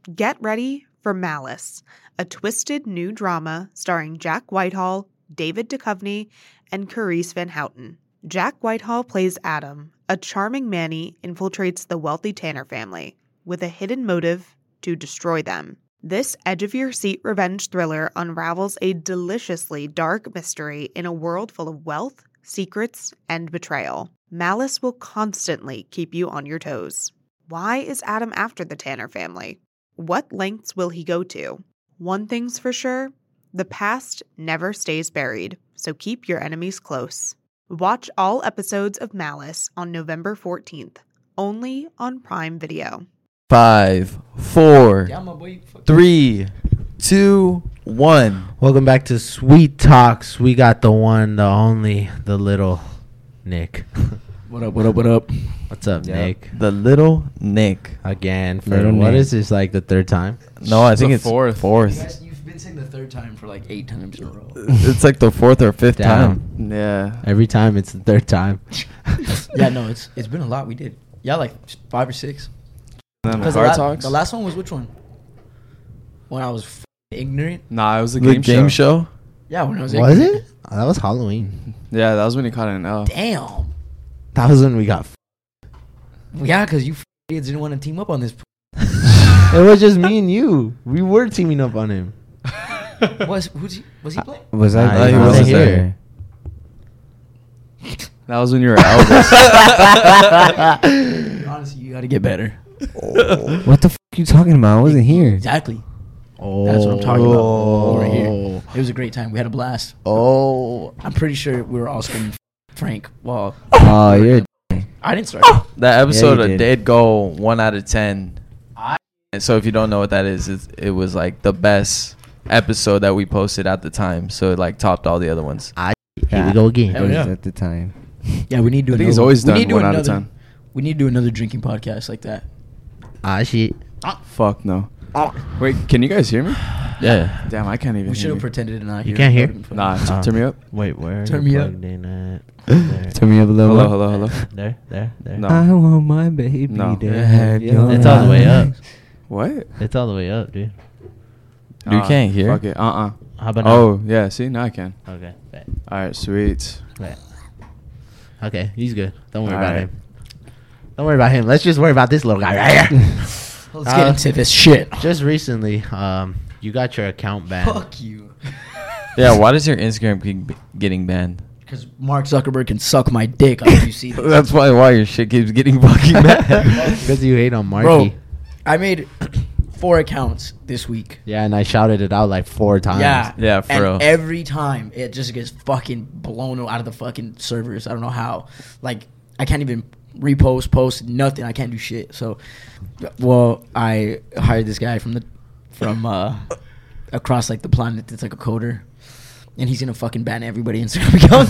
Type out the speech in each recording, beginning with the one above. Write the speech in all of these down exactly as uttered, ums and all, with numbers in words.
Get ready for Malice, a twisted new drama starring Jack Whitehall, David Duchovny, and Carice Van Houten. Jack Whitehall plays Adam, a charming Manny infiltrates the wealthy Tanner family with a hidden motive to destroy them. This edge-of-your-seat revenge thriller unravels a deliciously dark mystery in a world full of wealth, secrets, and betrayal. Malice will constantly keep you on your toes. Why is Adam after the Tanner family? What lengths will he go to? One thing's for sure, the past never stays buried, so keep your enemies close. Watch all episodes of Malice on November fourteenth, only on Prime Video. Five, four, Yeah, my boy. three, two, one. Welcome back to Sweet Talks. We got the one, the only, the little Nick. What up, what up, what up? What's up, Yep. Nick? The little Nick. Again, for Little what Nick. is this, like the third time? No, I It's think the it's fourth. fourth. Guys, you've been saying the third time for like eight times in a row. It's like the fourth or fifth Damn. time. Yeah. Every time it's the third time. Yeah, no, it's it's been a lot. We did. Yeah, like five or six. And then the Because the, car la- talks. the last one was which one? When I was f- ignorant. Nah, it was the The game, game show. show. Yeah, when I was Was ignorant. it? Oh, that was Halloween. Yeah, that was when he caught an L. Damn. That was when we got. F- Yeah, because you f- idiots didn't want to team up on this. it was just me and you. We were teaming up on him. was who's he, was he playing? Was Nah, I? he I wasn't wasn't here. there. That was when you were Elvis. Honestly, you got to get better. What the f*** you talking about? I wasn't here. Exactly. Oh, That's what I'm talking about. Over here. It was a great time. We had a blast. Oh, I'm pretty sure we were all screaming Frank. Well, Oh, you're. I didn't start. that episode you did. did. go one out of ten. I- And so if you don't know what that is, it's, it was like the best episode that we posted at the time. So it like topped all the other ones. Here we go again. That was yeah. at the time. Yeah, we need to do I think another he's always we done need to do one out of another- ten. We need to do another drinking podcast like that. Ah, shit. Fuck no. Wait, can you guys hear me? Yeah. Damn, I can't even We should hear have you. pretended to not You hear. can't hear? Nah, t- Uh, turn me up. Wait, where? Turn you me up. plugged in at? There. Turn me up a little. Hello, hello, hello. There, there, there. No. I want my baby No. to Yeah, have your It's all the way up. eyes. What? It's all the way up, dude. You Uh, can't hear? Fuck it. Uh-uh. How about now? Oh, yeah. See, now I can. Okay. Bet. All right, sweet. Bet. Okay, he's good. Don't worry All about right. him. Don't worry about him. Let's just worry about this little guy right here. Let's Uh, get into this shit. Just recently, um, you got your account banned. Fuck you. Yeah, why does your Instagram keep getting banned? Because Mark Zuckerberg can suck my dick. I hope you see this. That's probably why your shit keeps getting fucking banned. Because you hate on Marky. Bro, I made four accounts this week. Yeah, and I shouted it out like four times. Yeah. Yeah, for and real. every time it just gets fucking blown out of the fucking servers. I don't know how. Like, I can't even repost, post, nothing. I can't do shit. So, well, I hired this guy from the from uh across like the planet. It's like a coder. And he's gonna fucking ban everybody Instagram accounts.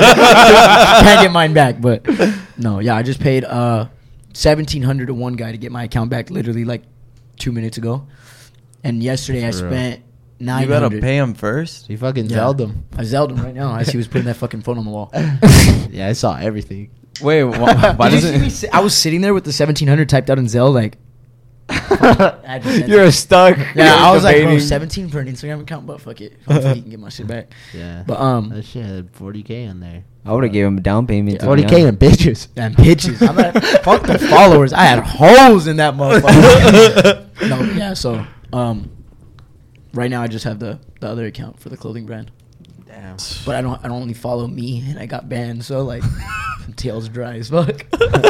Can't get mine back, but no, yeah, I just paid uh seventeen hundred to one guy to get my account back literally like two minutes ago. And yesterday I For real. spent nine You hundred. gotta pay him first? You fucking Yeah. Zelda him. I Zelled him right now as he was putting that fucking phone on the wall. Yeah, I saw everything. Wait, why, why Did you see me doesn't... si- I was sitting there with the seventeen hundred typed out in Zelle, like. I just said You're that. stuck. Yeah, You're I was like, bro, debating. seventeen for an Instagram account, but fuck it. Hopefully he can get my shit back. Yeah. But um, That shit had forty K on there. I would have gave him a down payment. Yeah. to forty be K honest. and bitches. and pitches. I'm like, fuck the followers. I had holes in that motherfucker. No, yeah. So um, right now I just have the the other account for the clothing brand, Damn. but I don't I don't only follow me, and I got banned. So like, tail's dry as fuck.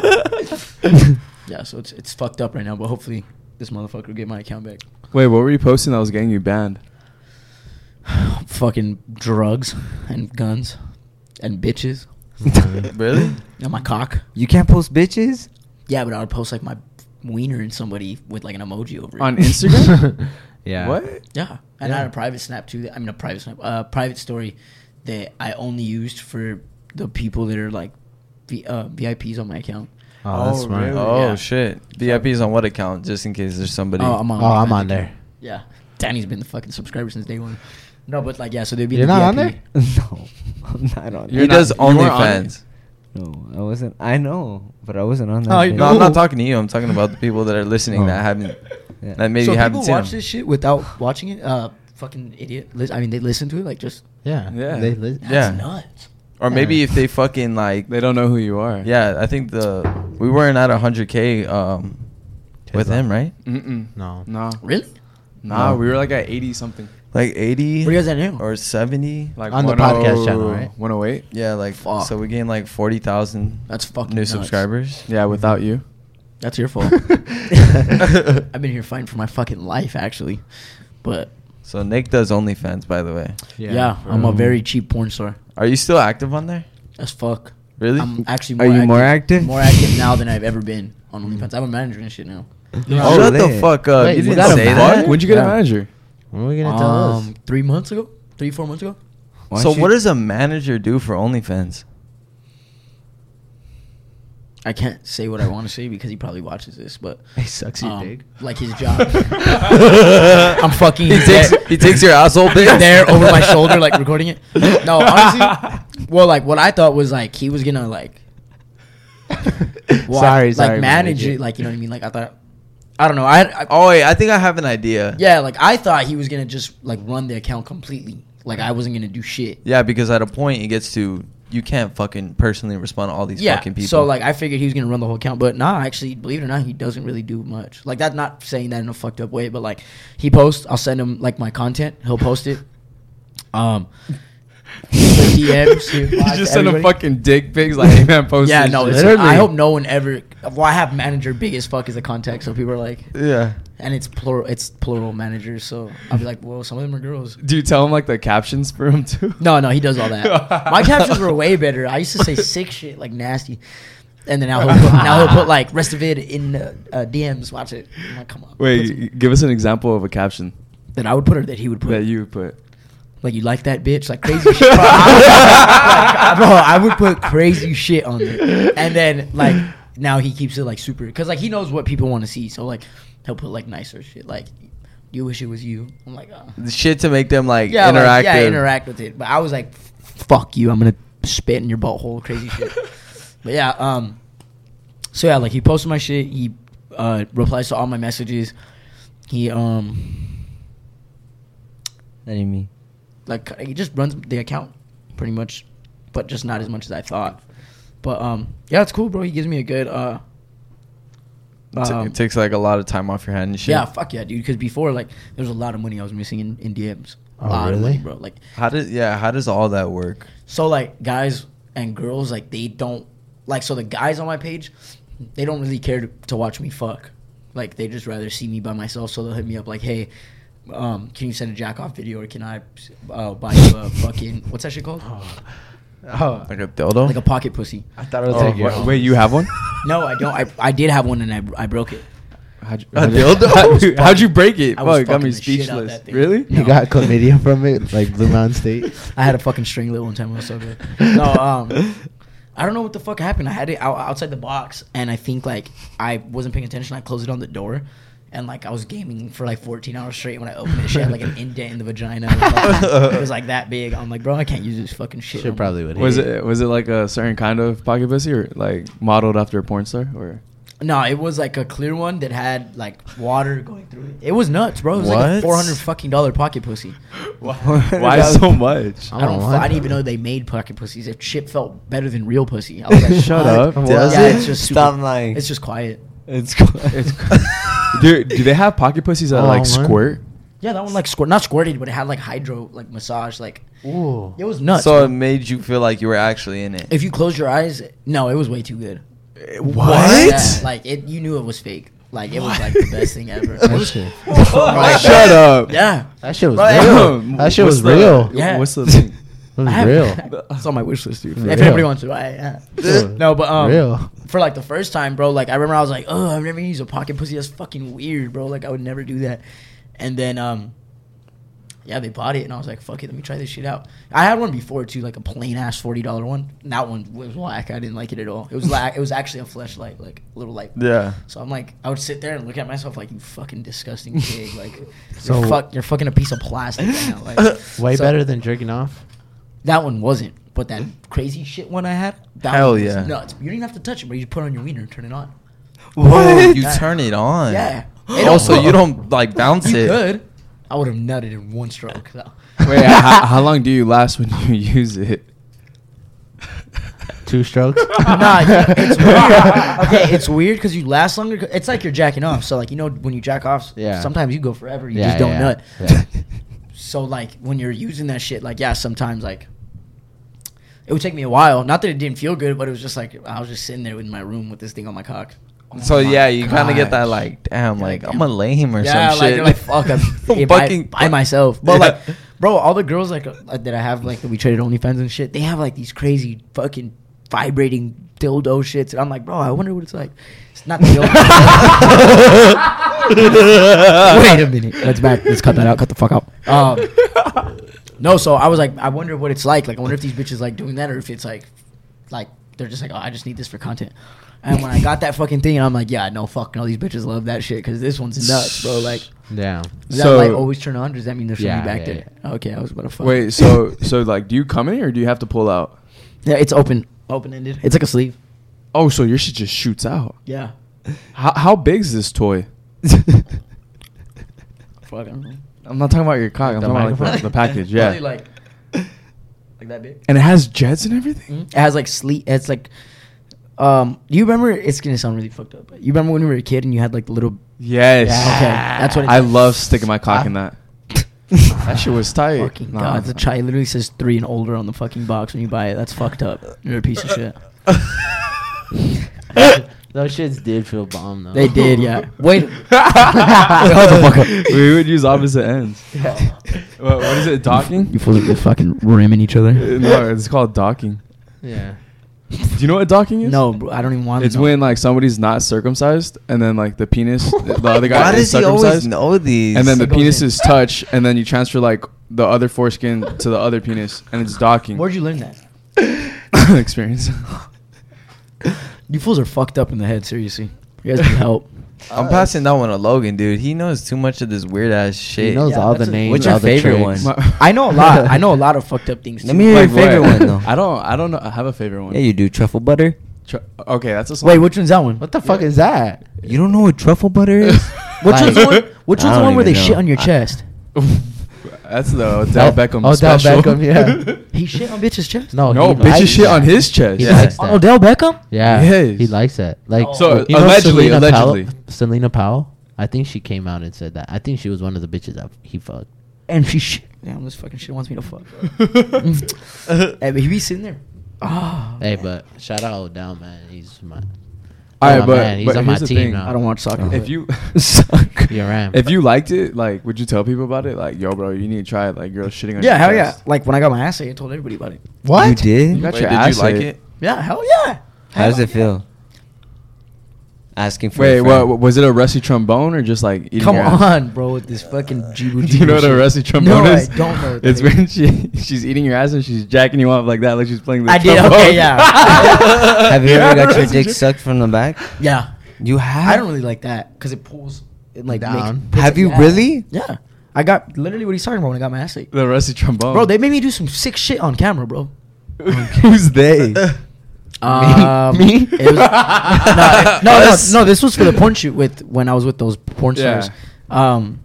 Yeah, so it's it's fucked up right now. But hopefully this motherfucker will get my account back. Wait, what were you posting that was getting you banned? Fucking drugs and guns and bitches Really? and my cock. You can't post bitches. Yeah, but I would post like my wiener and somebody with like an emoji over it. On Instagram? Yeah. What? Yeah, and I Yeah. had a private snap too. I mean, a private snap, uh, private story that I only used for the people that are like v- uh, V I Ps on my account. Oh, that's Oh, smart. really? Oh, Yeah. shit. V I Ps on what account? Just in case there's somebody... Oh, I'm on. Oh, my I'm fans on there. account. Yeah, Danny's been the fucking subscriber since day one. No, but like yeah, so they'd be You're the not V I on P. there? No, I'm not on. he You're it. not- does you weren't on OnlyFans. No, I wasn't. I know, but I wasn't on that. Oh, thing. No, I'm not talking to you. I'm talking about the people that are listening Oh. that haven't Yeah. That maybe so you haven't people seen watch them. this shit without watching it. Uh, fucking idiot. Lis- I mean, they listen to it like just. Yeah. Yeah. They li- That's Yeah. nuts. Or maybe if they fucking like, They don't know who you are. yeah, I think the we weren't at one hundred K um with Tesla. him, right? Mm-mm. No. Nah. Really? Nah, No. we were like at eighty something. Like eighty What are you guys at now? or seventy. Like On the ten, podcast channel, right? one oh eight. Yeah, like Fuck. so we gained like forty thousand That's fucking new nuts. subscribers. Yeah, without you. That's your fault. I've been here fighting for my fucking life, actually. But So Nick does OnlyFans, by the way. yeah, I'm a Um, very cheap porn star. Are you still active on there? As fuck. Really? I'm actually Are more you active, more active? More active now than I've ever been on OnlyFans. I'm a manager and shit now. Oh, Shut the lit. fuck up! Wait, you you didn't got a say manager? that. Fuck, when'd you get Yeah. a manager? When are we gonna tell us? Um, three months ago, three four months ago. Why So don't what you- does a manager do for OnlyFans? I can't say what I want to say because he probably watches this, but He sucks your um, dick. like his job. I'm fucking. He takes he takes your asshole pic there over my shoulder, like recording it. No, honestly, well, like what I thought was like he was gonna like, well, Sorry, like sorry, manage man. it, like you know what I mean. Like I thought, I don't know. I, I Oh wait, I think I have an idea. yeah, like I thought he was gonna just like run the account completely. Like I wasn't gonna do shit. Yeah, because at a point it gets to you can't fucking personally respond to all these Yeah, fucking people. so like I figured he was gonna run the whole account, but nah, actually, believe it or not, he doesn't really do much. Like that's not saying that in a fucked up way, but like he posts, I'll send him like my content, he'll post it. Um, the D Ms. he You replies just to send him everybody. fucking dick pics like, hey man, post Yeah, this no, shit. it's, Literally. I hope no one ever. Well, I have manager big as fuck as a contact, so people are like, yeah. and it's plural, it's plural managers, so I'll be like, well, some of them are girls. Do you tell him like the captions for him too? No, no, he does all that. My captions were way better. I used to say sick shit like nasty, and then now he'll put, now he'll put like rest of it in uh, uh, D Ms. Watch it. I'm like, come on. Wait, give us an example of a caption That I would put or that he would put. that you would put. Like you like that bitch, like crazy shit. Bro, I would, like, bro, I would put crazy shit on there, and then like now he keeps it like super because like he knows what people want to see. So like he'll put like nicer shit, like you wish it was you. I'm like, oh. The shit to make them like yeah, interactive. like, yeah, interact with it. But I was like, fuck you, I'm gonna spit in your butthole, crazy shit. But yeah, um, so yeah, like he posted my shit. He uh replies to all my messages. He um. That ain't me. Like he just runs the account pretty much, but just not as much as I thought. But um, yeah, it's cool, bro. He gives me a good uh. It ta- um, it takes like a lot of time off your hand and shit. yeah, fuck yeah, dude. Because before, like, there was a lot of money I was missing in, in D Ms. A Oh, lot of really? money, bro. Like, How does yeah? How does all that work? so like guys and girls, like they don't like. So the guys on my page, they don't really care to, to watch me fuck. Like they just rather see me by myself. So they'll hit me up like, hey. Um, can you send a jack off video or can I uh, buy you a fucking what's that shit called? Oh, Like a dildo? Like a pocket pussy. I thought it was Oh, like your wha- wait, you have one? No, I don't. I, I did have one and I, I broke it. How'd you, A how'd you- dildo? how'd you- How'd you break it? I was Fuck, got me fucking the shit out of speechless. that thing. Really? You No. got chlamydia from it, like Blue Mountain State. I had a fucking stringlet one time. It was so good. No, um, I don't know what the fuck happened. I had it out, outside the box, and I think like I wasn't paying attention. I closed it on the door, and like I was gaming for like fourteen hours straight. When I opened it, shit had like an indent in the vagina. It was, like, it was like that big. I'm like, bro, I can't use this fucking shit. no Shit more. probably would. Was hit it was it like a certain kind of pocket pussy or like modeled after a porn star or? No, it was like a clear one that had like water going through it. It was nuts, bro. It was like a What? four hundred fucking dollar pocket pussy. Why so much? I don't. Oh, I what? didn't even know they made pocket pussies. It shit felt better than real pussy. I was like, Shut what? up. Does Yeah, it? it's just Stop super, lying. It's just quiet. It's cool. It's do, do they have pocket pussies that Oh, like man. squirt? Yeah, that one like squirt, not squirted, but it had like hydro, like massage. Like Ooh. it was nuts. so bro. it made you feel like you were actually in it. If you close your eyes, no, it was way too good. What? Yeah, like it, you knew it was fake. Like it was like the best thing ever. It That was, shit, like, Shut up. yeah, that shit was Bro, real. Damn. That shit What's was the- real. Yeah. What's the thing? It was I have- real. It's on my wish list, dude. Real. If anybody wants to buy it, yeah. Real. No, but um, Real. for like the first time, bro, like I remember I was like, oh, I've never used a pocket pussy. That's fucking weird, bro. Like I would never do that. And then um, yeah, they bought it, and I was like, fuck it, let me try this shit out. I had one before too, like a plain ass forty dollar one. And that one was whack. I didn't like it at all. It was like it was actually a fleshlight, like a little light. Yeah. So I'm like, I would sit there and look at myself like, you fucking disgusting pig. Like, So- you're, fuck, you're fucking a piece of plastic right now. Like, Way so- better than jerking off. That one wasn't, but that crazy shit one I had, that Hell one was yeah. nuts. You don't even have to touch it, bro. You just put it on your wiener and turn it on. Oh, you Yeah. turn it on. Yeah. Also, you don't like bounce You it. could. I would have nutted in one stroke. So. Wait, how, how long do you last when you use it? Two strokes. Nah, you know, it's weird. Okay, it's weird because you last longer. It's like you're jacking off. So like you know when you jack off, Yeah. sometimes you go forever. You Yeah, just don't yeah, nut. yeah. So like when you're using that shit, like yeah, sometimes like it would take me a while. Not that it didn't feel good, but it was just like I was just sitting there in my room with this thing on my cock. So Oh my yeah, you kind of get that gosh. like, damn, Yeah, like like, I'm a lame or Yeah, some like shit. you're like fuck, I'm I'm yeah, by, fucking- by myself. But Yeah. like, bro, all the girls like uh, that I have like that we traded OnlyFans and shit, they have like these crazy fucking vibrating dildo shits, and I'm like, bro, I wonder what it's like. It's not the dildo. Wait a minute, let's back. Let's cut that out. Cut the fuck out. Um, no, so I was like, I wonder what it's like. Like, I wonder if these bitches like doing that, or if it's like, like they're just like, oh, I just need this for content. And when I got that fucking thing, I'm like, yeah, no, fuck, no, these bitches love that shit because this one's nuts, bro. Like, Yeah. does So- that light always turn on? Or does that mean there's Yeah, somebody back yeah, there? Okay, I was about to fuck. Wait, so so like, do you come in or do you have to pull out? Yeah, it's open, open ended. It's like a sleeve. Oh, so your shit just shoots out. Yeah. How how big is this toy? Fuck, I don't know. I'm not talking about your cock. I'm The talking about like, microphone? the, the package. Probably Yeah. like, like that big. And it has jets and everything. It has like sleep. It's like, um, do you remember? It's gonna sound really fucked up, but you remember when you were a kid and you had like the little. Yes. Yeah. Okay, that's what it's I like. love sticking my cock in that. That shit was tight. Fucking Nah. god, the child literally says three and older on the fucking box when you buy it. That's fucked up. You're a piece of shit. Those shits did feel bomb though. They did, yeah. Wait. Hold the fuck up. We would use opposite ends. What, what is it? Docking? You fools are just fucking ramming each other. No, it's called docking. Yeah. Do you know what docking is? No, bro, I don't even want to. It's know. when like somebody's not circumcised and then like the penis, the other guy Why is does he always circumcised, know these? and then the It goes in. penises touch, and then you transfer like the other foreskin to the other penis, and it's docking. Where'd you learn that? Experience. You fools are fucked up in the head. Seriously, you guys need help. I'm passing that one to Logan, dude. He knows too much of this weird ass shit. He knows Yeah, all the that's a- names. What's your all the favorite tricks. one? My- I know a lot. I know a lot of fucked up things. Let too. me hear Like your favorite what? one though. I don't. I don't know. I have a favorite one. Yeah, you do truffle butter. Tr- okay, that's a song. Wait, which one's that one? What the fuck is that? You don't know what truffle butter is? Which Like- one's the one? Which I one's the don't one where they even shit know. on your I- chest? That's the Odell Beckham Odell special. Beckham, yeah. He shit on bitch's chest. No, No, he bitches likes shit on that. his chest. He Yeah. likes On that. Odell Beckham? Yeah, Yes. he likes that. Like, Oh. So you know allegedly, Selena allegedly. Powell, Selena Powell. I think she came out and said that. I think she was one of the bitches that he fucked. And she shit. Damn, this fucking shit wants me to fuck. Hey, but he be sitting there. Oh, Hey, but shout out Odell, man. He's my. All right, my but, man. He's but on my here's the team thing. now. I don't watch soccer. If you suck. You're right. if you liked it, like, would you tell people about it? Like, yo, bro, you need to try it. Like, girls shitting on Yeah, your hell yeah. chest. Like when I got my ass ate, I told everybody about it. You did? You got Wait, your did ass you like ate. it? Yeah, hell yeah. How does Hell it feel? Asking for Wait, a friend. what was it? A rusty trombone or just like eating Come your ass? on, bro, with this fucking jibu Do you know what a rusty trombone No, is? I don't know what It's that is. when she she's eating your ass and she's jacking you off like that, like she's playing the I did, trombone. okay, yeah. Have you Yeah, ever got your rusty dick tr- sucked from the back? Yeah. You have? I don't really like that because it pulls it like Down. makes- Have you yeah. really? Yeah. I got literally what he's talking about when I got my ass ate. The rusty trombone. Bro, they made me do some sick shit on camera, bro. Who's they? Um, Me? It was, no, no, no, no. This was for the porn shoot with when I was with those porn Yeah. stars. Um,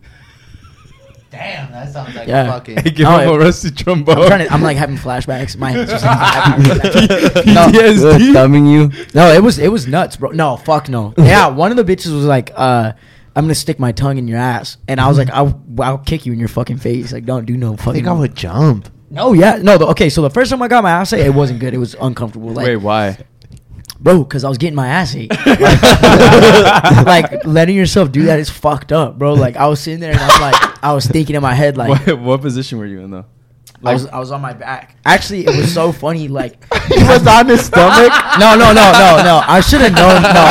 Damn, that sounds like Yeah. fucking. Hey, give No, him a it- rusty trombone. I'm trying to. I'm like having flashbacks. My head's just like, P no, T S D. Thumbing you? no, it was it was nuts, bro. No, fuck no. Yeah, one of the bitches was like, uh, "I'm gonna stick my tongue in your ass," and I was like, "I'll, I'll kick you in your fucking face." Like, don't do no I fucking. think I would jump. No, yeah, no. The, okay, so the first time I got my ass ate, it wasn't good. It was uncomfortable. Like, Wait, why? bro, because I was getting my ass ate. Like, like, letting yourself do that is fucked up, bro. Like I was sitting there and I'm like, I was thinking in my head like, what, what position were you in though? I was I was on my back. Actually, it was so funny. Like He was on his stomach. no, no, no, no, no. I should have known. No,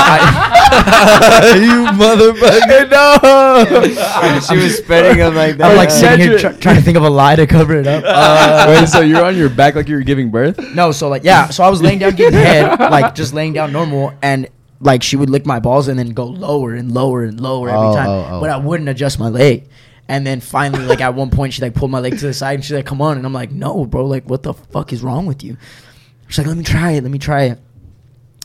I, You motherfucker. No. She was spreading them like that. I'm like sitting here Imagine- tr- trying to think of a lie to cover it up. Uh, wait, so you're on your back like you were giving birth? No, so like yeah, so I was laying down getting head, like just laying down normal, and like she would lick my balls and then go lower and lower and lower every Oh, time, oh, oh. but I wouldn't adjust my leg. And then finally, like at one point, she like pulled my leg to the side and she's like, "Come on," and I'm like, "No, bro, like what the fuck is wrong with you?" She's like, "Let me try it, let me try it."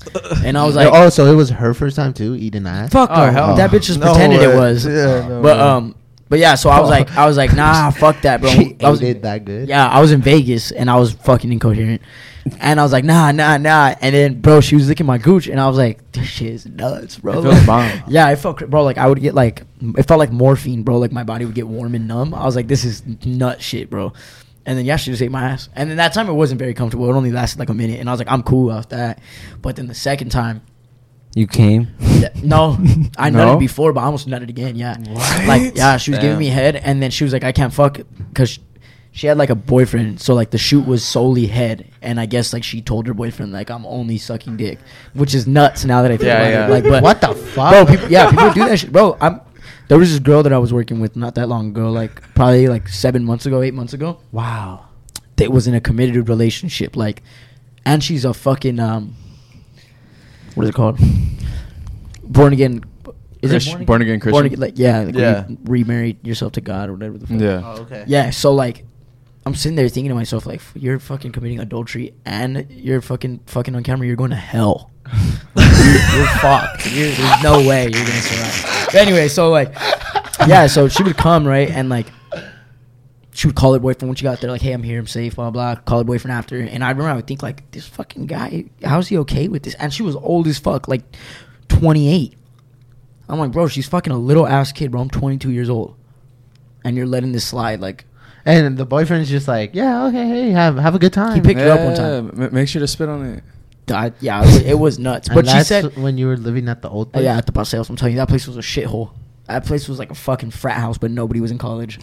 And I was like, oh, so it was her first time too eating ass. fuck Oh, no, hell that no. bitch just No pretended way. it was. Yeah, no but way. um, but yeah, so I was like, I was like, nah, fuck that, bro. She I was, ate it that good. yeah, I was in Vegas and I was fucking incoherent. And I was like, nah, nah, nah. And then, bro, she was licking my gooch, and I was like, this shit is nuts, bro. It feels bomb. Yeah, I felt, cr- bro, like I would get like, it felt like morphine, bro. Like my body would get warm and numb. I was like, this is nut shit, bro. And then yeah, she just ate my ass. And then that time it wasn't very comfortable. It only lasted like a minute, and I was like, I'm cool off that. But then the second time, You came. yeah, no, I No? nutted before, but I almost nutted again. Yeah, What? like yeah, she was giving Damn. me head, and then she was like, I can't fuck because. She, she had like a boyfriend, so like the shoot was solely head, and I guess like she told her boyfriend like I'm only sucking dick, which is nuts now that I think Yeah, about yeah. it. Like, but What the fuck? bro, people, yeah, people do that shit, bro. I'm there was this girl that I was working with not that long ago, like probably like seven months ago, eight months ago. Wow. That was in a committed relationship, like, and she's a fucking um, what is it called? Born again. Is Christ- it born again? born again Christian? Born again, like yeah, like Yeah. You remarried yourself to God or whatever the fuck. Yeah. Oh, okay. Yeah, so like, I'm sitting there thinking to myself, like, you're fucking committing adultery and you're fucking fucking on camera. You're going to hell. Like, you're, you're fucked. You're, there's no way you're gonna survive. But anyway, so like, yeah, so she would come right and like, she would call her boyfriend when she got there, like, hey, I'm here, I'm safe, blah blah. Call her boyfriend after, and I remember I would think like, this fucking guy, how's he okay with this? And she was old as fuck, like twenty-eight. I'm like, bro, she's fucking a little ass kid, bro. I'm twenty-two years old, and you're letting this slide, like. And the boyfriend's just like, yeah, okay, hey, have have a good time. He picked her up one time. Yeah, m- make sure to spit on it. I, yeah, it was, it was nuts. And But she that's said, when you were living at the old oh, place. yeah, at the Paseos, I'm telling you, that place was a shithole. That place was like a fucking frat house, but nobody was in college.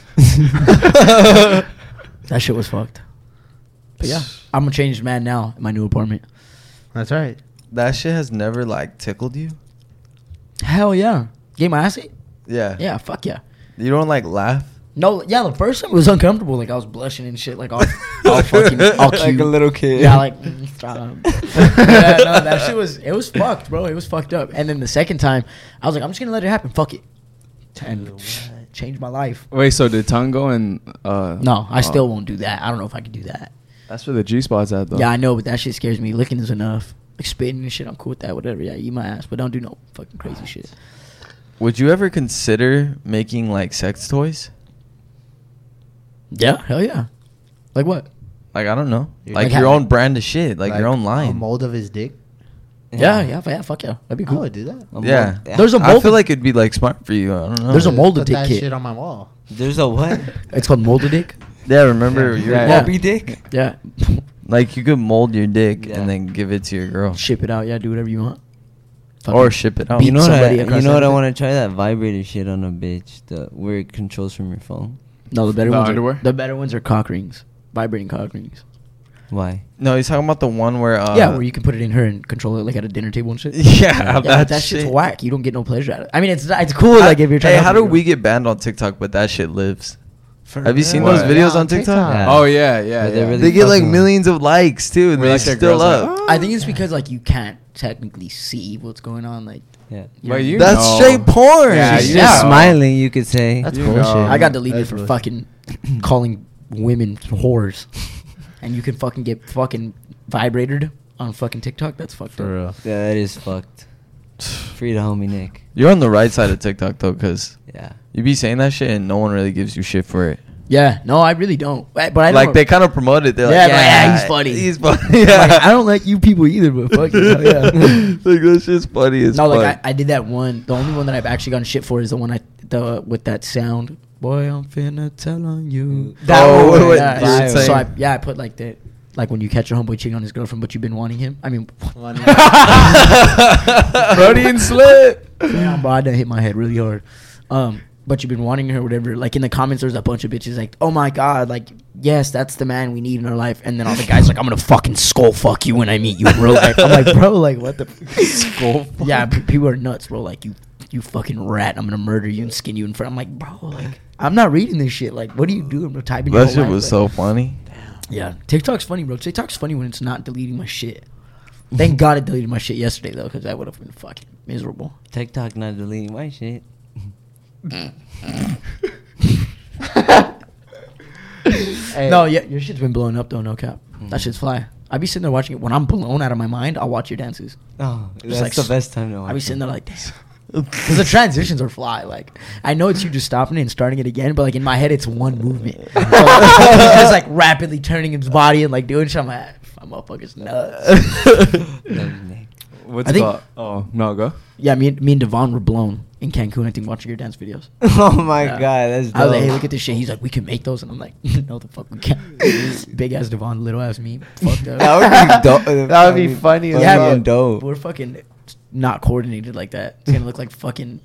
That shit was fucked. But yeah, I'm a changed man now in my new apartment. That's right. That shit has never like tickled you. Hell yeah. Gave my ass ate? Yeah. Yeah, fuck yeah. You don't like laugh. No, yeah, the first time it was uncomfortable. Like, I was blushing and shit. Like, all, all fucking, all cute. Like a little kid. Yeah, like, mm, stop. Yeah, no, that shit was, it was fucked, bro. It was fucked up. And then the second time, I was like, I'm just gonna let it happen. Fuck it. And psh, changed my life. Wait, so did tongue go and uh No, I oh. still won't do that. I don't know if I could do that. That's where the G spot's at though. Yeah, I know, but that shit scares me. Licking is enough. Like, spitting and shit, I'm cool with that. Whatever. Yeah, eat my ass, but don't do no fucking crazy shit. Would you ever consider making like sex toys? Yeah, hell yeah. Like what? Like I don't know, You're like like your ha- own brand of shit, like, your own A line. mold of his dick. Yeah, yeah, yeah, fuck yeah. That'd be I cool. would do that. A Yeah. mold- There's a I mold. feel like it'd be like smart for you. I don't know. There's a molded Put dick that kit. shit on my wall. There's a what? It's called molded dick. Yeah, remember Yeah. your Yeah. Moby Dick? Yeah. like you could mold your dick Yeah. and then give it to your girl, Ship it out. Yeah, do whatever you want. or ship it out. You know what? I, somebody you across know what? I everything. want to try that vibrator shit on a bitch, the where it controls from your phone. No, the better The ones. underwear? Are, the better ones are cock rings, vibrating cock rings. Why? No, he's talking about the one where. Uh, yeah, where you can put it in her and control it like at a dinner table and shit. Yeah, yeah, that that shit's shit. whack. You don't get no pleasure out of it. I mean, it's it's cool. Like if you're trying. Hey, to how help do your we girl. get banned on TikTok? But that shit lives. For Have you seen real? those What? videos Yeah, on on TikTok? TikTok. Yeah. Oh yeah, yeah. But they're yeah. really They get like fucking- millions of likes too, and Where, they're like, their still girls up. like, "Oh." I think it's because like you can't technically see what's going on. Like, Yeah. you But know, you That's know. straight porn. Yeah, She's you just know. smiling, you could say. That's You bullshit. know. I got deleted That's for bullshit. fucking calling women whores, and you can fucking get fucking vibrated on fucking TikTok. That's fucked For up. real. Yeah, that is fucked. Free the homie Nick. You're on the right side of TikTok though, because Yeah. you be saying that shit and no one really gives you shit for it. Yeah, no, I really don't. But but I Like don't, they kind of promote it. They're Yeah, like, but yeah, yeah, he's funny. He's funny. I'm Yeah. like, I don't like you people either, but fuck you. hell Yeah. like that shit's funny as No, fuck. like I, I did that one. The only one that I've actually gotten shit for is the one I the with that sound. Boy, I'm finna tell on you. That Oh, one, wait, yeah. you were So saying- I yeah I put like that. Like when you catch your homeboy cheating on his girlfriend, but you've been wanting him. I mean, Freudian slip. damn, bro, I done hit my head really hard. Um, but you've been wanting her, whatever. Like in the comments, there's a bunch of bitches like, "Oh my god, like yes, that's the man we need in our life." And then all the guys like, "I'm gonna fucking skull fuck you when I meet you in real life." I'm like, bro, like what the Skull fuck? Yeah, p- people are nuts, bro. Like you, you fucking rat. I'm gonna murder you and skin you in front. I'm like, bro, like I'm not reading this shit. Like, what are you doing? I'm typing. your That whole shit life, was like- so funny. Yeah, TikTok's funny, bro. TikTok's funny when it's not deleting my shit. Thank God it deleted my shit yesterday though, because I would have been fucking miserable. TikTok not deleting my shit. Hey, No, yeah, your shit's been blowing up though. No cap. That shit's fly. I be sitting there watching it. When I'm blown out of my mind, I'll watch your dances. Oh, that's like the s- best time to watch. I be sitting it. there like, damn. Because the transitions are fly. Like, I know it's you just stopping it and starting it again, but like in my head, it's one movement. So, like, he's just like rapidly turning his body and like doing shit. I'm like, my motherfucker's nuts. What's I it think- called? Oh no, go. Yeah, me and me and Devon were blown in Cancun. I think watching your dance videos. Oh my Yeah. god, that's dope. I was like, hey, look at this shit. He's like, we can make those, and I'm like, no, the fuck we can't. Big ass Devon, little ass me, fucked up. That would be dope. That would be funny as Yeah, fucking but dope. we're fucking not coordinated like that. It's gonna look like fucking.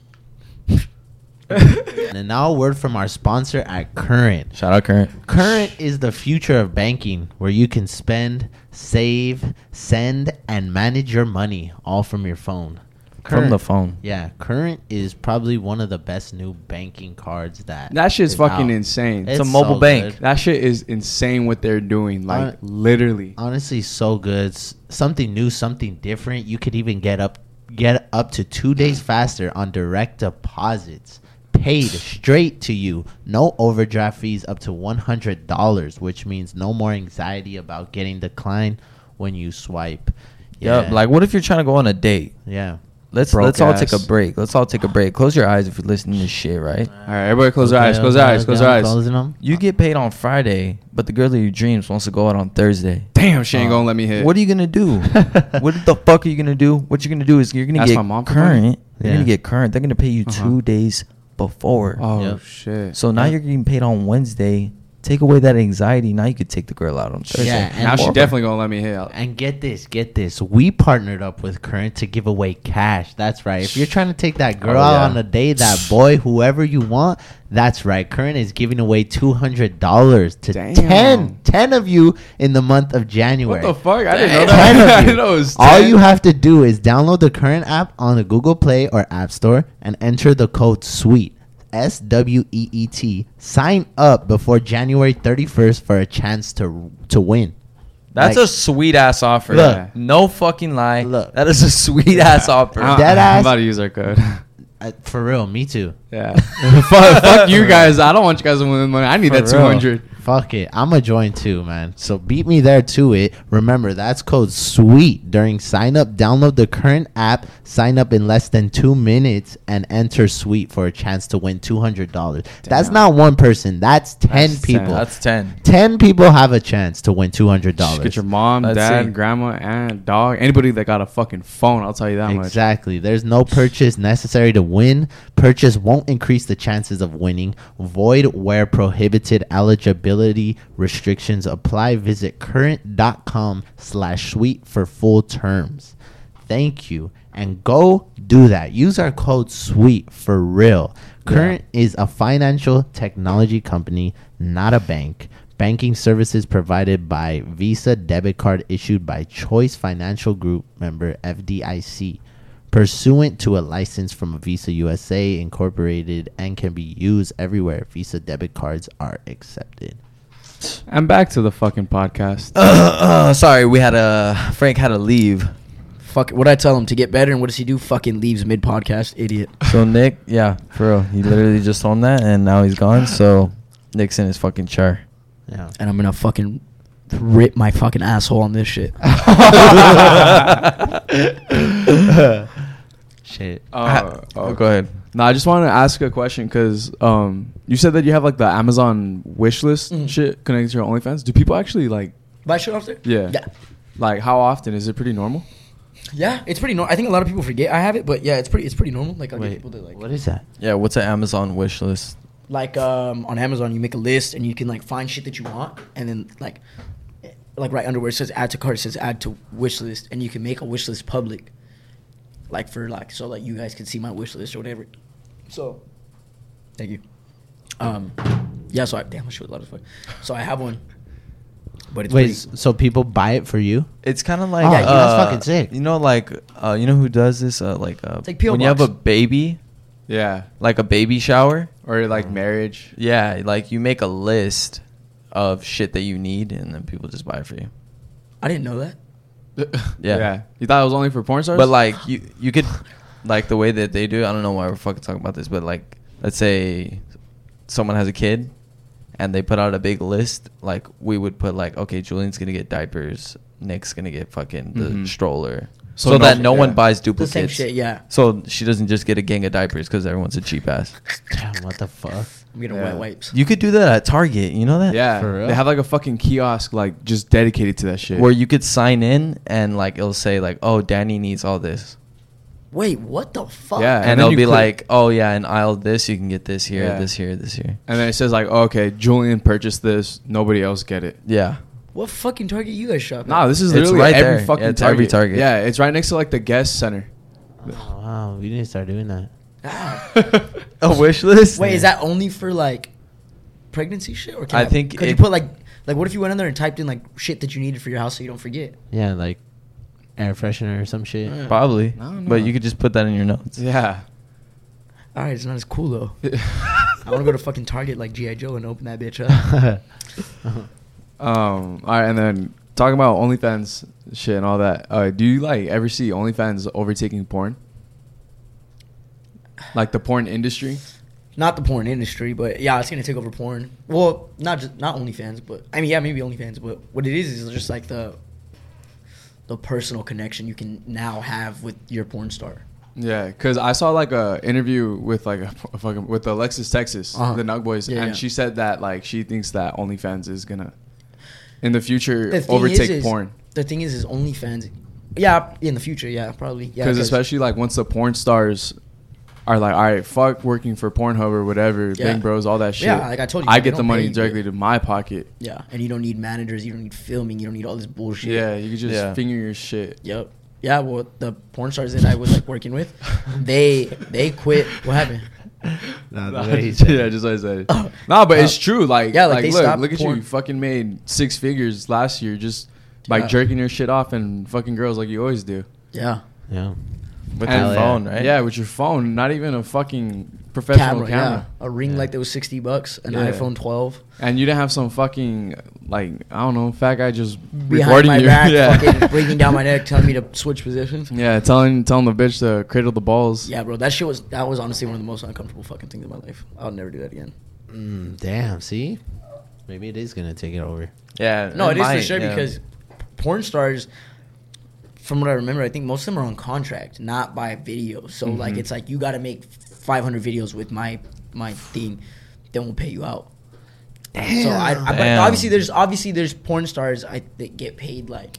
And now a word from our sponsor at Current. Shout out Current. Current is the future of banking, where you can spend, save, send, and manage your money all from your phone. From the phone. Yeah, Current is probably one of the best new banking cards that That shit's is fucking out. insane. It's a mobile bank. good. That shit is insane what they're doing. Like Hon- literally. Honestly, so good. S- Something new, something different. You could even get up get up to two days faster on direct deposits, paid straight to you. No overdraft fees up to one hundred dollars, which means no more anxiety about getting declined when you swipe. Yeah. Like, what if you're trying to go on a date? yeah. Let's Broke let's all take a ass. break. Let's all take a break. Close your eyes if you're listening to this shit, right? All right, everybody close their Okay, eyes. Close their okay, eyes. Close okay, their I'm eyes. closing them. You get paid on Friday, but the girl of your dreams wants to go out on Thursday. Damn, she ain't Uh, gonna let me hit. What are you gonna do? What the fuck are you gonna do? What you're gonna do is you're gonna Ask get my mom for money? current. You're Yeah. gonna get current. They're gonna pay you Uh-huh. two days before. Oh Yep. shit. So now Yep. you're getting paid on Wednesday. Take away that anxiety. Now you could take the girl out on Thursday. Yeah, and now she Or- definitely gonna let me hit. And get this, get this. We partnered up with Current to give away cash. That's right. If you're trying to take that girl Oh, out yeah. on a date, that boy, whoever you want, that's right. Current is giving away two hundred dollars to Damn. ten, ten of you in the month of January. What the fuck? I didn't know ten that. I of you. didn't know it was All ten. you have to do is download the Current app on the Google Play or App Store and enter the code SWEET. S W E E T. Sign up before January thirty-first for a chance to to win. That's Like- a sweet ass offer. Look. No fucking lie. Look. That is a sweet ass offer. I'm, Dead I'm ass. about to use our code. Uh, for real, me too. Yeah. fuck, fuck you guys. I don't want you guys to win money. I need For that two real. hundred. Fuck it. I'm going to join too, man. So beat me there to it. Remember, that's code SWEET during sign up. Download the Current app, sign up in less than two minutes, and enter SWEET for a chance to win two hundred dollars. That's Damn. not one person. That's ten That's people. ten. That's ten. ten people have a chance to win two hundred Just dollars. get your mom, Let's dad, see. grandma, aunt, dog, anybody that got a fucking phone. I'll tell you that much. Exactly. There's no purchase necessary to win. Purchase won't increase the chances of winning. Void where prohibited. Eligibility restrictions apply. Visit current.com slash sweet for full terms. Thank you. And go do that. Use our code SWEET for real. Current is a financial technology company, not a bank. Banking services provided by Visa debit card issued by Choice Financial Group, member F D I C, pursuant to a license from Visa U S A Incorporated, and can be used everywhere Visa debit cards are accepted. And back to the fucking podcast. Uh, sorry, we had a Frank had to leave. Fuck. What I tell him to get better, and what does he do? Fucking leaves mid podcast, idiot. So Nick, yeah, for real, he literally just told him that, and now he's gone. So Nick's in his fucking chair. Yeah. And I'm gonna fucking rip my fucking asshole on this shit. Shit. Uh, Oh, go ahead. No, I just wanted to ask a question because um, you said that you have like the Amazon wish list Mhm. shit connected to your OnlyFans. Do people actually like, Buy shit off there? yeah, Yeah. like how often? Is it pretty normal? Yeah, it's pretty normal. I think a lot of people forget I have it, but yeah, it's pretty. It's pretty normal. Like, I'll get Wait, people to like, what is that? Yeah, what's an Amazon wish list? like um, on Amazon, you make a list and you can like find shit that you want, and then like, like right under where it says add to cart, it says add to wish list, and you can make a wish list public, like for like so like you guys can see my wish list or whatever. So, thank you. Um, yeah. So I damn, I should a lot of fuck. So I have one, but it's Wait, pretty, s- so people buy it for you? It's kind of like Oh, uh, yeah, that's fucking sick. You know, like uh, you know who does this? Uh, like uh, It's like P O when you have box. a baby, Yeah, like a baby shower. or like marriage. Yeah, like you make a list of shit that you need, and then people just buy it for you. I didn't know that. Yeah. yeah. You thought it was only for porn stars? But like you, you could, like the way that they do it. I don't know why we're fucking talking about this, but like, let's say someone has a kid, and they put out a big list. Like we would put like, okay, Julian's gonna get diapers Nick's gonna get fucking the Mhm. stroller, So so, no- that no yeah. one buys The same duplicates. shit, yeah. So she doesn't just get a gang of diapers because everyone's a cheap ass. Damn, what the fuck? I'm getting Yeah. wet wipes. You could do that at Target. You know that? Yeah, For real? they have like a fucking kiosk like just dedicated to that shit. Where you could sign in and like it'll say like, oh, Danny needs all this, Wait, what the fuck? Yeah. and, then it'll you be click- like, oh yeah, in aisle this you can get this here, Yeah. this here, this here. and then it says like, oh, okay, Julian purchased this. Nobody else get it. Yeah. What fucking Target you guys shop at? Nah, this is It's literally right every there. fucking Yeah, it's Target. every Target. Yeah, it's right next to like the guest center. Oh, wow, we need to start doing that. A wish list. Wait, is that only for like pregnancy shit, or can I think could you it- put like like what if you went in there and typed in like shit that you needed for your house so you don't forget? Yeah, like air freshener or some shit. Yeah. Probably, I don't know. but you could just put that in your notes. Yeah. All right, it's not as cool though. I want to go to fucking Target like G I Joe and open that bitch up. Um. All right, and then talking about OnlyFans shit and all that. Uh, do you like ever see OnlyFans overtaking porn? Like the porn industry? Not the porn industry, but yeah, it's gonna take over porn. Well, not just not OnlyFans, but I mean, yeah, maybe OnlyFans, but what it is is just like the the personal connection you can now have with your porn star. Yeah, because I saw like a interview with like a, a fucking with Alexis Texas, Uh-huh. the Nug Boys, Yeah, and yeah. she said that like she thinks that OnlyFans is gonna in the future The thing overtake is, is, porn. The thing is, is OnlyFans. Yeah, in the future, yeah, probably. Yeah, Because especially like once the porn stars are like, all right, fuck working for Pornhub or whatever, Yeah. Bang Bros, all that shit. Yeah, like I told you, I they get don't the money pay you. directly to my pocket. yeah, and you don't need managers, you don't need filming, you don't need all this bullshit. Yeah, you can just Yeah. finger your shit. Yep. Yeah, well, the porn stars that I was like working with, they they quit. What happened? Nah, the Nah, way he said yeah, it. just like I said. nah, but Uh, it's true. Like, yeah, like, like, they look, stopped look at you. porn. You fucking made six figures last year just by Yeah. jerking your shit off and fucking girls like you always do. Yeah. Yeah. With And- your phone, right? Yeah, with your phone. Not even a fucking professional Camera, camera. yeah. A ring Yeah. light that was sixty bucks, an Yeah. iPhone twelve. And you didn't have some fucking, like, I don't know, fat guy just Behind recording my you. back, yeah. fucking breathing down my neck, telling me to switch positions. yeah, telling telling the bitch to cradle the balls. Yeah, bro, that shit was that was honestly one of the most uncomfortable fucking things in my life. I'll never do that again. Mm, damn. See, maybe it is gonna take it over. Yeah. No, it is might, for sure yeah. because porn stars, from what I remember, I think most of them are on contract, not by video. So like, Mhm. it's like you got to make five hundred videos with my my thing, then we'll pay you out. So I, I but Damn. obviously there's obviously there's porn stars I that get paid like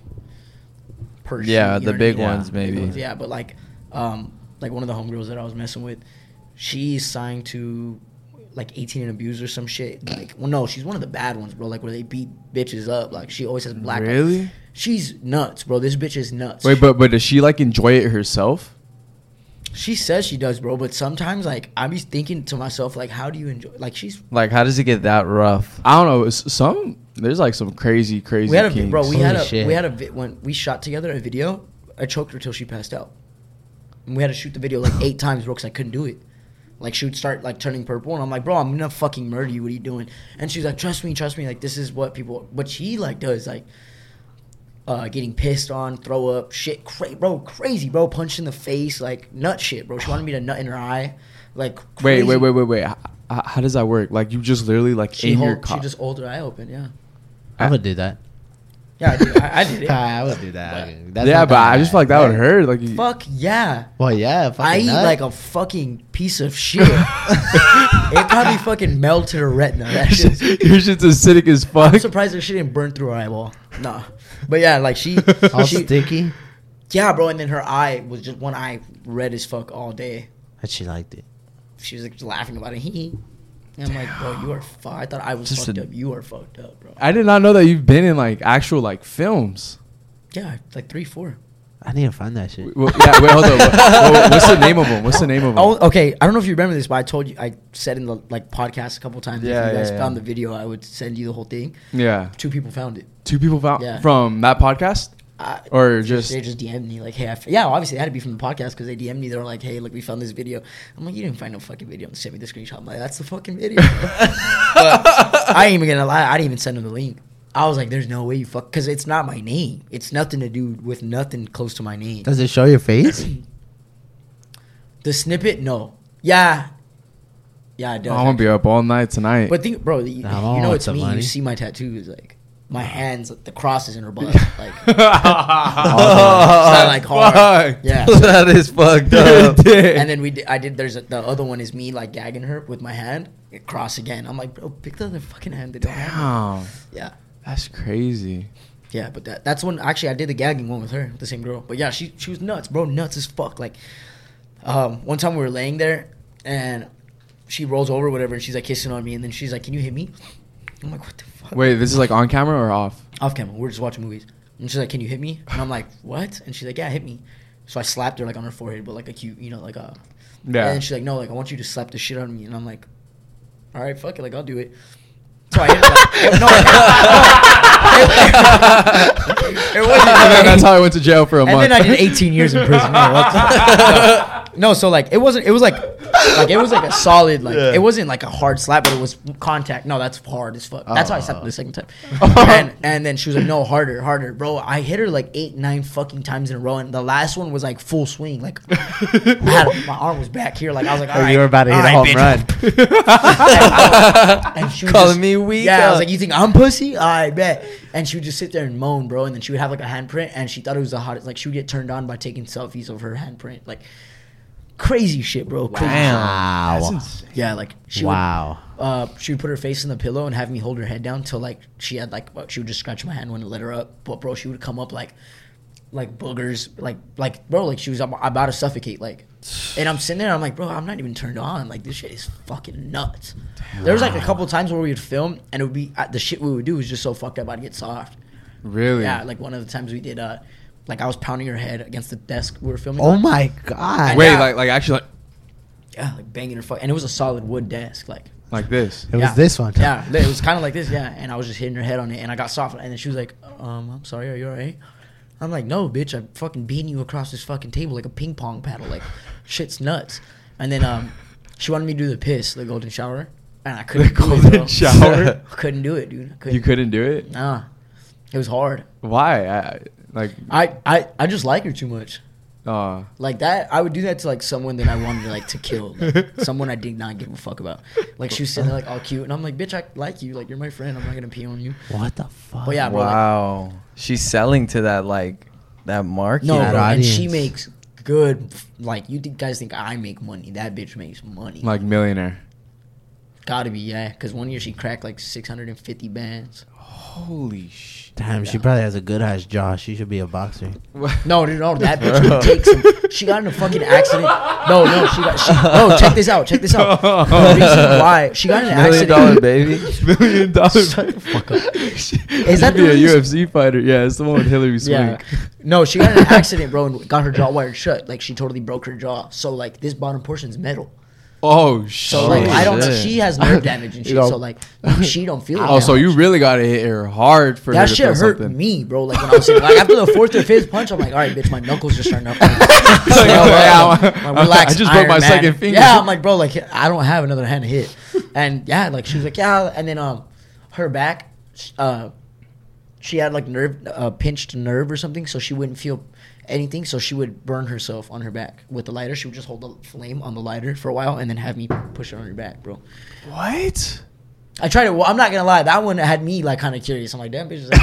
per shoot, Yeah, you the know what I big mean? ones, The big maybe. ones, yeah, but like um like one of the homegirls that I was messing with, she's signed to like eighteen and abuse or some shit. Like, well, no, she's one of the bad ones, bro. Like where they beat bitches up. Like she always has black. Really? She's nuts, bro. This bitch is nuts. Wait, but but does she like enjoy it herself? She says she does, bro. But sometimes, like, I be thinking to myself, like, how do you enjoy? Like, she's. Like, how does it get that rough? I don't know. s- Some there's like some crazy crazy. We had a vi- kinks. bro. We Holy had a shit. we had a vi- when we shot together a video. I choked her till she passed out. And we had to shoot the video like eight times, bro, because I couldn't do it. Like she would start like turning purple, and I'm like, bro, I'm gonna fucking murder you. What are you doing? And she's like, trust me, trust me. Like this is what people. What she like does like. Uh, getting pissed on, throw up, shit, cra- bro, crazy, bro, punched in the face, like nut shit, bro. She wanted me to nut in her eye, like. Wait, Crazy. wait, wait, wait, wait. How, how does that work? Like you just literally like She aim your hold, she cock. just hold her eye open, yeah. I would do that. Yeah, I did, I, I did it. I would do that. That's yeah, not but that I just feel like bad. that would hurt. Like you, Fuck yeah. Well, yeah. fucking I eat nut. like a fucking piece of shit. It probably fucking melted her retina. That shit's, your shit's acidic as fuck. I'm surprised her shit didn't burn through her eyeball. Nah. But yeah, like she, all she sticky. yeah, bro, and then her eye was just one eye red as fuck all day. But she liked it. She was like laughing about it. Hee. And I'm like, bro, you are fucked. I thought I was Just fucked a- up. You are fucked up, bro. I did not know that you've been in like actual like films. Yeah, like three, four. I need to find that shit. Well, yeah, wait, hold on. What- what- what's the name of them? What's the name of them? Oh, okay. I don't know if you remember this, but I told you, I said in the like podcast a couple times. Yeah, if you guys yeah, found yeah. the video, I would send you the whole thing. Yeah, Two people found it. two people found Yeah. from that podcast, Uh, or they just they just D M'd me like, hey, I f- yeah, obviously it had to be from the podcast because they D M'd me. They were like, hey, look, we found this video. I'm like, you didn't find no fucking video. And send me the screenshot. I'm like, that's the fucking video. bro." But I ain't even gonna lie. I didn't even send them the link. I was like, there's no way you fuck because it's not my name. It's nothing to do with nothing close to my name. Does it show your face? The snippet, no. Yeah, yeah, it does. I'm gonna be up all night tonight. But think, bro, you, Nah, I you know want it's some me. money. You see my tattoos, like my hands, the cross is in her butt. Like, it's not like hard. Fuck. Yeah. That is fucked up. And then we, did, I did. There's a, the other one is me like gagging her with my hand. It cross again. I'm like, bro, pick the other fucking hand. They don't have Damn. it. Yeah. That's crazy. Yeah, but that, that's when actually I did the gagging one with her, the same girl. But yeah, she she was nuts, bro, nuts as fuck. Like, um, one time we were laying there and she rolls over, or whatever, and she's like kissing on me, and then she's like, "Can you hit me?" I'm like, "What the fuck?" Wait, this is like on camera or off? Off camera. We're just watching movies, and she's like, "Can you hit me?" And I'm like, "What?" And she's like, "Yeah, hit me." So I slapped her like on her forehead, but like a cute, you know, like a. Yeah. And she's like, "No, like I want you to slap the shit out of me," and I'm like, "All right, fuck it, like I'll do it." So I hit her, like, no, it, it, it wasn't. And then that's how I went to jail for a And month. then I did eighteen years in prison. No, what? no. No, so like it wasn't. It was like, like it was like a solid. Like it wasn't like a hard slap, but it was contact. No, that's hard as fuck. That's how I slapped her the second time. and and then she was like, "No, harder, harder, bro." I hit her like eight, nine fucking times in a row, and the last one was like full swing. Like I had, my arm was back here. Like I was like, "All right, you were about to hit all a home right, run. and she would Calling just- me weak. Yeah, I was uh. like, "You think I'm pussy? I bet." And she would just sit there and moan, bro. And then she would have like a handprint, and she thought it was the hottest. Like she would get turned on by taking selfies of her handprint, like crazy shit, bro. Crazy shit. Wow. Yeah, like she Wow. would. Uh, she would put her face in the pillow and have me hold her head down till like she had like well, she would just scratch my hand when I let her up. But bro, she would come up like like boogers, like like bro, like she was ab- about to suffocate, like. And I'm sitting there, I'm like, bro, I'm not even turned on. Like this shit is fucking nuts. There was like a couple times where we would film and it would be uh, the shit we would do was just so fucked up I'd get soft. Really? Yeah, like one of the times we did, uh, like I was pounding her head against the desk we were filming. Oh on. my god. Wait, Yeah. like like actually like, Yeah, like banging her fuck, and it was a solid wood desk, like. like this. It was Yeah. this one. Yeah, it was kind of like this. Yeah, and I was just hitting her head on it, and I got soft, and then she was like, "Um, I'm sorry, are you alright?" I'm like, "No, bitch, I'm fucking beating you across this fucking table like a ping pong paddle, like, shit's nuts." And then um, she wanted me to do the piss, the golden shower, and I couldn't The do it, golden bro. shower? couldn't do it, dude. I couldn't. You couldn't do it? Nah, it was hard. Why? I, like I, I, I just like her too much. uh Like that, I would do that to like someone that I wanted like to kill, like, someone I did not give a fuck about. Like she was sitting there like all cute, and I'm like, bitch, I like you, like you're my friend. I'm not gonna pee on you. What the fuck? But yeah, bro. Like, Wow. She's selling to that like that market. no, That bro, and she audience. makes good. Like you th- guys think I make money? That bitch makes money. like millionaire. Gotta be, yeah. Because one year she cracked like six hundred fifty bands. Holy shit. Damn, she probably has a good ass jaw. She should be a boxer. No, no, no, that bitch would take some. She got in a fucking accident. No, no, she got. She, no, check this out. Check this out. The reason why she got in an Million accident. dollar baby. Million dollars. Shut the fuck up. Is that that be the a reason? U F C fighter? Yeah, it's the one with Hillary Yeah. Swank. No, she got in an accident, bro, and got her jaw wired shut. Like she totally broke her jaw. So like this bottom portion's metal. Oh shit. So like I don't know. shit. She has nerve damage and shit. You know. So like she don't feel it. Oh, that so you much. really gotta hit her hard for her That to shit feel hurt something. me, bro. Like when I was sitting, like after the fourth or fifth punch, I'm like, all right, bitch, my knuckles just starting up. Like, yeah, Like, relax, I just broke Iron my Man. second finger. Yeah, I'm like, bro, like I don't have another hand to hit. And yeah, like she was like, yeah, and then um, her back, uh, she had like nerve, uh, pinched nerve or something, so she wouldn't feel anything. So she would burn herself on her back with the lighter. She would just hold the flame on the lighter for a while and then have me push her on her back, bro. What? I tried it. Well, I'm not gonna lie. That one had me like kind of curious. I'm like, damn, bitch. Is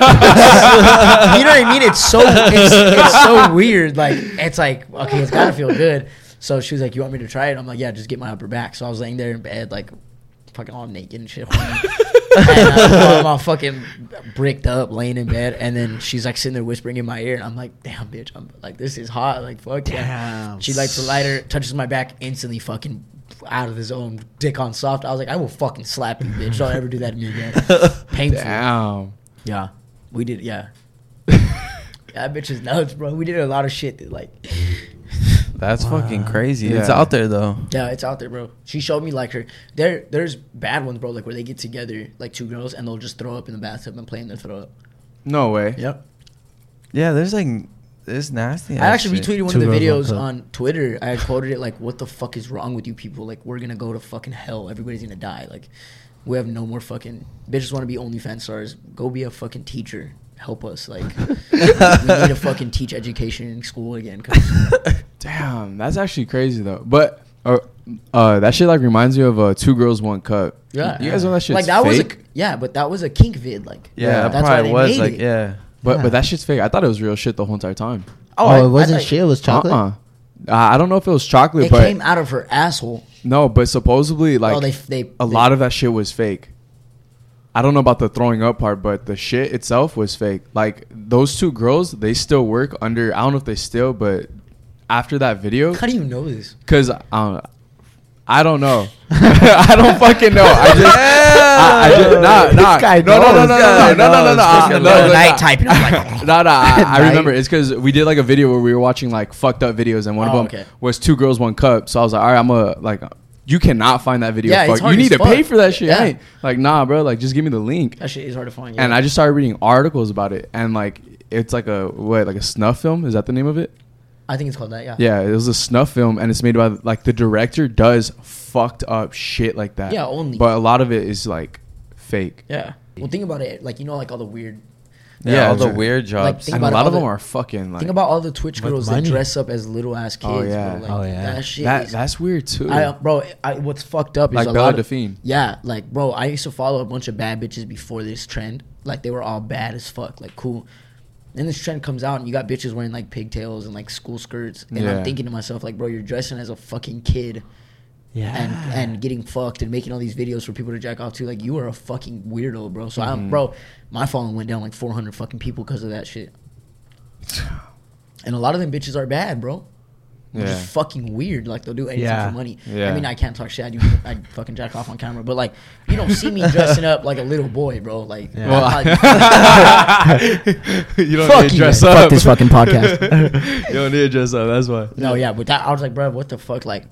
that you know what I mean? It's so it's, it's so weird. Like it's like okay, it's gotta feel good. So she was like, "You want me to try it?" I'm like, "Yeah, just get my upper back." So I was laying there in bed, like fucking all naked and shit. and uh, I'm all fucking bricked up, laying in bed, and then she's like sitting there whispering in my ear, and I'm like, "Damn, bitch, I'm like, this is hot." Like, fuck yeah. Damn. She lights the lighter, touches my back, instantly fucking out of the zone, dick on soft. I was like, I will fucking slap you, bitch. Don't ever do that to me again. Painful. Damn. Yeah, we did. Yeah, that bitch is nuts, bro. We did a lot of shit that, like, That's fucking crazy. It's Yeah. out there though. yeah, it's out there, bro. She showed me like her. There, there's bad ones, bro. Like where they get together, like two girls, and they'll just throw up in the bathtub and play in their throw up. No way. Yep. Yeah, there's like this nasty. I actually shit. retweeted one Two of the girls, videos one cup. on Twitter. I had quoted it like, "What the fuck is wrong with you people? Like, we're gonna go to fucking hell. Everybody's gonna die. Like, we have no more fucking bitches want to be OnlyFans stars. Go be a fucking teacher. Help us. Like, we need to fucking teach education in school again." 'Cause Damn, that's actually crazy though. But uh, uh, that shit like reminds me of uh, Two Girls One Cup. Yeah, you guys know that shit's like that fake? was a yeah, but that was a kink vid. Like Yeah, that's it why probably they was made like it. yeah. But Yeah. but that shit's fake. I thought it was real shit the whole entire time. Oh, I- it wasn't I thought shit. It was chocolate. Uh-uh. I I don't know if it was chocolate, It but came out of her asshole. no, but supposedly like oh, they they a they- lot of that shit was fake. I don't know about the throwing up part, but the shit itself was fake. Like those two girls, they still work under. I don't know if they still, but after that video, How do you know this? because um, I don't know. I don't fucking know. I just, I, I just, nah, nah. guy no, no, no, no, knows. no, no, no, no, no, no. Fucking Uh, knows. no, no, night no. typing. I'm like, No, no, I, I Night. remember. It's because we did like a video where we were watching like fucked up videos, and one Oh, of them okay. was Two Girls One Cup. So I was like, all right, I'm gonna like, you cannot find that video. Yeah, it's fuck. hard You need as to pay fuck. for that shit. Yeah. I ain't- like, nah, bro. Like, just give me the link. that shit is hard to find. Yeah. And I just started reading articles about it, and like, it's like a what, like a snuff film? Is that the name of it? I think it's called that. Yeah. Yeah, it was a snuff film, and it's made by like the director does fucked up shit like that. Yeah, only. But a lot of it is like fake. Yeah. Well, think about it. Like you know, like all the weird. Yeah, Yeah, all the it's- weird like, jobs. think And a about lot all of them the- are fucking like. Think about all the Twitch With girls that money. dress up as little ass kids. Oh, yeah. Bro. Like, Oh, yeah. That shit. that. is, That's weird too. I, bro, I, what's fucked up is like a Bella lot of, Delphine. yeah, like bro, I used to follow a bunch of bad bitches before this trend. Like they were all bad as fuck, like cool. Then this trend comes out and you got bitches wearing like pigtails and like school skirts, and Yeah. I'm thinking to myself like, bro, you're dressing as a fucking kid Yeah. and and getting fucked and making all these videos for people to jack off to. Like you are a fucking weirdo, bro. So Mm-hmm. I'm, bro, my following went down like four hundred fucking people because of that shit. And a lot of them bitches are bad, bro. They're Yeah. just fucking weird. Like they'll do anything Yeah. for money. Yeah. I mean, I can't talk shit. I do. I fucking jack off on camera, but like, you don't see me dressing up like a little boy, bro. Like, Yeah. Well, I- you don't fuck need to you, dress man. up. Fuck this fucking podcast. You don't need to dress up. That's why. No, yeah, but that I was like, bro, what the fuck? Like,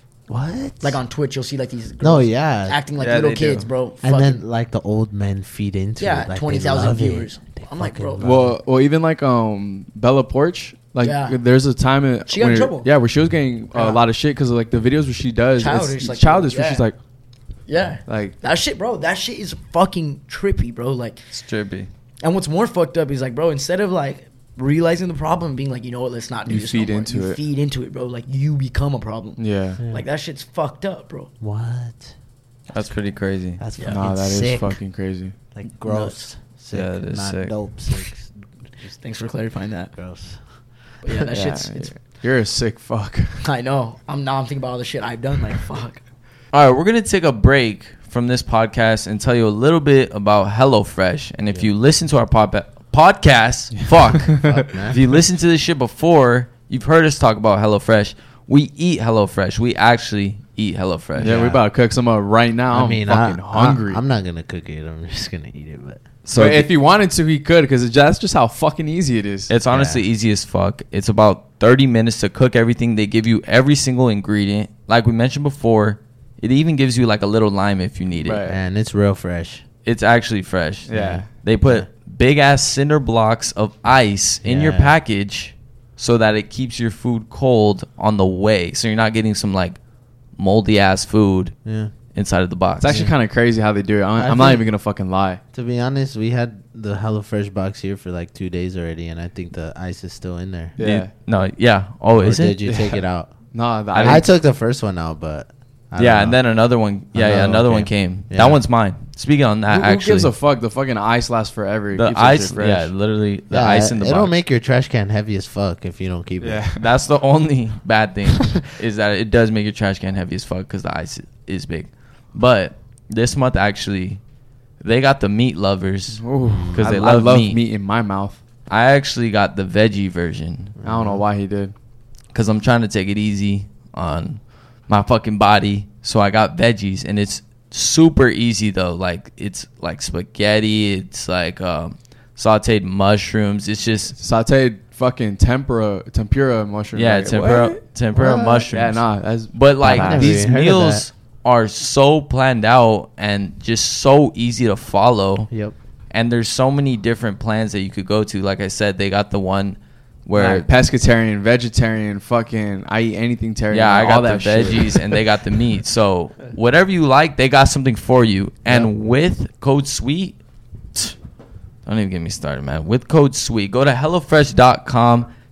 What? like on Twitch, you'll see like these girls No, yeah. acting like Yeah, little they kids, do. bro. And Fucking- then like the old men feed into Yeah, it. Like, twenty they thousand love it. viewers. They I'm like, fucking bro. love Well, it. well, even like um Bella Porch, like Yeah. there's a time in, She got in where- trouble. Yeah, where she was getting uh, Yeah. a lot of shit because of like the videos where she does Childish, it's like, childish. Where yeah. she's like, yeah, like that shit, bro. That shit is fucking trippy, bro. Like, It's trippy. and what's more fucked up is like, bro, instead of like realizing the problem, and being like, you know what, let's not do You this. feed no more. into you it. Feed into it, bro. Like you become a problem. yeah. Yeah. Like that shit's fucked up, bro. What? That's pretty crazy. That's Yeah. fucking Nah, that is sick. fucking crazy. Like gross. Sick. Yeah, it is Not sick. dope. Sick. Just Thanks for clarifying that. gross. But yeah, that Yeah, shit's. It's, you're a sick fuck. I know. I'm now. I'm thinking about all the shit I've done. Like fuck. All right, we're gonna take a break from this podcast and tell you a little bit about HelloFresh. And if Yeah. you listen to our pod- podcast, fuck, Fuck, man. if you listened to this shit before, you've heard us talk about HelloFresh. We eat HelloFresh. We actually eat HelloFresh. Yeah, we Yeah. about to cook some up right now. I mean, I'm fucking I, hungry. I, am not gonna cook it. I'm just gonna eat it. But So but if he wanted to, he could because that's just how fucking easy it is. it's honestly Yeah. easy as fuck. It's about thirty minutes to cook everything. They give you every single ingredient. Like we mentioned before, it even gives you like a little lime if you need it. Right. and it's real fresh. It's actually fresh. Yeah. They put big ass cinder blocks of ice in your Yeah. package so that it keeps your food cold on the way. So you're not getting some like moldy ass food Yeah. inside of the box. It's actually Yeah. kind of crazy how they do it. I'm, I I'm not think- even gonna fucking lie. To be honest, we had the HelloFresh box here for like two days already, and I think the ice is still in there. Yeah. You- no, yeah. Oh, Or is did it? you take Yeah. it out? No, the, I I, took the first one out, but I don't Yeah, know. and then another one. Yeah, yeah, Another another one one came. came. Yeah. That one's mine. Speaking on that, who, who actually, gives a fuck? The fucking ice lasts forever. It the keeps that shit ice, fresh. yeah, literally the Yeah, ice in the it'll box. make your trash can heavy as fuck if you don't keep Yeah. it. That's the only bad thing is that it does make your trash can heavy as fuck because the ice is big. But this month actually, they got the meat lovers Ooh, because I- they I love, love meat. meat in my mouth. I actually got the veggie version I don't know why he did. because I'm trying to take it easy on my fucking body. So I got veggies, and it's super easy though. Like it's like spaghetti. It's like um, sautéed mushrooms. It's just Sauteed fucking tempura, tempura mushroom. yeah, Like, tempura what? tempura What? mushrooms. Yeah, nah, that's But like I've never these even heard of meals that. are so planned out and just so easy to follow. Yep. And there's so many different plans that you could go to. Like I said, they got the one where like pescatarian, vegetarian, fucking I eat anything tarian. yeah, I all got the that shit. veggies and they got the meat. So whatever you like, they got something for you. And with code SWEET, don't even get me started, man. With code SWEET, go to HelloFresh dot com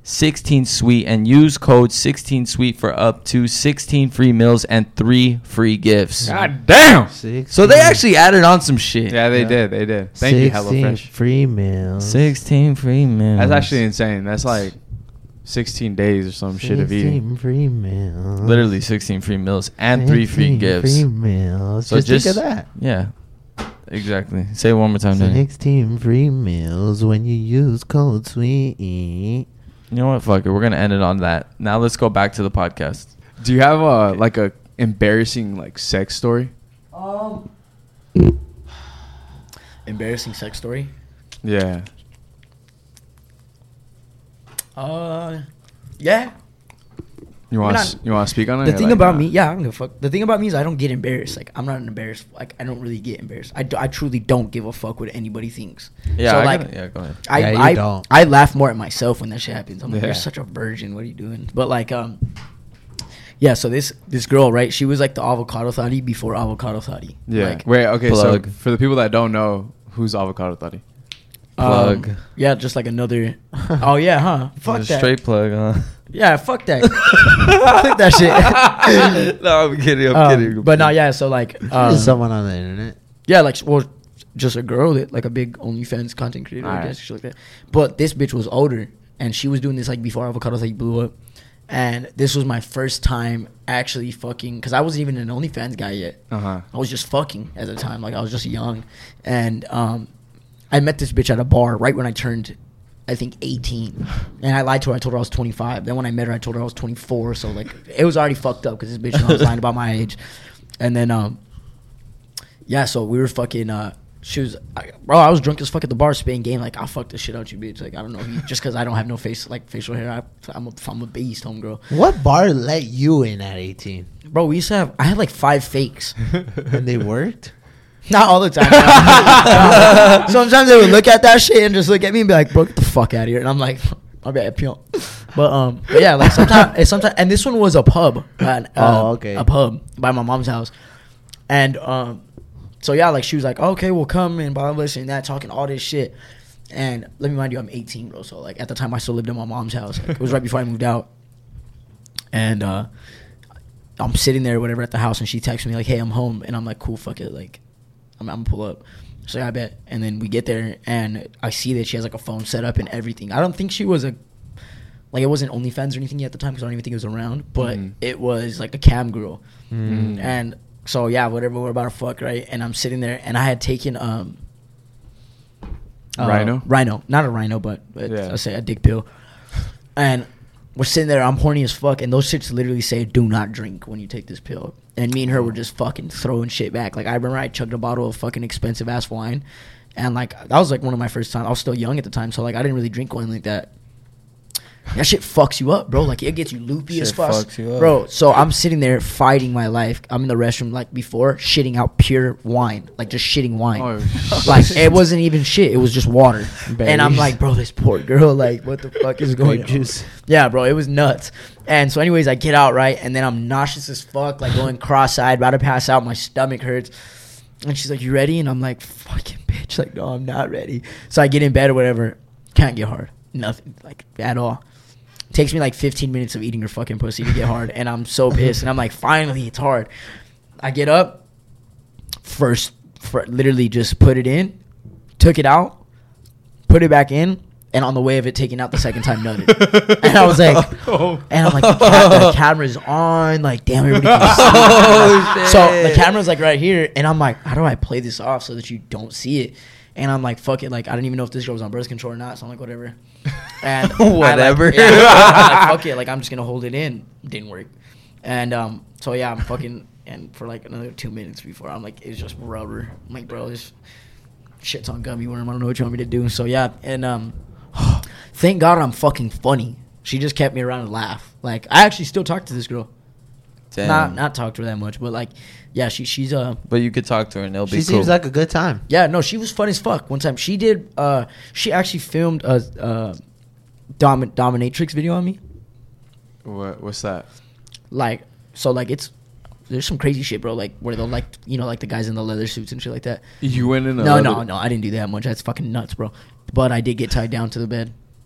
sixteen sweet and use code sixteen sweet for up to sixteen free meals and three free gifts. God damn. So they actually added on some shit. Yeah, they Yeah. did. They did. Thank you, HelloFresh. Free meals. sixteen free meals. That's actually insane. That's like sixteen days or some shit of eating. sixteen free meals. Literally sixteen free meals and three free sixteen gifts. Free meals. So just, just- think of that. Yeah. Exactly. Say it one more time, Danny. sixteen free meals when you use code SWEET. You know what? Fuck it. We're gonna end it on that. Now let's go back to the podcast. Do you have a like a embarrassing like sex story? Um, embarrassing sex story. Yeah. Uh, yeah. You want We're to not- you want to speak on it? The or, thing like, about nah? me, yeah, I don't give a fuck. The thing about me is I don't get embarrassed. Like I'm not an embarrassed. Like I don't really get embarrassed. I, do- I truly don't give a fuck what anybody thinks. Yeah. So I like gotta- yeah. Go ahead. I Yeah, you I, don't. I laugh more at myself when that shit happens. I'm like, Yeah. you're such a virgin. What are you doing? But like um, yeah. So this this girl, right? She was like the avocado thotty before avocado thotty. Yeah. Like, Wait. Okay. Plug. So for the people that don't know, who's avocado thotty? Plug. Um, yeah, just like another. Oh yeah, huh? Fuck Just that. Straight plug, huh? Yeah, fuck that. Click that shit. No, I'm kidding. I'm Um, kidding. but no, yeah. So like, um, Just someone on the internet. yeah, like well, just a girl that like a big OnlyFans content creator, I Alright. guess, shit like that. But this bitch was older, and she was doing this like before avocado like blew up. And this was my first time actually fucking, because I wasn't even an OnlyFans guy yet. Uh huh. I was just fucking at the time, like I was just young, and um, I met this bitch at a bar right when I turned, I think eighteen, and I lied to her. I told her I was twenty-five. Then when I met her, I told her I was twenty-four. So like, it was already fucked up because this bitch knew I was lying about my age. And then um, yeah, so we were fucking. Uh, she was, I, bro. I was drunk as fuck at the bar, spitting game. Like, I'll fuck the shit out you, bitch. Like, I don't know, you, just because I don't have no face, like facial hair. I, I'm a, I'm a beast, homegirl. What bar let you in at eighteen? Bro, we used to have. I had like five fakes. And they worked? Not all the time. no. Sometimes they would look at that shit and just look at me and be like, "Bro, get the fuck out of here." And I'm like, "My bad, pimp." But um, but yeah, like sometimes, sometimes, and this one was a pub. Uh, Oh, okay. A pub by my mom's house, and um, so yeah, like she was like, "Okay, we'll come," and blah blah blah, and that, talking all this shit. And let me remind you, I'm eighteen, bro. So like at the time, I still lived in my mom's house. Like, it was right before I moved out, and uh, I'm sitting there, or whatever, at the house, and she texts me like, "Hey, I'm home," and I'm like, "Cool, fuck it, like." I'm, I'm gonna pull up. So yeah, I bet. And then we get there, and I see that she has like a phone set up and everything. I don't think she was a like it wasn't OnlyFans or anything at the time because I don't even think it was around. But Mhm. it was like a cam girl. Mm. And so yeah, whatever. We're about to fuck, right? And I'm sitting there, and I had taken um uh, Rhino? rhino, not a rhino, but, but Yeah. I say a dick pill. And we're sitting there. I'm horny as fuck, and those shits literally say, "Do not drink when you take this pill." And me and her were just fucking throwing shit back. Like I remember I chugged a bottle of fucking expensive ass wine, and like that was like one of my first times. I was still young at the time, so like I didn't really drink wine like that. That shit fucks you up, bro. Like it gets you loopy as Shit fuck, fucks you up. bro. So I'm sitting there fighting my life. I'm in the restroom like before, shitting out pure wine, like just shitting wine. Oh, Like it wasn't even shit. It was just water. And I'm Berries. like, bro, this poor girl. Like, what the fuck is going on? Grape juice. Yeah, bro, it was nuts. And so, anyways, I get out, right, and then I'm nauseous as fuck, like going cross-eyed, about to pass out. My stomach hurts. And she's like, "You ready?" And I'm like, "Fucking bitch!" Like, no, I'm not ready. So I get in bed or whatever. Can't get hard. Nothing, like at all. Takes me like fifteen minutes of eating her fucking pussy to get hard, and I'm so pissed. And I'm like, finally, it's hard. I get up, first, fir- literally just put it in, took it out, put it back in, and on the way of it taking out the second time, nutted. And I was like, and I'm like, the, ca- the camera's on, like, damn, everybody can see. Oh, shit. So the camera's like right here, and I'm like, how do I play this off so that you don't see it? And I'm like, fuck it, like, I didn't even know if this girl was on birth control or not, so I'm like, whatever. And I, like, Whatever. yeah, I'm like, fuck it, like, I'm just gonna hold it in. Didn't work. And um, so yeah, I'm fucking, and for like another two minutes before, I'm like, it's just rubber. I'm like, bro, this shit's on gummy worm. I don't know what you want me to do. So yeah, and um, thank God I'm fucking funny. She just kept me around and laugh. Like, I actually still talk to this girl. Damn. Not not talk to her that much, but like, yeah, she she's uh But you could talk to her and it'll She be cool. seems like a good time. yeah, no, she was fun as fuck. One time she did uh she actually filmed a uh Dom- dominatrix video on me. What, what's that? Like, so like it's there's some crazy shit, bro, like where they'll like, you know, like the guys in the leather suits and shit like that. You went in a No, leather- no, no, I didn't do that much. That's fucking nuts, bro. But I did get tied down to the bed.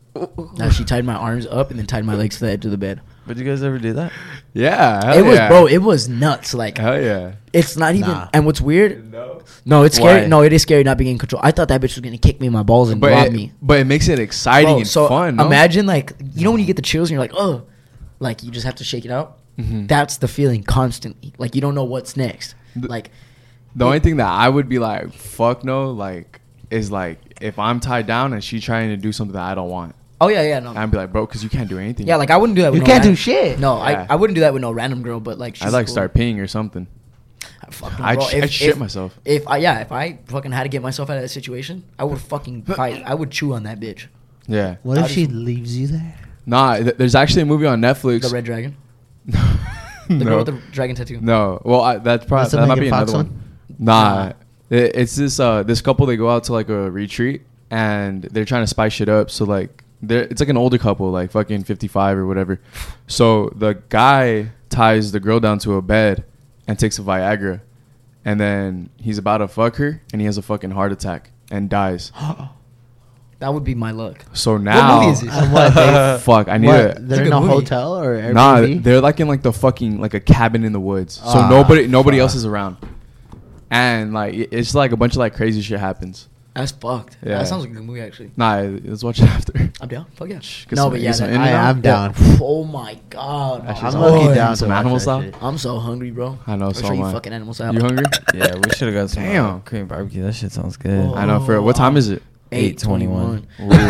Now she tied my arms up and then tied my legs to the edge of the bed. But you guys ever do that? Yeah, hell It was, yeah. bro. It was nuts. Like, Hell yeah. it's not even. Nah. And what's weird? No. No, it's scary. Why? No, it is scary not being in control. I thought that bitch was gonna kick me in my balls and But rob it, me. but it makes it exciting Bro, and so fun. No? imagine like you know when you get the chills and you're like, oh, like you just have to shake it out. Mhm. That's the feeling constantly. Like you don't know what's next. The- Like The only thing that I would be like, fuck no, like, is like if I'm tied down and she trying to do something that I don't want. oh yeah, yeah, no. I'd be like, bro, because you can't do anything. Yeah, like I wouldn't do that. With You no can't do ran- shit. No, Yeah. I, I wouldn't do that with no random girl. But like, she's I'd like cool. start peeing or something. I fucking, I'd bro, sh- if- I'd shit if- myself. If I yeah, if I fucking had to get myself out of that situation, I would fucking fight. I would chew on that bitch. Yeah. What if I'd she just- leaves you there? Nah, th- there's actually a movie on Netflix. The red dragon, no. the girl with the dragon tattoo. No. Well, I, that's probably That's the that might Megan be Fox another one? one. Nah. It, it's this uh this couple, they go out to like a retreat and they're trying to spice shit up. So like they're it's like an older couple, like fucking fifty-five or whatever. So the guy ties the girl down to a bed and takes a Viagra. And then he's about to fuck her and he has a fucking heart attack and dies. That would be my luck. So now movie is this? And what, they- fuck, I need what, to they're It's in a a good movie. hotel or Airbnb? Nah, they're like in like the fucking like a cabin in the woods. So Ah, nobody nobody else fuck. is around. And like it- it's like a bunch of like crazy shit happens. That's fucked. Yeah. That sounds like a good movie actually. Nah, let's watch it after. I'm down. Fuck yeah. Get No, some- but get yeah, some that- in I and out. am down. Oh my god. That bro. shit's I'm all- lucky Oh, down some to watch animal that style? shit. I'm so hungry, bro. I know, I'll so show am you I. fucking animal salad. You hungry? Yeah, we should have got some Damn. uh, Korean barbecue. That shit sounds good. Whoa. I know. For what time is it? eight twenty-one.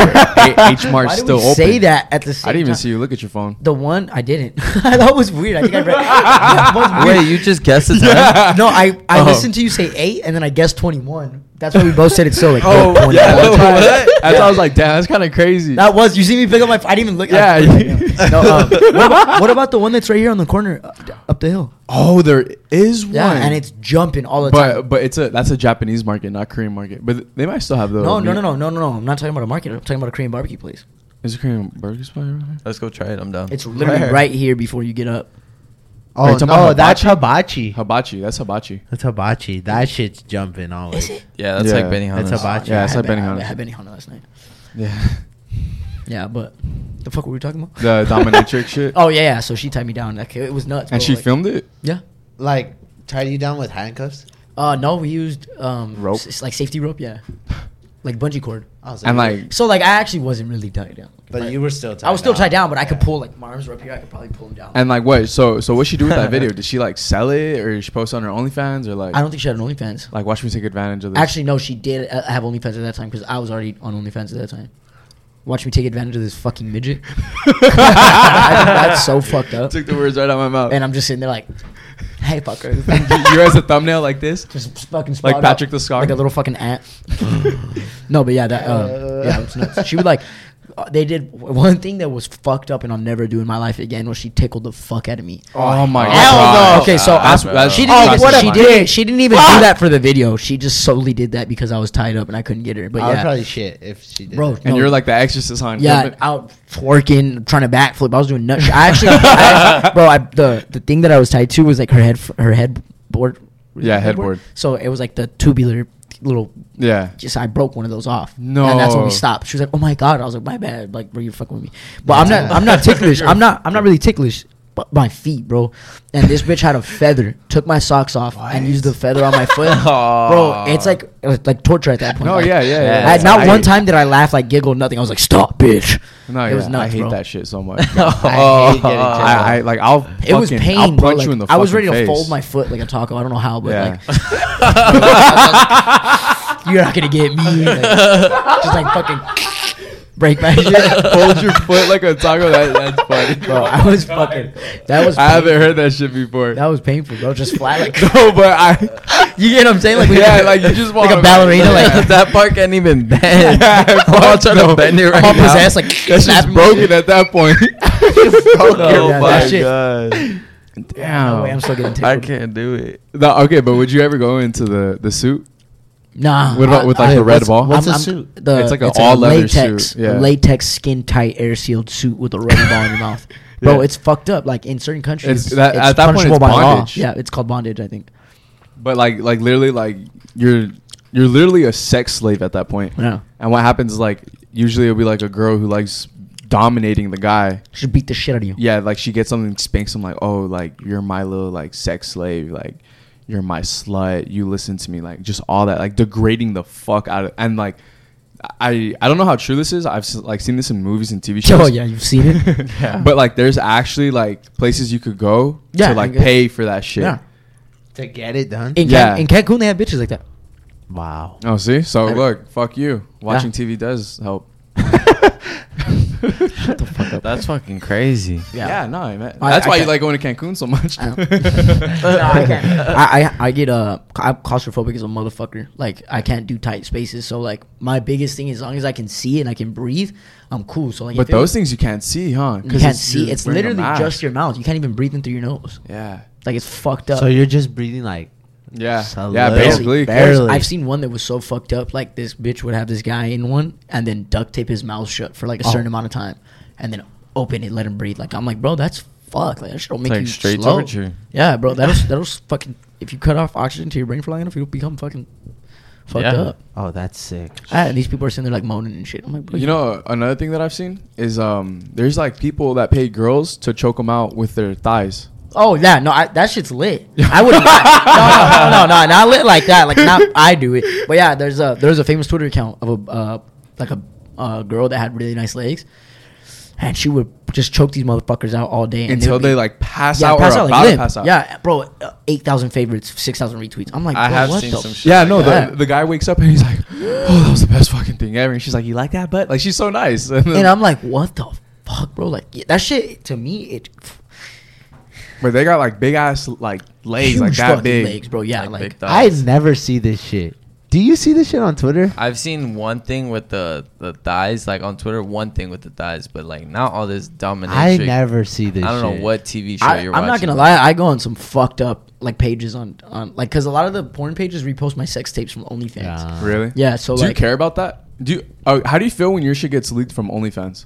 H Mart Why did still we open. say that at the same I didn't even time? see you look at your phone. The one I didn't. That was weird. I think I read. That was weird. Wait, you just guessed the time? No, I I Oh. listened to you say eight, and then I guessed twenty-one. That's why we both said it's still like Oh, twenty-one. yeah. That's why, What? that's why I was like, damn, that's kind of crazy. That was. You see me pick up my. I didn't even look. Yeah. I- no. Um, what, about, what about the one that's right here on the corner, up, up the hill? Oh, there is one. Yeah, and it's jumping all the but time. but it's a that's a Japanese market, not Korean market. But they might still have those. No, no, no, no, no, no, no. I'm not talking about a market. I'm talking about a Korean barbecue place. Is it Korean burger spot around here? Let's go try it. I'm down. It's literally Where? right here before you get up. Are you Oh talking no, about that's hibachi? hibachi. Hibachi. That's hibachi. That's hibachi. That shit's jumping always. Is it? yeah, that's Yeah. like Benny That's Hanna's. hibachi. Yeah, I it's had like Ben- Benihana. I had Benihana last night. Yeah. Yeah, but the fuck were we talking about? The dominatrix shit. Oh yeah, yeah. So she tied me down. Like, it was nuts. And bro. she Like- filmed it. Yeah. Like tie you down with handcuffs. Uh, no, we used um Rope? s- s- like safety rope. Yeah, like bungee cord. I was And like, So like I actually wasn't really tied down. but Like, you were still tied. I was still down. tied down, but I could Yeah. pull like my arms were up here. I could probably pull them down. and like what? So so what she do with that video? Did she like sell it or did she post it on her OnlyFans or like I don't think she had an OnlyFans. like watch me take advantage of this? Actually, no, she did uh, have OnlyFans at that time because I was already on OnlyFans at that time. Watch me take advantage of this fucking midget. I think that's so fucked up. took the words right out of my mouth. And I'm just sitting there like, hey, fucker. you as a thumbnail like this. Just fucking Like spot Patrick up, the Scar? like a little fucking ant. No, but yeah, that uh, yeah, it's nuts. She would like, uh, they did one thing that was fucked up, and I'll never do in my life again. Was she tickled the fuck out of me? Oh my Hell god. no. Okay, so That's- I- that's- she didn't. that's even, she fine. didn't. She didn't even do that for the video. She just solely did that because I was tied up and I couldn't get her. But I would yeah, probably shit if she did. bro. that. And no, you're like the exorcist on yeah, Kevin. out twerking, trying to backflip. I was doing nut. Shit. I actually, I actually bro. I, the the thing that I was tied to was like her head, her headboard. Yeah, headboard. So it was like the tubular little. Yeah. Just I broke one of those off. No. and that's when we stopped. She was like, "Oh my god!" I was like, "My bad." Like, bro, you're fucking with me. But I'm not. I'm not ticklish. I'm not. I'm not really ticklish. But my feet, bro. And this bitch had a feather. Took my socks off and used the feather on my foot. Bro, it's like it was like torture at that point. No, Like, yeah, yeah, yeah. I, not I- one time did I laugh, like giggle, nothing. I was like, "Stop, bitch." No, It yeah, was nuts, I hate bro. that shit so much. I hate getting tickled. I, I like I'll. It was fucking- pain, I'll bro. punch Like, you in the I was ready fucking to face. fold my foot like a taco. I don't know how, but Yeah. like, you're not gonna get me. Like, just like fucking break my shit. Hold your foot like a taco. That, that's funny, Bro, I was fucking. That was. I haven't painful. heard that shit before. That was painful, bro. Just flat like. No, but I. You get what I'm saying? Like, Yeah, like, you just like wanna- a ballerina. Yeah. Like that part can't even bend. Yeah, I'm all trying no. to bend it right I'm all now. possessed. Like That shit's snapping my broken shit. at that point. Oh Yeah, my that shit. god! No way, I'm still getting I tickled. can't do it. No, okay, but would you ever go into the the suit? Nah. What about with like I- the red what's- ball? what's I'm- a I'm- suit? The, It's like a all-leather latex, suit, yeah. latex skin tight air sealed suit with a rubber ball in your mouth. Bro, Yeah. it's fucked up. Like in certain countries, It's- that- at that point, punishable it's by law. bondage. Yeah, it's called bondage. I think. But like like literally like you're you're literally a sex slave at that point. Yeah. And what happens is like usually it'll be like a girl who likes dominating the guy. Should beat the shit out of you. Yeah, like she gets something, spanks him like, oh, like you're my little like sex slave, like you're my slut. You listen to me, like just all that, like degrading the fuck out of. And like, I I don't know how true this is. I've like seen this in movies and T V shows. Oh yeah, you've seen it. Yeah. But like, there's actually like places you could go Yeah, to like I guess. pay for that shit. Yeah. To get it done. In, Yeah. Can- in Cancun, they have bitches like that. Wow. Oh, see, so I- look, fuck you. Watching Yeah. T V does help. Shut the fuck up. That's fucking crazy. Yeah, no, I mean, I- that's I why you can't- like going to Cancun so much. I no, I can't. I, I I get uh I'm claustrophobic as a motherfucker. Like I can't do tight spaces. So like my biggest thing is as long as I can see and I can breathe, I'm cool. So like But if it- those things you can't see, huh? you can't it's- see. you're It's wearing a literally mask. just your mouth. You can't even breathe in through your nose. Yeah, Like it's fucked up. So you're just breathing like. yeah, So yeah. little, Basically, barely. I've seen one that was so fucked up. Like this bitch would have this guy in one and then duct tape his mouth shut for like a certain Oh. amount of time, and then open it, let him breathe. Like I'm like, bro, that's fuck. Like that shit'll make like you straight slow. torture. Yeah, bro, that'll that'll fucking if you cut off oxygen to your brain for long enough, you'll become fucking fucked Yeah. up. Oh, that's sick. Ah, and these people are sitting there like moaning and shit. I'm like, bro, You know, another thing that I've seen is um, there's like people that pay girls to choke them out with their thighs. oh yeah, no, I, that shit's lit. I wouldn't. no, no, no, no, no, not lit like that. Like not I do it, but yeah, there's a there's a famous Twitter account of a uh, like a uh, girl that had really nice legs, and she would just choke these motherfuckers out all day and Until would be- they like pass yeah, out pass or out, about like, to limp. pass out. Yeah, bro, uh, eight thousand favorites, six thousand retweets. I'm like, I bro, have what seen the some f- shit. Yeah, no, Yeah. the, the guy wakes up and he's like, oh, that was the best fucking thing ever. And she's like, you like that butt? Like, she's so nice. And, then, And I'm like, what the fuck, bro? Like yeah, that shit to me, it but they got like big ass like legs, huge like that fucking big. legs, bro. Yeah, Like like, big I thighs. never see this shit. Do you see this shit on Twitter? I've seen one thing with the, the thighs, like on Twitter, one thing with the thighs, but like not all this I dominatrix. never see this. I don't shit. know what T V show I, you're I'm watching. not gonna lie, I go on some fucked up like pages on on like because a lot of the porn pages repost my sex tapes from OnlyFans. Yeah. Really? Yeah, so do like you care about that? Do you? Oh, how do you feel when your shit gets leaked from OnlyFans?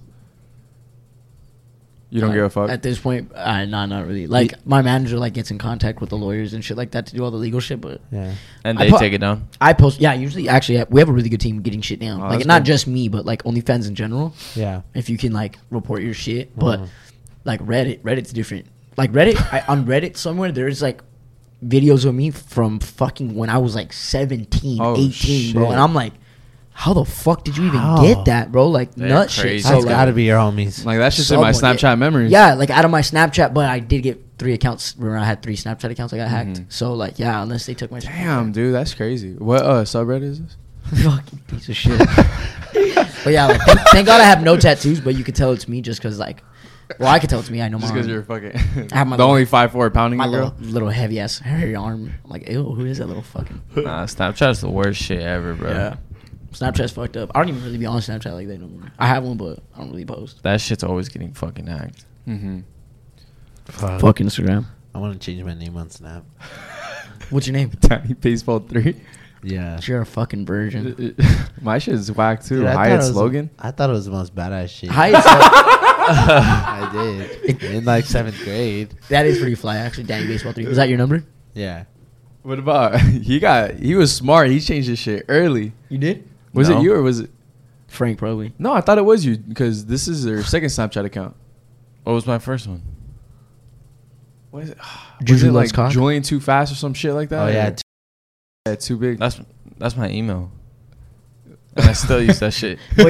You don't uh, give a fuck. at this point. Uh, nah, not really. Like my manager like gets in contact with the lawyers and shit like that to do all the legal shit, but Yeah. And I they po- take it down. I post. Yeah, usually actually we have a really good team getting shit down. Oh, like that's not good. just me, but like OnlyFans in general. Yeah. If you can like report your shit, but Mhm. like Reddit, Reddit's different. Like Reddit, I, on Reddit somewhere there's like videos of me from fucking when I was like seventeen, Oh, eighteen, bro, shit. and I'm like, how the fuck did you even How? get that, bro? Like They're nut crazy. shit. That's So like, gotta be your homies. Like that's just in my someone- Snapchat memories. yeah, like out of my Snapchat, but I did get three accounts. Remember, I had three Snapchat accounts. I got hacked. Mhm. So like, yeah, unless they took my Damn, dude, that's crazy. What uh subreddit is this? fucking piece of shit. But yeah, like, thank, thank God I have no tattoos, but you could tell it's me just because like, well, I could tell it's me. I know my Just because arm. you're fucking I have my the little- only five four pounding my a girl. little little heavy ass hairy arm. I'm like, ew, who is that little fucking? Nah, Snapchat's the worst shit ever, bro. Yeah. Snapchat's fucked up. I don't even really be on Snapchat like that no more. I have one, but I don't really post. That shit's always getting fucking hacked. Mm-hmm. Fuck. Fuck Instagram. I want to change my name on Snap. What's your name? Tiny Baseball three. Yeah. You're a fucking virgin. My shit is whack too. Dude, I thought Hyatt it was- slogan. I thought it was the most badass shit. Hi. I did. In like seventh grade. That is pretty fly, actually. Danny Baseball three. Was that your number? Yeah. What about he got? He was smart. He changed his shit early. You did? Was No. it you or was it? Frank, probably. No, I thought it was you because this is their second Snapchat account. What was my first one? What is it? Juju Was it Loves like Cock? Julian Too Fast or some shit like that? Oh yeah. Or- yeah, too big. That's that's my email. And I still use that shit. Now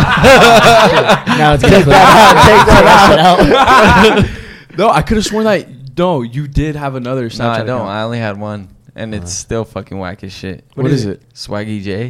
it's take that out. Take that out. No, I could have sworn that. No, you did have another Snapchat No, I don't. account. I only had one, and it's Uh. still fucking whack as shit. What is it? Swaggy J.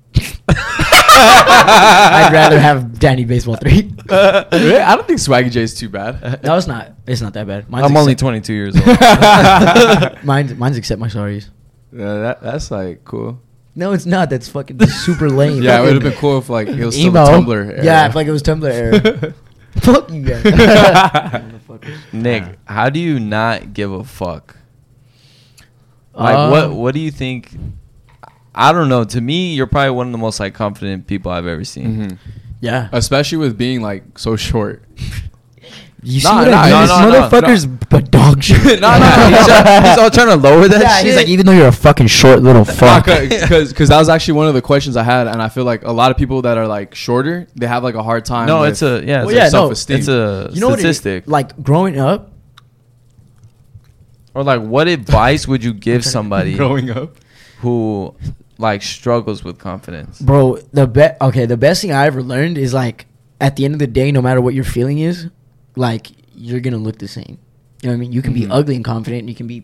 I'd rather have Danny Baseball three. Really? I don't think Swaggy J is too bad. No, it's not. It's not that bad. Mine's I'm only accept- twenty-two years old. mine's, mine's accept my sorries. Yeah, that, that's like cool. No, it's not. That's fucking super lame. Yeah, it would have Fucking been cool if like it was still emo. the Tumblr era. Yeah, if like it was Tumblr era. Fuck you guys. Nick, how do you not give a fuck? Like Um, what? What do you think? I don't know. To me, you're probably one of the most like confident people I've ever seen. Mhm. Yeah. Especially with being like so short. You see No, what no, I mean? no, This no, no, motherfucker's but dog shit. no, no, he's, all, he's all trying to lower that Yeah, shit. he's like, even though you're a fucking short little fuck. Because because that was actually one of the questions I had, and I feel like a lot of people that are like shorter, they have like a hard time. no, with it's a yeah, it's Well, a yeah, no, self-esteem. It's a You know what? It, statistic. like growing up, Or like, what advice would you give somebody growing up. who like struggles with confidence? bro. The be- okay, the best thing I ever learned is like at the end of the day, no matter what your feeling is, like you're gonna look the same. You know what I mean? You can Mhm. be ugly and confident, and you can be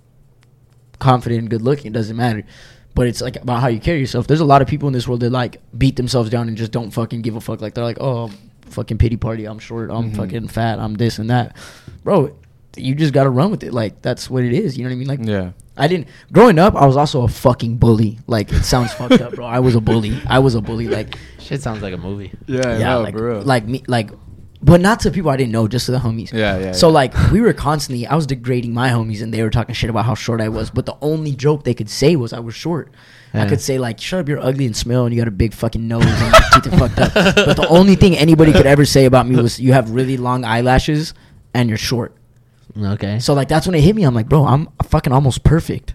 confident and good looking. It doesn't matter. But it's like about how you carry yourself. There's a lot of people in this world that like beat themselves down and just don't fucking give a fuck. Like they're like, oh, fucking pity party. I'm short. I'm Mhm. fucking fat. I'm this and that. Bro, you just gotta run with it. Like that's what it is. You know what I mean? Like Yeah. I didn't growing up. I was also a fucking bully. Like it sounds fucked up, bro. I was a bully. I was a bully. Like Shit sounds like a movie. Yeah, yeah, no, like bro. like me, like, but not to people I didn't know, just to the homies. Yeah, yeah, So yeah. like we were constantly, I was degrading my homies, and they were talking shit about how short I was. But the only joke they could say was I was short. I Yeah. could say like, "Shut up, you're ugly and smell, and you got a big fucking nose and your teeth are fucked up." But the only thing anybody could ever say about me was, "You have really long eyelashes and you're short." Okay. So like that's when it hit me. I'm like, bro, I'm fucking almost perfect,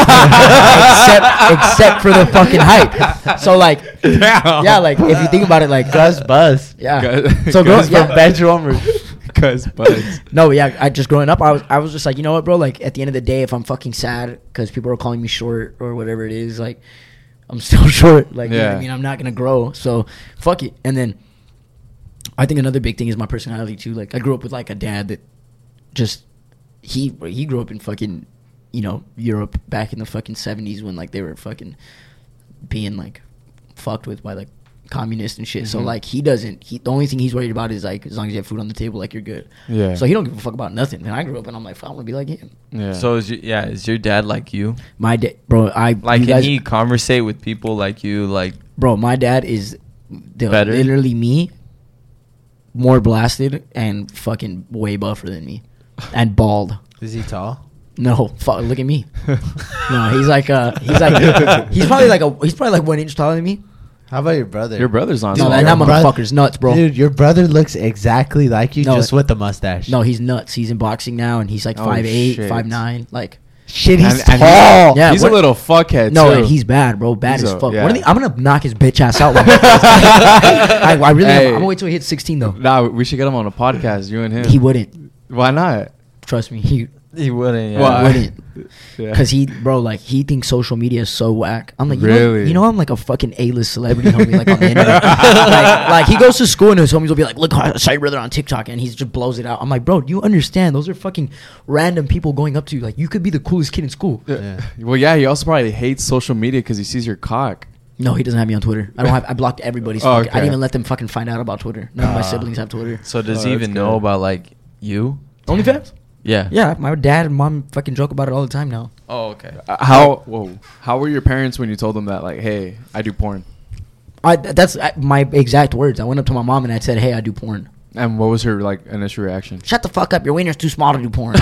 except except for the fucking height. So like, yeah, like if you think about it, like Gus Buzz. yeah. Gus- So grow, Gus yeah. From Bedroom. Cuz buds. No, yeah, I just growing up, I was I was just like, you know what, bro? Like at the end of the day, if I'm fucking sad because people are calling me short or whatever it is, like I'm still short. Like you know what Yeah. I mean, I'm not gonna grow. So fuck it. And then I think another big thing is my personality too. Like I grew up with like a dad that just he he grew up in fucking you know Europe back in the fucking seventies when like they were fucking being like fucked with by like communists and shit. So Mhm. like he doesn't he the only thing he's worried about is like as long as you have food on the table, like you're good. Yeah. So he don't give a fuck about nothing. And I grew up and I'm like, I want to be like him. Yeah. So is your, yeah, is your dad like you? My dad, bro, I Like, you can guys- he conversate with people like you? Like, bro, my dad is the, Better? literally me, more blasted and fucking way buffer than me, and bald. Is he tall? No, fuck, look at me. No, he's like uh, he's like he's probably like a he's probably like one inch taller than me. How about your brother? Your brother's on. No, top. that, that your bro- motherfucker's nuts, bro. Dude, your brother looks exactly like you, No, just with the mustache. No, he's nuts. He's in boxing now, and he's like Oh, five eight, shit. five nine. Like, shit, he's And- and tall. he's, Yeah, he's what- a little fuckhead no, too. and he's bad, bro. Bad He's as a- fuck. yeah. What are the, I'm gonna knock his bitch ass out. I, I really, am. Hey. I'm gonna wait till he hits sixteen though. Nah, we should get him on a podcast. You and him. He wouldn't. Why not? Trust me, he he wouldn't. Yeah. Why? wouldn't. Yeah. Cause he, bro, like he thinks social media is so whack. I'm like, you know, Really? you know, I'm like a fucking A-list celebrity, homie, like on the internet. like, like he goes to school and his homies will be like, look, I saw your brother on TikTok, and he just blows it out. I'm like, bro, do you understand? Those are fucking random people going up to you. Like, you could be the coolest kid in school. Yeah. Well, yeah. He also probably hates social media because he sees your cock. No, he doesn't have me on Twitter. I don't have. I blocked everybody's. Oh, fucking, I okay. didn't even let them fucking find out about Twitter. None of my Ah. siblings have Twitter. So does Oh, he that's even know good. about like you? OnlyFans? Yeah. Yeah, my dad and mom fucking joke about it all the time now. Oh, okay. Uh, how? Whoa. How were your parents when you told them that? Like, hey, I do porn. I that's I, my exact words. I went up to my mom and I said, "Hey, I do porn." And what was her like initial reaction? Shut the fuck up! Your wiener's too small to do porn.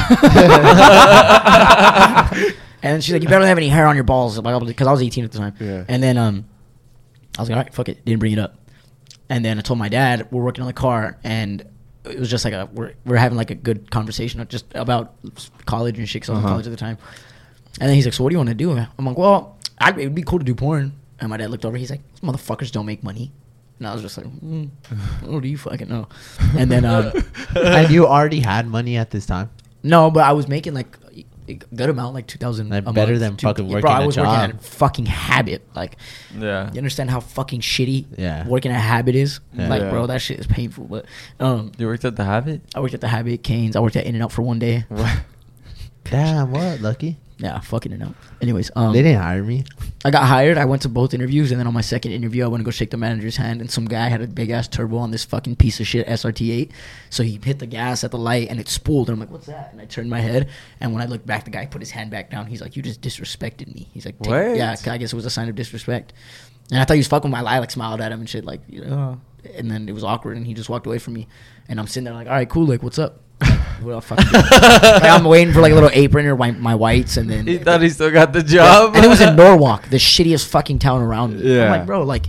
And she's like, "You barely have any hair on your balls," because I was eighteen at the time. Yeah. And then um, I was like, "All right, fuck it," didn't bring it up. And then I told my dad we're working on the car, and it was just like a we're we're having like a good conversation just about college and shit. 'Cause I was in Uh-huh. college at the time. And then he's like, "So what do you want to do?" I'm like, "Well, I, it would be cool to do porn." And my dad looked over. He's like, "These motherfuckers don't make money." And I was just like, mm, "What do you fucking know?" And then um, And you already had money at this time. no, but I was making like a good amount, like two thousand. Like a better month, than two- fucking yeah, working Bro, I a was working job. at a fucking Habit. Like, Yeah. you understand how fucking shitty Yeah. working at Habit is? Yeah. Like, Yeah. bro, that shit is painful. But um, You worked at the Habit? I worked at the Habit, Canes. I worked at In-N-Out for one day. Damn, what? Lucky? Yeah, fucking In-N-Out. Anyways, um, They didn't hire me. I got hired. I went to both interviews, and then on my second interview, I went to go shake the manager's hand, and some guy had a big ass turbo on this fucking piece of shit S R T eight. So he hit the gas at the light, and it spooled. And I'm like, "What's that?" And I turned my head, and when I looked back, the guy put his hand back down. He's like, "You just disrespected me." He's like, Take, What? "Yeah, I guess it was a sign of disrespect." And I thought he was fucking with my eye, I like smiled at him and shit, like, you know. And then it was awkward, and he just walked away from me. And I'm sitting there like, "All right, cool. Like, what's up?" Like, what the fuck? Like, I'm waiting for like a little apron or my, my whites, and then He thought he still got the job. and it was in Norwalk, the shittiest fucking town around me. Yeah. I'm like, bro, like,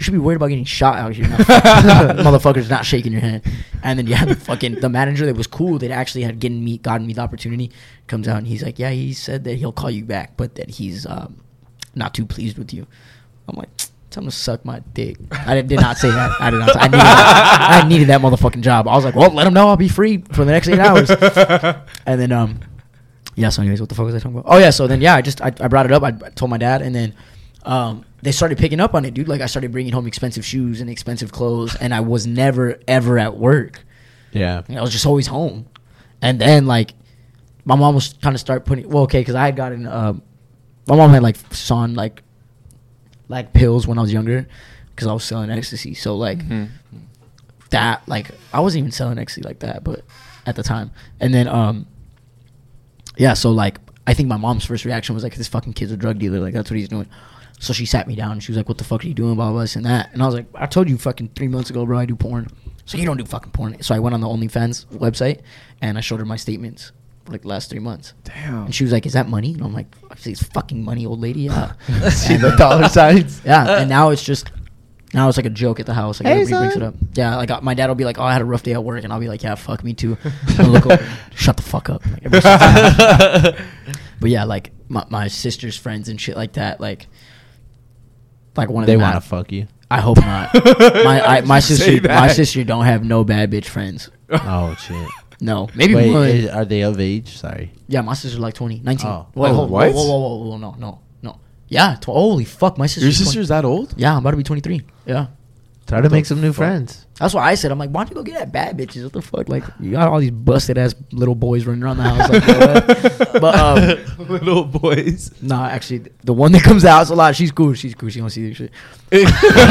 You should be worried about getting shot out here. Motherfuckers not shaking your hand. And then yeah, the fucking the manager that was cool that actually had getting me gotten me the opportunity comes out and he's like, yeah, he said that he'll call you back, but that he's um, not too pleased with you. I'm like, tell him to suck my dick. I did, did not say that. I did not. Say, I, needed that. I needed that motherfucking job. I was like, well, let him know I'll be free for the next eight hours. And then um, yeah. So anyways, what the fuck was I talking about? Oh yeah. So then yeah, I just I, I brought it up. I, I told my dad, and then um. they started picking up on it, dude. Like, I started bringing home expensive shoes and expensive clothes, and I was never, ever at work. Yeah. I was just always home. And then, like, my mom was trying to start putting... Well, okay, because I had gotten... Uh, my mom had, like, sawn, like, like pills when I was younger because I was selling ecstasy. So, like, mm-hmm. that, like... I wasn't even selling ecstasy like that, but at the time. And then, um... yeah, so, like, I think my mom's first reaction was, like, this fucking kid's a drug dealer. Like, that's what he's doing. So she sat me down and she was like, what the fuck are you doing, blah, blah, this and that. And I was like, I told you fucking three months ago, bro, I do porn. So you don't do fucking porn. So I went on the OnlyFans website and I showed her my statements for like the last three months. Damn. And she was like, is that money? And I'm like, it's fucking money, old lady. Yeah. See the dollar signs. Yeah. And now it's just, now it's like a joke at the house. Like, Hey, everybody brings son. it up. Yeah. Like, uh, my dad will be like, oh, I had a rough day at work. And I'll be like, yeah, fuck me too. And I'll look over, shut the fuck up. Like, everybody sits down. But yeah, like my, my sister's friends and shit like that, like, like one of They them want to had- fuck you. I hope not. My I, my Say sister that. my sister don't have no bad bitch friends. Oh, shit. No, maybe Wait, one. is, are they of age? Sorry. Yeah, my sister's like twenty, nineteen. Oh. Whoa, Oh, whoa, what? Whoa, whoa, whoa, whoa, whoa, no, no, no. Yeah, tw- holy fuck, my sister's Your twenty. sister's that old? Yeah, I'm about to be twenty-three. Yeah, Try to make some new friends. that's what I said. I'm like, why don't you go get at bad bitches? What the fuck? Like, you got all these busted ass little boys running around the house. Like, what? But um, Little boys. nah, actually, the one that comes out a lot, she's cool. She's cool. She don't see this shit. I'm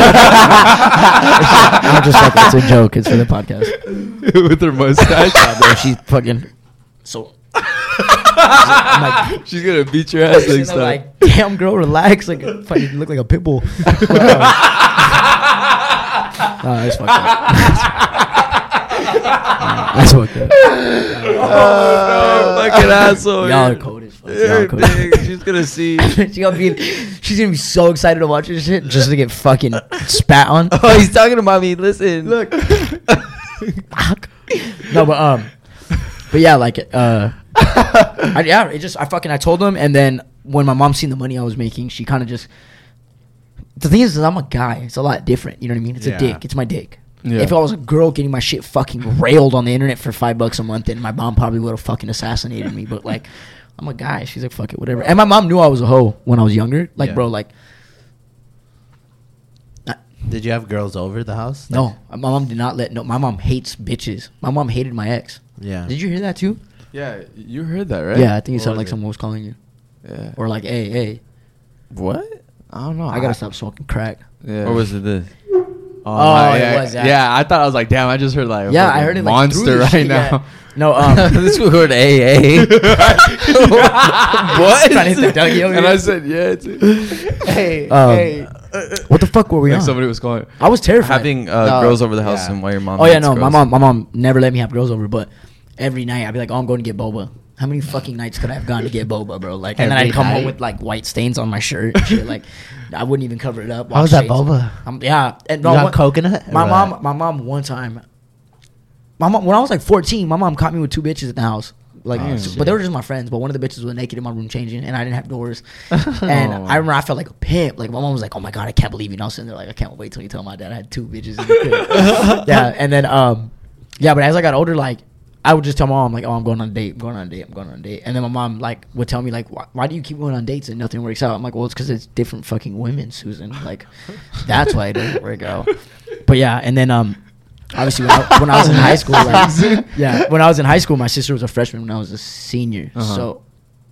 just like, it's a joke. It's for the podcast. With her mustache. Yeah, bro, she's fucking so. I'm like, She's gonna beat your ass and next I'm time. like, damn, girl, relax. Like, fucking look like a pit bull. Nah, that's fucked up. That's fucked up. Oh, no, like an asshole. Y'all are cold as fuck. Y'all You're are cold as big. She's gonna see. fuck. She gonna be, she's gonna be so excited to watch this shit just to get fucking spat on. Oh, he's talking about me. Listen. Look. No, but um, but yeah, like uh, I, yeah, it just I fucking I told him, and then when my mom seen the money I was making, she kind of just. The thing is, is, I'm a guy. It's a lot different. You know what I mean? It's Yeah. a dick. It's my dick. Yeah. If I was a girl getting my shit fucking railed on the internet for five bucks a month, then my mom probably would have fucking assassinated me. But like, I'm a guy. She's like, fuck it, whatever. And my mom knew I was a hoe when I was younger. Like, Yeah. bro, like, Did you have girls over the house? no, my mom did not let. No, my mom hates bitches. My mom hated my ex. Yeah. Did you hear that too? Yeah, you heard that, right? Yeah, I think it What sounded was like it? someone was calling you, Yeah. or like, hey, hey, What? I don't know. I gotta stop smoking crack. Yeah. Or was it this? Oh, it yeah. was that. Yeah, I thought I was like, damn, I just heard like a Yeah, I fucking heard it like monster through the right shit, now. yeah. No, um, this was word A A. what? Trying to hit the Dougie over And here. I said, yeah, it's Hey, Um, What the fuck were we like on? somebody was calling. I was terrified. Having uh, No, girls over the house yeah. and while your mom. Oh yeah, hates no, my girls. mom, my mom never let me have girls over, but every night I'd be like, oh, I'm going to get boba. How many fucking nights could I have gone to get boba, bro? Like, and then Every I'd come night? home with like white stains on my shirt and shit. Like, I wouldn't even cover it up. How was wash that shades. boba? Um, yeah, and You no, got one- coconut? My Or mom, what? my mom, one time, my mom when I was like fourteen, my mom caught me with two bitches in the house. Like, Oh, so- shit. but they were just my friends. But one of the bitches was naked in my room changing, and I didn't have doors. And Oh. I remember I felt like a pimp. Like my mom was like, "Oh my god, I can't believe you!" And I was sitting there like, "I can't wait till you tell my dad I had two bitches in the crib." Yeah, and then um, yeah. But as I got older, like I would just tell my mom like, "Oh, I'm going on a date. I'm going on a date. I'm going on a date." And then my mom like would tell me like, "Why, why do you keep going on dates and nothing works out?" I'm like, "Well, it's because it's different fucking women, Susan. Like that's why it doesn't work out." But yeah, and then um. Obviously, when I, when I was in high school, like, yeah, when I was in high school, my sister was a freshman when I was a senior. Uh-huh. So,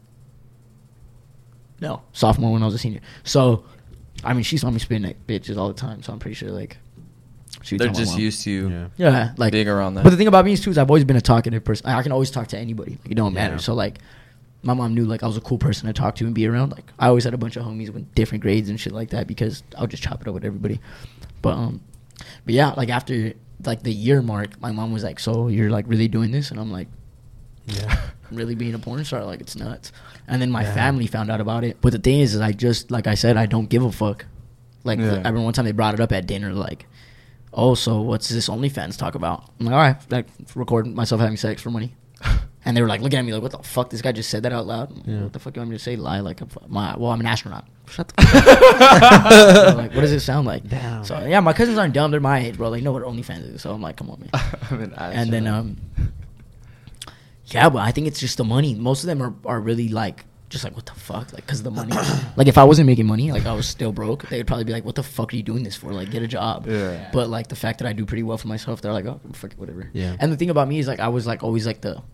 no, sophomore when I was a senior. So, I mean, she saw me spitting at bitches all the time. So I'm pretty sure like she would They're tell my just mom. used to you Yeah. Yeah, like being around that. But the thing about me is too is I've always been a talkative person. I I can always talk to anybody. Like, it don't matter. Yeah. So like, my mom knew like I was a cool person to talk to and be around. Like I always had a bunch of homies with different grades and shit like that because I would just chop it up with everybody. But um, but yeah, like after like the year mark, my mom was like, "So you're like really doing this?" And I'm like, Yeah. really being a porn star, like it's nuts. And then my Yeah. family found out about it. But the thing is, is I just like I said, I don't give a fuck. Like, Yeah. I remember one time they brought it up at dinner, like, oh, so what's this OnlyFans talk about? I'm like, all right, like, record myself having sex for money. And they were like, looking at me like, what the fuck? This guy just said that out loud. I'm like, Yeah. what the fuck do you want me to say? Lie? Like, I'm, my, well, I'm an astronaut. Shut the fuck up. Like, what does it sound like? Damn. So, yeah, my cousins aren't dumb. They're my age, bro. They know what OnlyFans is. So I'm like, come on, man. I mean, I And then, um, yeah, but I think it's just the money. Most of them are, are really like, just like, what the fuck? Like, because of the money. Like, if I wasn't making money, like, I was still broke, they would probably be like, what the fuck are you doing this for? Like, get a job. Yeah. But, like, the fact that I do pretty well for myself, they're like, oh, fuck it, whatever. Yeah. And the thing about me is, like, I was, like, always, like, the,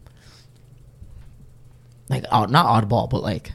like, odd, not oddball, but, like,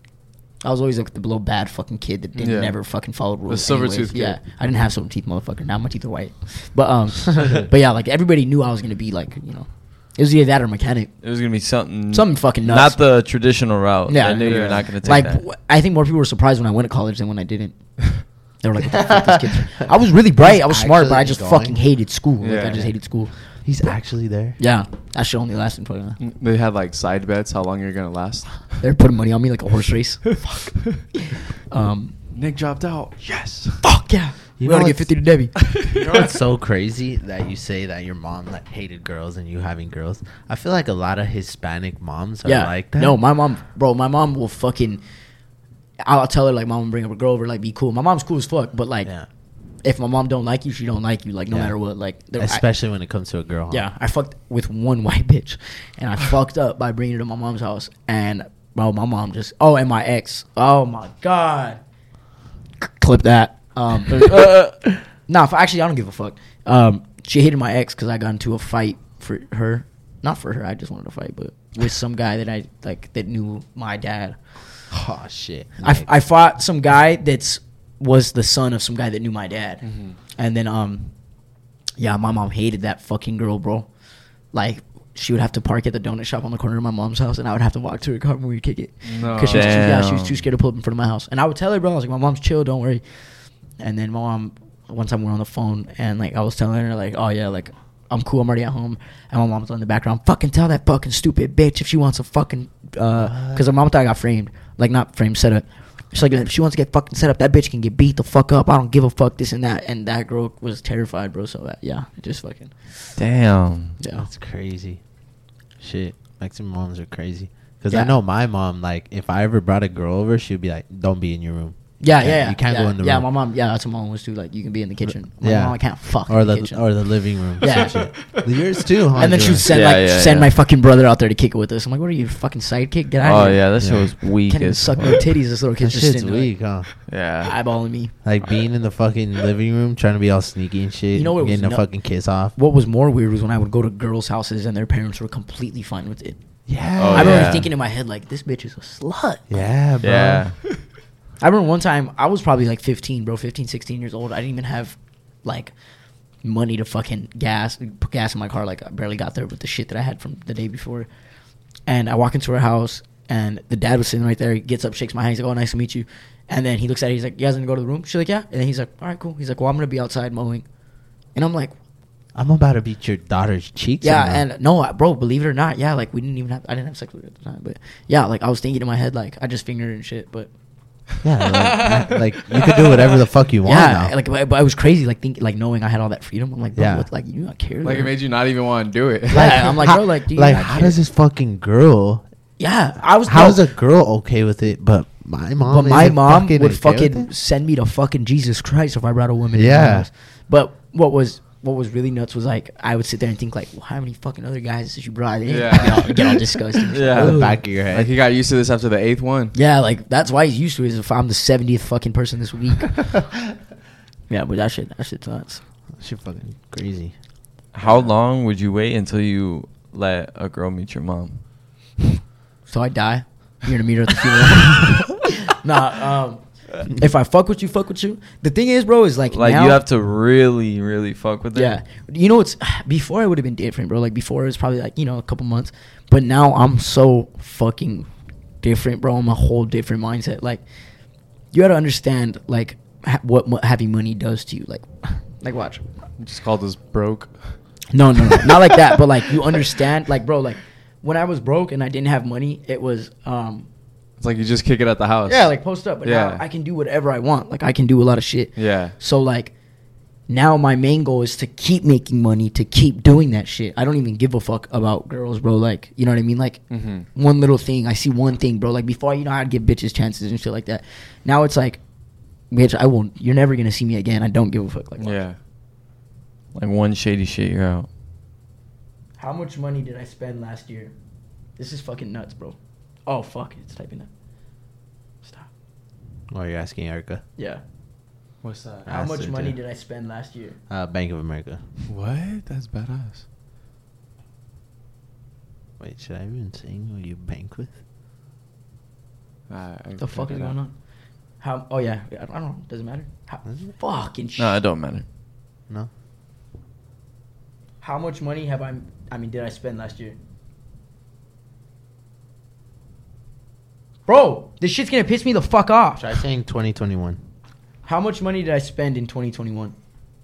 I was always, like, the little bad fucking kid that didn't Yeah. never fucking follow rules. silver anyways. tooth Yeah. kid. I didn't have silver teeth, motherfucker. Now my teeth are white. But, um, but, yeah, like, everybody knew I was going to be, like, you know, it was either that or mechanic. It was gonna be something. Something fucking nuts. Not the traditional route. Yeah. I knew you Yeah. were not gonna take Like, that. w- I think more people were surprised when I went to college than when I didn't. They were like, what the fuck, this kid's... I was really bright. I was smart, but I actually just going? fucking hated school. Like, Yeah. I just hated school. He's actually there. Yeah. That shit only lasted for, uh, They had like side bets how long you're gonna last. they were putting money on me like a horse race. Fuck. Um, Nick dropped out. Yes. fuck yeah. You we gotta know get what's- fifty to Debbie. You know what's so crazy that you say that your mom like hated girls and you having girls? I feel like a lot of Hispanic moms are Yeah. like that. No, my mom, bro, my mom will fucking... I'll tell her, like, mom will bring up a girl over, like, be cool. My mom's cool as fuck, but, like, Yeah. if my mom don't like you, she don't like you, like, no Yeah. matter what. Like, there- I- Especially when it comes to a girl. huh? Yeah, I fucked with one white bitch, and I fucked up by bringing her to my mom's house. And bro, my mom just oh, and my ex. Oh my god, C- clip that. Um, nah, f- actually, I don't give a fuck. Um, she hated my ex because I got into a fight for her, not for her. I just wanted to fight, but with some guy that I like that knew my dad. Oh shit. I, f- I fought some guy that's was the son of some guy that knew my dad, and then um, yeah, my mom hated that fucking girl, bro. Like, she would have to park at the donut shop on the corner of my mom's house, and I would have to walk to her car when we'd kick it. No. Because she was too, yeah, she was Damn. too scared to pull up in front of my house. And I would tell her, bro, I was like, my mom's chill, don't worry. And then my mom, one time we were on the phone, and like I was telling her, like, oh yeah, like I'm cool, I'm already at home. And my mom's in the background, fucking tell that fucking stupid bitch if she wants a fucking, uh, because her mom thought I got framed, like not framed, set up. She's like, if she wants to get fucking set up, that bitch can get beat the fuck up. I don't give a fuck, this and that. And that girl was terrified, bro. So uh, yeah, just fucking, Damn. yeah. That's crazy. Shit. Mexican moms are crazy. Because Yeah. I know my mom, like, if I ever brought a girl over, she'd be like, don't be in your room. Yeah, You yeah, can't- yeah. You can't yeah, go in the yeah, room. my mom, yeah, that's what my mom was too. Like, you can be in the kitchen. My Yeah. mom, I can't fuck Or in the, the, kitchen. or the living room. Yeah. Shit. Yours too, huh? And then she'd Jordan? send Yeah, like yeah, send yeah. my fucking brother out there to kick it with us. I'm like, what are you, fucking sidekick? Get out Oh of here. yeah, that shit Yeah. was weak. Can't even as suck fuck. no titties. This little That kid's just shit's sitting there, weak, huh? Yeah. eyeballing me. Like being in the fucking living room, trying to be all sneaky and shit. You know what was Getting a nut- fucking kiss off. What was more weird was when I would go to girls' houses and their parents were completely fine with it. Yeah. Oh, I remember yeah. thinking in my head, like, this bitch is a slut. Yeah, bro. Yeah. I remember one time, I was probably like fifteen, bro, fifteen, sixteen years old. I didn't even have, like, money to fucking gas, put gas in my car. Like, I barely got there with the shit that I had from the day before. And I walk into her house, and the dad was sitting right there. He gets up, shakes my hand. He's like, oh, nice to meet you. And then he looks at it. He's like, you guys gonna go to the room? She's like, yeah. And then he's like, all right, cool. He's like, well, I'm going to be outside mowing. And I'm like, I'm about to beat your daughter's cheeks. yeah, right now. and no, I- bro, believe it or not, yeah, like we didn't even have, I didn't have sex with her at the time, but yeah, like I was thinking in my head, like I just fingered her and shit, but yeah, like, like you could do whatever the fuck you want yeah, now. like but but I was crazy, like think, like knowing I had all that freedom. I'm like, bro, Yeah. what, like you do not care. Like it made you not even want to do it. Yeah, I'm like, how, bro, like, do you like not how care? does this fucking girl? Yeah, I was. How's no, a girl okay with it? But my mom. But my isn't mom fucking would okay fucking with it? send me to fucking Jesus Christ if I brought a woman. in my Yeah. house. But what was what was really nuts was like I would sit there and think like, well, how many fucking other guys did you brought in? Yeah. Get all, get all disgusted. Yeah. On the Ugh. back of your head. Like he got used to this after the eighth one. Yeah, like that's why he's used to it. Is if I'm the seventieth fucking person this week. Yeah, but that shit, that shit's nuts. Shit, fucking crazy. How long would you wait until you let a girl meet your mom? So I die. You're gonna meet her at the funeral. Nah, um, if I fuck with you, fuck with you. The thing is, bro, is like Like now, you have to really, really fuck with her. yeah. You know, it's before I would have been different, bro. Like before, it was probably like you know a couple months, but now I'm so fucking different, bro. I'm a whole different mindset. Like you got to understand, like ha- what, what having money does to you. Like, like watch. Just called us broke. No, no, no, not like that. But like you understand, like bro, like when I was broke and I didn't have money, it was um, It's like you just kick it at the house. Yeah, like post up. But Yeah. now I can do whatever I want. Like I can do a lot of shit. Yeah. So like now my main goal is to keep making money, to keep doing that shit. I don't even give a fuck about girls, bro. Like, you know what I mean? Like Mm-hmm. one little thing. I see one thing, bro. Like before, you know, I'd give bitches chances and shit like that. Now it's like, bitch, I won't. You're never gonna see me again. I don't give a fuck. Like, Yeah. Like one shady shit, you're out. how much money did I spend last year? This is fucking nuts, bro. Oh fuck, it's typing that. Stop. Oh, you're asking Erica? Yeah. What's that? How Asked much her money too. did I spend last year? Uh, Bank of America. What? That's badass. Wait, should I even sing who you bank with? Uh, I The fuck cut is it going out. on? How? Oh yeah, I don't know. Doesn't matter. How, Does it? fucking shit. No, it don't matter. No? How much money have I? I mean, did I spend last year? Bro, this shit's gonna piss me the fuck off. Try saying twenty twenty-one. How much money did I spend in twenty twenty-one?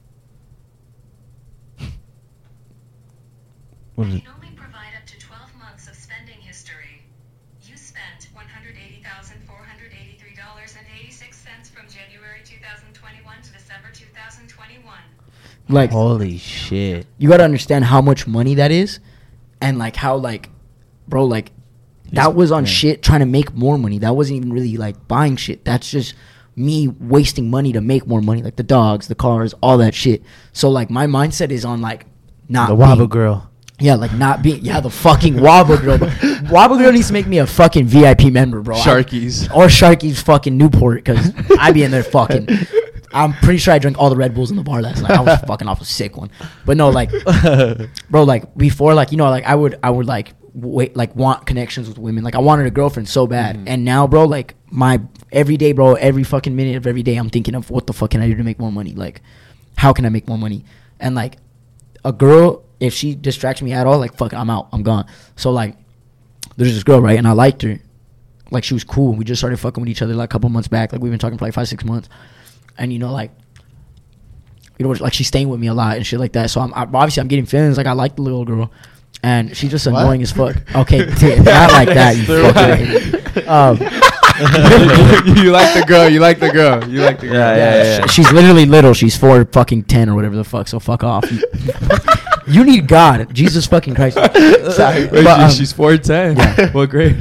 What is it? can only provide up to twelve months of spending history. You spent one hundred eighty thousand four hundred eighty-three dollars and eighty-six cents from January two thousand twenty-one to December two thousand twenty-one. Like, Holy shit. you gotta understand how much money that is, and like how like, bro, like that was on yeah. shit trying to make more money. That wasn't even really like buying shit. That's just me wasting money to make more money, like the dogs, the cars, all that shit. So like my mindset is on like not The Wobble being- Girl. Yeah, like not being yeah the fucking Wobble Girl. Bro. Wobble Girl needs to make me a fucking V I P member, bro. I- Sharkies. or Sharky's fucking Newport, because I be in there fucking. I'm pretty sure I drank all the Red Bulls in the bar last night. I was fucking off a sick one. But no, like, bro, like before, like you know, like I would, I would like wait, like want connections with women. Like I wanted a girlfriend so bad, Mhm. and now, bro, like my every day, bro, every fucking minute of every day, I'm thinking of what the fuck can I do to make more money? Like, how can I make more money? And like, a girl, if she distracts me at all, like fuck, I'm out, I'm gone. So like, there's this girl, right, and I liked her. Like she was cool. We just started fucking with each other like a couple months back. Like we've been talking for like five, six months. And you know, like, you know, like she's staying with me a lot and shit like that. So I'm I, obviously I'm getting feelings. Like I like the little girl, and she's just What? annoying as fuck. Okay, t- not like that. You fucking. Um, You like the girl. You like the girl. You like the girl. Yeah, yeah, yeah. sh- she's literally little. She's four fucking ten or whatever the fuck. So fuck off. You, you need God, Jesus fucking Christ. Sorry, Wait, but, she- um, she's four ten. yeah. What grade?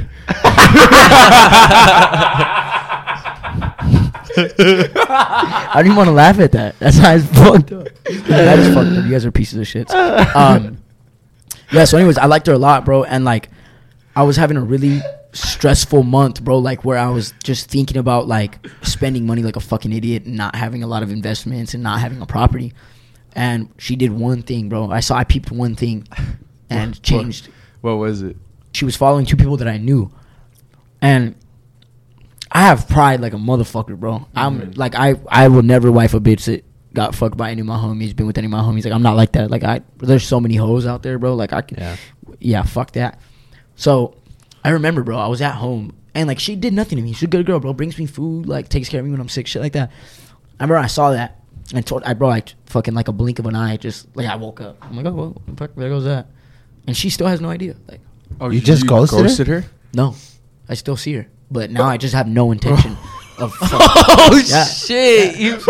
I don't even want to laugh at that. That's how it's fucked up. That is fucked up. You guys are pieces of shit. Um, yeah. So, anyways, I liked her a lot, bro. And like, I was having a really stressful month, bro. Like, where I was just thinking about like spending money like a fucking idiot, and not having a lot of investments, and not having a property. And she did one thing, bro. I saw I peeped one thing, and What- changed. What was it? She was following two people that I knew, and I have pride like a motherfucker, bro. I'm Mhm. like I I will never wife a bitch that got fucked by any of my homies, been with any of my homies. Like I'm not like that. Like I there's so many hoes out there, bro. Like I can Yeah. yeah, fuck that. So I remember, bro, I was at home and like she did nothing to me. She's a good girl, bro. Brings me food, like takes care of me when I'm sick, shit like that. I remember I saw that and told I bro like fucking like a blink of an eye, just like I woke up. I'm like, oh well, fuck, there goes that. And she still has no idea. Like Oh, You just ghosted her? her? no, I still see her, but now I just have no intention of. Fuck. Oh Yeah. shit! You.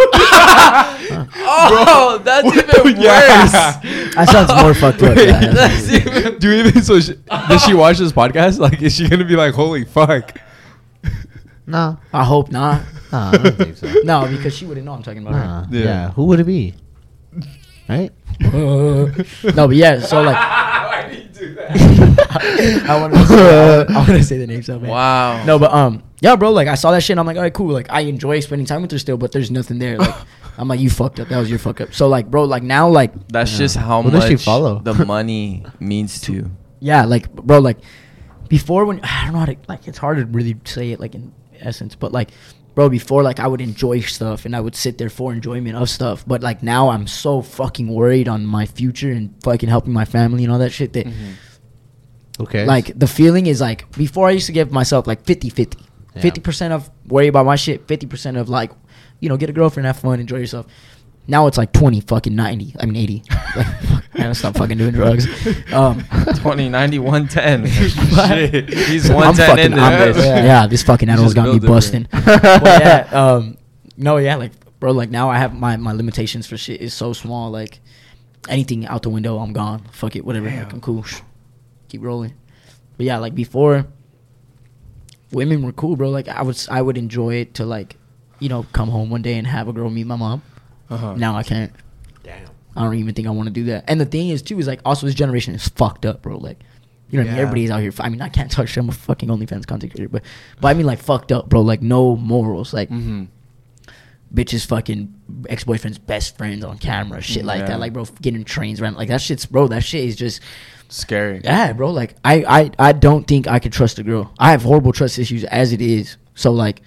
Oh, that's even worse. That sounds more fucked up. Wait, Yeah, That's even. Do you even so? Sh- does she watch this podcast? Like, is she gonna be like, "Holy fuck"? No. I hope not. Nah, I don't think so. No, because she wouldn't know I'm talking about Nah. Yeah. Yeah. Who would it be? Right? her. No, but yeah. So like, Why do you do that? I want to. Say, I want to say the name so bad. Wow. No, but um, yeah, bro. Like I saw that shit, and I'm like, all right, cool. Like I enjoy spending time with her still, but there's nothing there. Like I'm like, you fucked up. That was your fuck up. So like, bro, like now, like That's Yeah. just how Who does much she follow? the money means to you. yeah, like bro, like before when I don't know how to like it's hard to really say it like in essence, but like bro, before like I would enjoy stuff and I would sit there for enjoyment of stuff, but like now I'm so fucking worried on my future and fucking helping my family and all that shit that Okay. like the feeling is like before I used to give myself like fifty-fifty. Yeah. fifty percent of worry about my shit, fifty percent of like, you know, get a girlfriend, have fun, enjoy yourself. Now it's like twenty fucking ninety. I mean eighty. Like, fuck, I gotta stop fucking doing drugs. Um, twenty, ninety, one ten. Shit. He's I'm one ten fucking, in I'm, there. yeah, yeah, this fucking He's animal's just got me built busting. different. But yeah, um, no, yeah, like, bro, like now I have my, my limitations for shit is so small. Like, anything out the window, I'm gone. Fuck it, whatever. Like, I'm cool. Keep rolling. But yeah, like before, women were cool, bro. Like I would, I would enjoy it to like, you know, come home one day and have a girl meet my mom. Uh-huh. Now I can't. Damn. I don't even think I want to do that. And the thing is, too, is like also this generation is fucked up, bro. Like, you know what I mean? Yeah. Everybody's out here. I mean, I can't touch them. I'm a fucking OnlyFans content creator, but but I mean like fucked up, bro. Like no morals. Like Mm-hmm. bitches, fucking ex boyfriend's best friends on camera, shit like Yeah. that. Like bro, getting trains around. Like that shit's bro. That shit is just Scary. yeah, bro. Like I I I don't think I could trust a girl. I have horrible trust issues as it is. So like.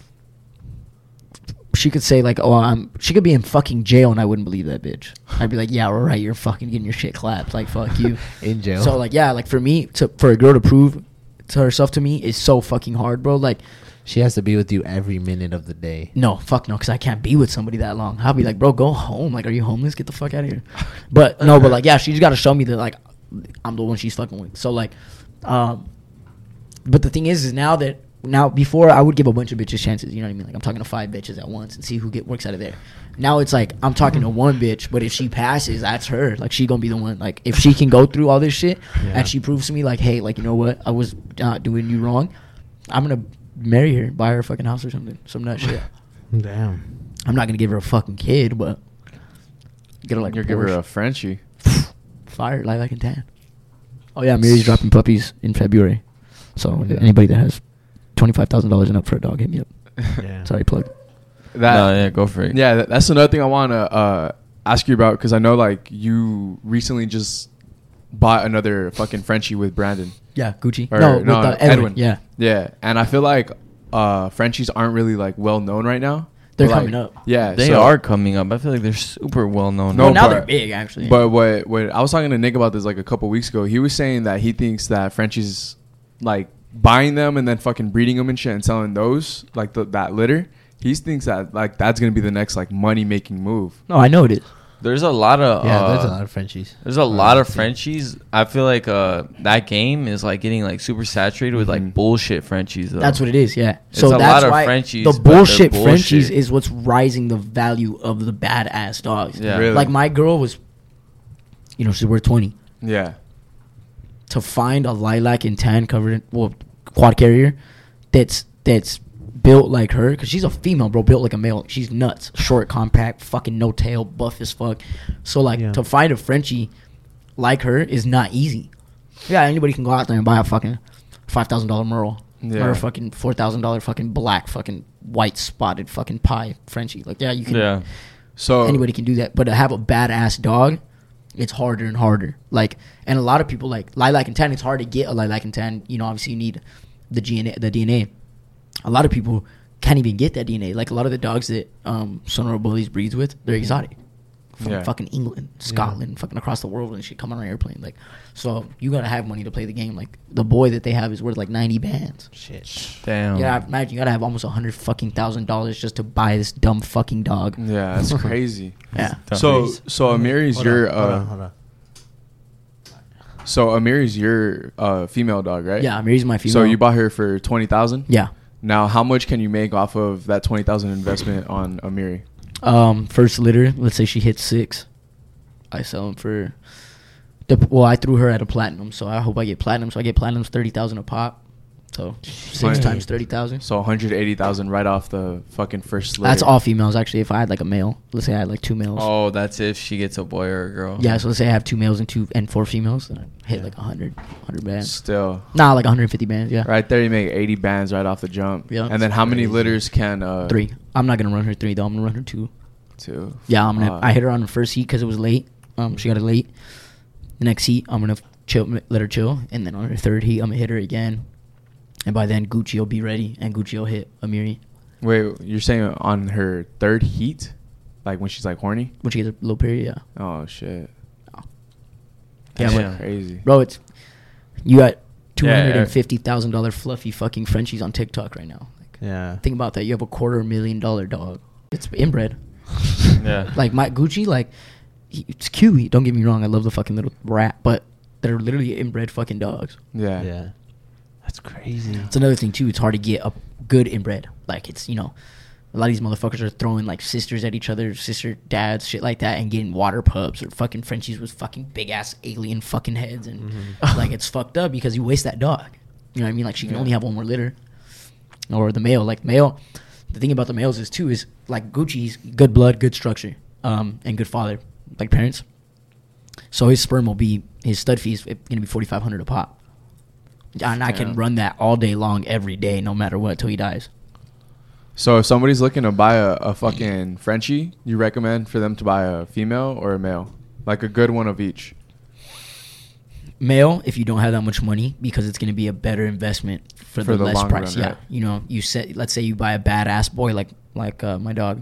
She could say like, "Oh, I'm." She could be in fucking jail, and I wouldn't believe that bitch. I'd be like, "Yeah, all right, you're fucking getting your shit clapped. Like, fuck you." In jail. So like, yeah, like for me, to for a girl to prove to herself to me is so fucking hard, bro. Like, She has to be with you every minute of the day. no, fuck no, because I can't be with somebody that long. I'll be like, bro, go home. Like, are you homeless? Get the fuck out of here. But no, but like, yeah, she's got to show me that like I'm the one she's fucking with. So like, um, but the thing is, is now that now before I would give a bunch of bitches chances. You know what I mean? Like I'm talking to five bitches at once and see who get works out of there. Now it's like I'm talking to one bitch, but if she passes, that's her. Like she gonna be the one. Like if she can go through all this shit Yeah. and she proves to me like, hey, like you know what, I was not doing you wrong. I'm gonna marry her, buy her a fucking house or something, some nut shit. Damn. I'm not gonna give her a fucking kid, but get her like You'll a give her Porsche. a Frenchie. Fire, lilac and tan. Oh yeah, Mary's dropping puppies in February. So Yeah. anybody that has twenty five thousand dollars and up for a dog, hit me up. Yeah. Sorry, plug. That, No, yeah, go for it. Yeah, that, that's another thing I want to uh, ask you about because I know like you recently just bought another fucking Frenchie with Brandon. Yeah, Gucci. Or, no, with no, uh, Edwin. Edwin. Yeah, Yeah, and I feel like uh, Frenchies aren't really like well known right now. they're But, like, coming up. Yeah, They so- are coming up. I feel like they're super well known. No, well, now but- they're big actually. But what what I was talking to Nick about this like a couple weeks ago. He was saying that he thinks that Frenchies like buying them and then fucking breeding them and shit and selling those like the, that litter. He thinks that like that's gonna be the next like money making move. no, I know it is. There's a lot of Yeah, uh, there's a lot of Frenchies. There's a lot of Frenchies. I feel like uh, that game is like getting like super saturated with Mhm. like bullshit Frenchies. Though. That's what it is. Yeah. It's So a that's lot of why Frenchies, the but they're bullshit, bullshit. Frenchies is what's rising the value of the badass dogs. Yeah. Really? Like my girl was, you know, she's worth twenty. Yeah. To find a lilac and tan covered in, well, quad carrier that's that's built like her, because she's a female, bro, built like a male. She's nuts, short, compact, fucking no tail, buff as fuck. So like Yeah. to find a Frenchie like her is not easy. Yeah, anybody can go out there and buy a fucking five thousand dollar Merle Yeah. or a fucking four thousand dollar fucking black fucking white spotted fucking pie Frenchie. Like yeah, you can. yeah. So Anybody can do that, but to have a badass dog, it's harder and harder. Like, and a lot of people like lilac and tan. It's hard to get a lilac and tan. You know, obviously you need the G N A, the D N A. A lot of people can't even get that D N A. Like a lot of the dogs that um, Sonora Bullies breeds with, they're exotic. From Yeah. fucking England, Scotland, fucking across the world and shit, coming on an airplane. Like, so you gotta have money to play the game. Like the boy that they have is worth like ninety bands. Shit. Damn. Yeah, imagine you gotta have almost a hundred fucking thousand dollars just to buy this dumb fucking dog. yeah, that's crazy. Yeah. So so Amiri's Hold your on, hold uh on, hold on. so Amiri's your uh female dog, right? Yeah, Mary's my female. So you bought her for twenty thousand. Yeah. Now, how much can you make off of that twenty thousand investment on Amiri? Um, first litter, let's say she hits six, I sell them for. The, well, I threw her at a platinum, so I hope I get platinum. So I get platinums thirty thousand a pop. So six Right. times thirty thousand. So one hundred eighty thousand right off the fucking first litter. That's all females. Actually, if I had like a male, let's say I had like two males. Oh, that's if she gets a boy or a girl. Yeah, so let's say I have two males and two and four females, then I hit Yeah. like a hundred, hundred bands. Still, Nah, like one hundred fifty bands. Yeah, right there you make eighty bands right off the jump. Yeah. And then how many Crazy. litters can uh three. I'm not gonna run her three though. I'm gonna run her two. two? Yeah, I'm gonna. Uh, I hit her on the first heat because it was late. Um, she got it late. The next heat, I'm gonna chill, let her chill, and then on her third heat, I'm gonna hit her again. And by then, Gucci will be ready, and Gucci will hit Amiri Wait, you're saying on her third heat, like when she's like horny? when she gets a low period. Yeah, Oh shit. yeah, That's but crazy. bro, it's you got two Yeah, hundred yeah. and fifty thousand dollar fluffy fucking Frenchies on TikTok right now. Like, Yeah. think about that. You have a quarter million dollar dog. It's inbred. Yeah. Like my Gucci, like he, it's cute. Don't get me wrong. I love the fucking little rat, but they're literally inbred fucking dogs. Yeah. Yeah. That's crazy. It's another thing too. It's hard to get a good inbred. Like it's you know, a lot of these motherfuckers are throwing like sisters at each other, sister dads, shit like that, and getting water pups or fucking Frenchies with fucking big ass alien fucking heads, and Mm-hmm. like it's fucked up because you waste that dog. You know what I mean? Like she can Yeah. only have one more litter, or the male. Like male, the thing about the males is too is like Gucci's good blood, good structure, um, and good father, like parents. So his sperm will be his stud fee is gonna be forty five hundred a pop, and I can Damn. run that all day long, every day, no matter what, till he dies. So if somebody's looking to buy a, a fucking Frenchie, you recommend for them to buy a female or a male? Like a good one of each. Male, if you don't have that much money, because it's going to be a better investment for, For the, the less long price. run, Yeah, right. you know, you said, let's say you buy a badass boy like like uh, my dog,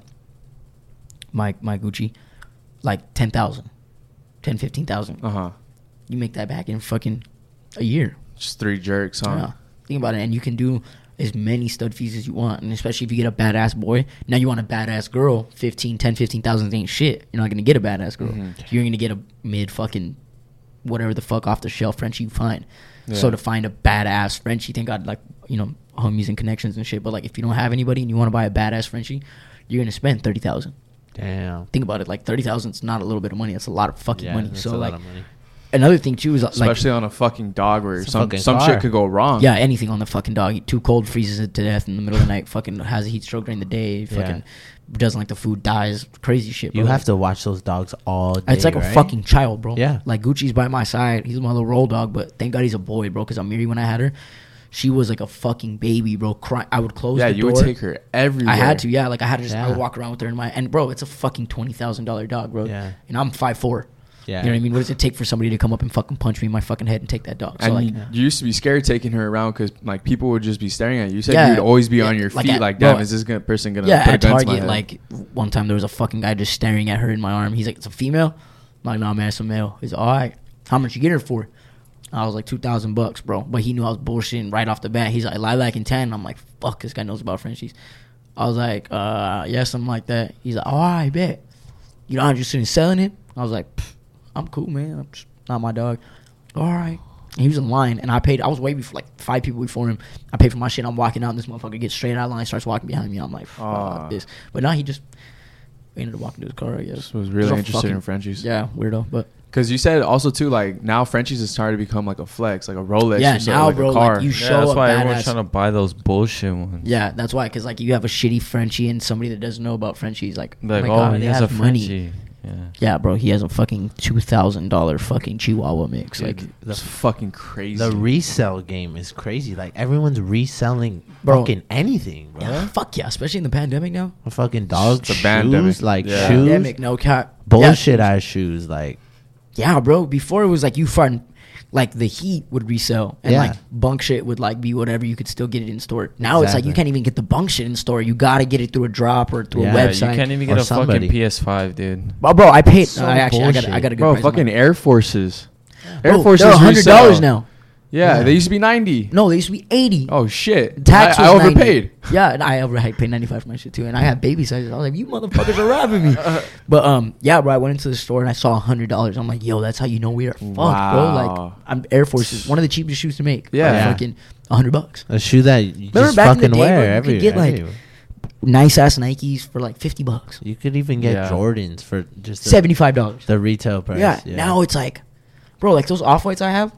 my my Gucci, like ten thousand, ten fifteen thousand. Uh huh. You make that back in fucking a year. Just three jerks, huh? Yeah. Think about it, and you can do as many stud fees as you want, and especially if you get a badass boy. Now you want a badass girl, fifteen, ten, fifteen thousand ain't shit. You're not gonna get a badass girl. Mhm. You're gonna get a mid fucking whatever the fuck off the shelf Frenchie you find. Yeah. So to find a badass Frenchie, thank God, like you know, homies and connections and shit. But like, if you don't have anybody and you want to buy a badass Frenchie, you're gonna spend thirty thousand. Damn. Think about it, like thirty thousand is not a little bit of money. That's a lot of fucking Yeah, money. that's So a like, lot of money. another thing too is like, Especially on a fucking dog where It's a some fucking some car. shit could go wrong. yeah, anything on the fucking dog. He too cold, freezes it to death in the middle of the night. Fucking has a heat stroke during the day. Fucking doesn't like the food, dies. Crazy shit, bro. You have to watch those dogs all day. It's like a right? fucking child, bro. Yeah. Like Gucci's by my side. He's my little roll dog, but thank God he's a boy, bro. Because Amiri, when I had her, she was like a fucking baby, bro. Cry. I would close Yeah, the you door. would take her everywhere. I had to, yeah. Like I had to just, I Yeah. would walk around with her in my, and bro, it's a fucking twenty thousand dollar dog, bro. Yeah. And I'm five four. Yeah. You know what I mean? What does it take for somebody to come up and fucking punch me in my fucking head and take that dog? So And like, you, you used to be scared taking her around because like people would just be staring at you. You said Yeah, you'd always be yeah, on your like feet, at- like, bro, damn, is this gonna, person gonna yeah, put a at gun to my Target, head? like one time there was a fucking guy just staring at her in my arm. He's like, "It's a female." I'm like, "No, man, it's a male." He's like, "All right, how much you get her for?" I was like, two thousand bucks, bro. But he knew I was bullshitting right off the bat. He's like, "Lilac and tan." I'm like, "Fuck, this guy knows about Frenchies." I was like, "Uh, yeah, something like that." He's like, "All right, bet. You not interested in selling it?" I was like, "Pfft, "I'm cool, man. I'm just not my dog." All right. And he was in line, and I paid. I was way before, like five people before him. I paid for my shit. I'm walking out, and this motherfucker gets straight out of line, starts walking behind me. I'm like, fuck Aw. this. But now he just we ended up walking to his car, I guess. Just was really Just a interested fucking- in Frenchies. Yeah, weirdo. But Because you said also too, like now Frenchies is starting to become like a flex, like a Rolex. Yeah, or something, now, like bro, a car. like, you Yeah, show that's a why everyone's badass- trying to buy those bullshit ones. yeah, that's why. Because like you have a shitty Frenchie and somebody that doesn't know about Frenchies, like, Like, oh my oh, God, he they has have a money. Frenchie. Yeah. Yeah, bro, he has a fucking two thousand dollar fucking Chihuahua mix. Dude, Like, that's fucking crazy. The resale game is crazy. Like everyone's reselling Bro. fucking anything, bro. yeah, fuck yeah, especially in the pandemic now. Fucking dog It's a shoes, pandemic. like Yeah. shoes, Pandemic, no cap. bullshit ass shoes. Like Yeah, yeah, bro. Before it was like you find like the heat would resell and Yeah. like bunk shit would like be whatever. You could still get it in store. Now it's like you Exactly. can't even get the bunk shit in store. You gotta get it through a drop or through Yeah, a Yeah, website. you can't even Or get a somebody. fucking P S five, dude. Oh, bro, I paid. So I actually, I got, I bullshit. got a good bro, price on fucking mine. Air Forces. Bro, Air Forces they're a hundred dollars resell. now. Yeah, Yeah. they used to be ninety. No, they used to be eighty. Oh shit! Tax I, I was ninety. overpaid. Yeah, and I over I paid ninety five for my shit too, and I had baby sizes. I was like, "You motherfuckers are robbing me." But um, yeah, bro, I went into the store and I saw a hundred dollars. I'm like, "Yo, that's how you know we are fucked, bro." Like, Wow. I'm Air Forces, one of the cheapest shoes to make. Yeah. Like, Yeah. fucking a hundred bucks. a shoe that you Remember just back in the fucking day, bro, wear you every. could get, like, everywhere. Nice ass Nikes for like fifty bucks, You could even get Yeah. Jordans for just the, seventy five dollars. the retail price. Yeah, now it's like, bro, like those off whites I have,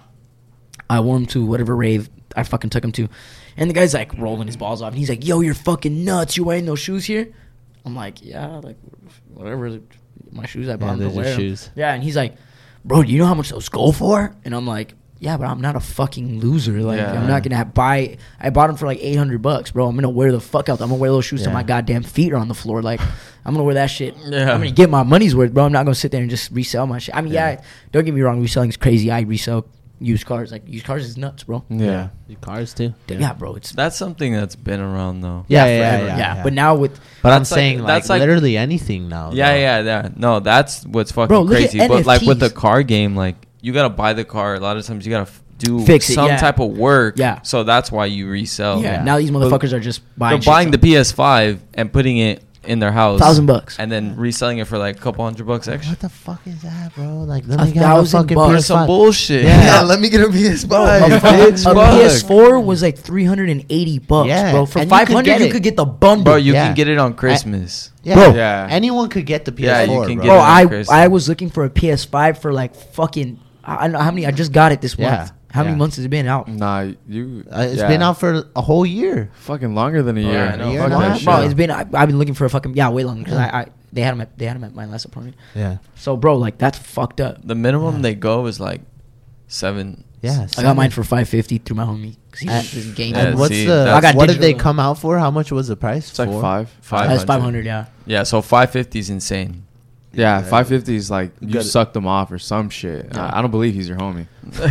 I wore them to whatever rave I fucking took him to, and the guy's like rolling his balls off, and he's like, "Yo, you're fucking nuts! You wearing those shoes here?" I'm like, "Yeah, like whatever, my shoes I bought Yeah, them to those are wear 'em." shoes. Yeah, and he's like, "Bro, do you know how much those go for?" And I'm like, "Yeah, but I'm not a fucking loser. Like, Yeah. I'm not gonna have buy. I bought them for like eight hundred bucks, bro. I'm gonna wear the fuck out. I'm gonna wear those shoes till Yeah. my goddamn feet are on the floor. Like, I'm gonna wear that shit. Yeah. I'm gonna get my money's worth, bro. I'm not gonna sit there and just resell my shit. I mean, yeah, Yeah. don't get me wrong, reselling is crazy. I resell used cars. Like, used cars is nuts, bro. Yeah. Your cars too. Yeah, bro. It's That's something that's been around though. Yeah, yeah, yeah, forever. yeah, Yeah, yeah. But now with But I'm That's like- saying like, that's like- literally anything now. Yeah, though. yeah, yeah. No, that's what's fucking Bro, look at crazy. But like with the N F Ts. car game, like you gotta buy the car. A lot of times you gotta f- do Fix it, some yeah. type of work. Yeah. So that's why you resell. yeah, yeah. now these But motherfuckers are just buying. They're shit buying from- the P S five and putting it in their house, Thousand bucks. and then reselling it for like a couple hundred bucks extra. What the fuck is that, bro? Like, let A me get a thousand fucking bucks. That's some P S five. bullshit. Yeah. let me get a P S Bro, five. a, It's a fuck. P S four was like three hundred eighty bucks, Yeah, bro. For and you could five hundred, get you it. could get the bundle. Bro, you Yeah. can get it on Christmas. Yeah. Bro. Yeah. Anyone could get the P Yeah, S you four, can bro. get Bro, it on I Christmas. I was looking for a P S five for like fucking. I I don't know how many. I just got it this Yeah, month. How many yeah. months has it been out? Nah, you. Uh, it's yeah. been out for a whole year. fucking longer than a year. I know. Yeah, Fuck no, that I- shit. Bro, it's been. I, I've been looking for a fucking yeah, way longer because Yeah. I, I they had them at they had 'em at my last apartment. Yeah. So, bro, like that's fucked up. The minimum Yeah. they go is like seven. Yeah. I got mine for five fifty through my homie. 'cause he And- was just game. Yeah, And what's see, the? that's- I got what did they digital. come out for? How much was the price? It's like for? five. Five That's hundred. five hundred. Yeah. Yeah, so five fifty is insane. Yeah, five fifty is like you Good. sucked him off or some shit. Yeah. I, I don't believe he's your homie.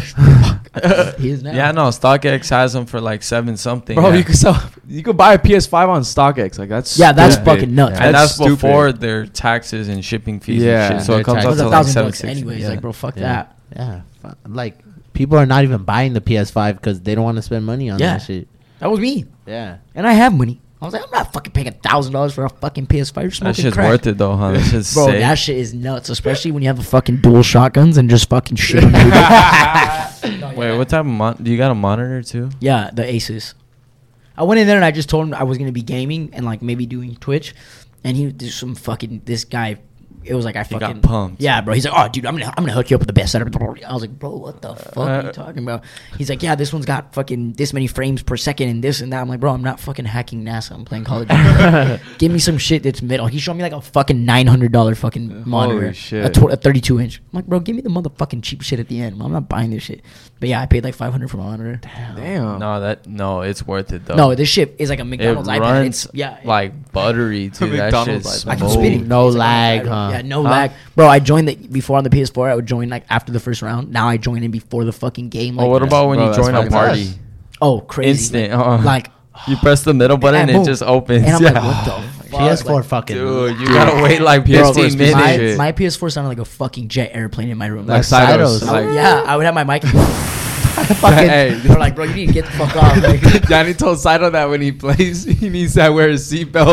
He is now. Yeah, no, StockX has them for like seven something. Bro, yeah. you could sell. You could buy a P S five on StockX. Like that's Yeah, that's stupid. fucking nuts. and that's, That's before stupid. their taxes and shipping fees Yeah. and shit. So Their it comes It out was to a like thousand seven bucks sixty. anyways. Yeah. Like, bro, fuck Yeah. that. Yeah. Fu- Like, people are not even buying the P S five because they don't want to spend money on Yeah. that shit. That was me, Yeah. and I have money. I was like, I'm not fucking paying a thousand dollars for a fucking P S five. You're That smoking shit's crack. worth it though, huh? That shit's Bro, sick. that shit is nuts, especially when you have a fucking dual shotguns and just fucking shit. No, Wait, yeah. what type of mon- do you got a monitor too? Yeah, the Asus. I went in there and I just told him I was gonna be gaming and like maybe doing Twitch, and he did some fucking this guy. It was like I He fucking got pumped. Yeah, bro. He's like, oh, dude, I'm gonna I'm gonna hook you up with the best setup. I was like, bro, what the fuck are Uh, you talking about? He's like, yeah, this one's got fucking this many frames per second and this and that. I'm like, bro, I'm not fucking hacking NASA. I'm playing Call of Duty. Give me some shit that's middle. He showed me like a fucking nine hundred dollar fucking Holy monitor, shit. a, tw- a thirty-two inch. I'm like, bro, give me the motherfucking cheap shit at the end. I'm not buying this shit. But yeah, I paid like five hundred for my monitor. Damn. No, that no, it's worth it though. No, this shit is like a it McDonald's iPad. runs It's yeah, like buttery too. That McDonald's shit's iPad. I can smooth. spin it. No It's like lag, on- huh? Yeah, no Huh? lag, bro. I joined the before on the P S four. I would join like after the first round. Now I join in before the fucking game. Like, Oh, what about when Bro, you that's join a fucking party? nice. oh crazy Instant. like, uh, like you press the middle button, and it boom. just opens. and I'm yeah. like, what the fuck? P S four Like, fucking. Dude, you gotta wait like P S four fifteen is piece of my, minutes. shit. my P S four sounded like a fucking jet airplane in my room. Like Like, Cytos. Cytos. I would- Like, yeah, I would have my mic. And fucking, Hey. they're like, bro, you need to get the fuck off. Like, Johnny told Saito that when he plays, he needs to wear a seatbelt.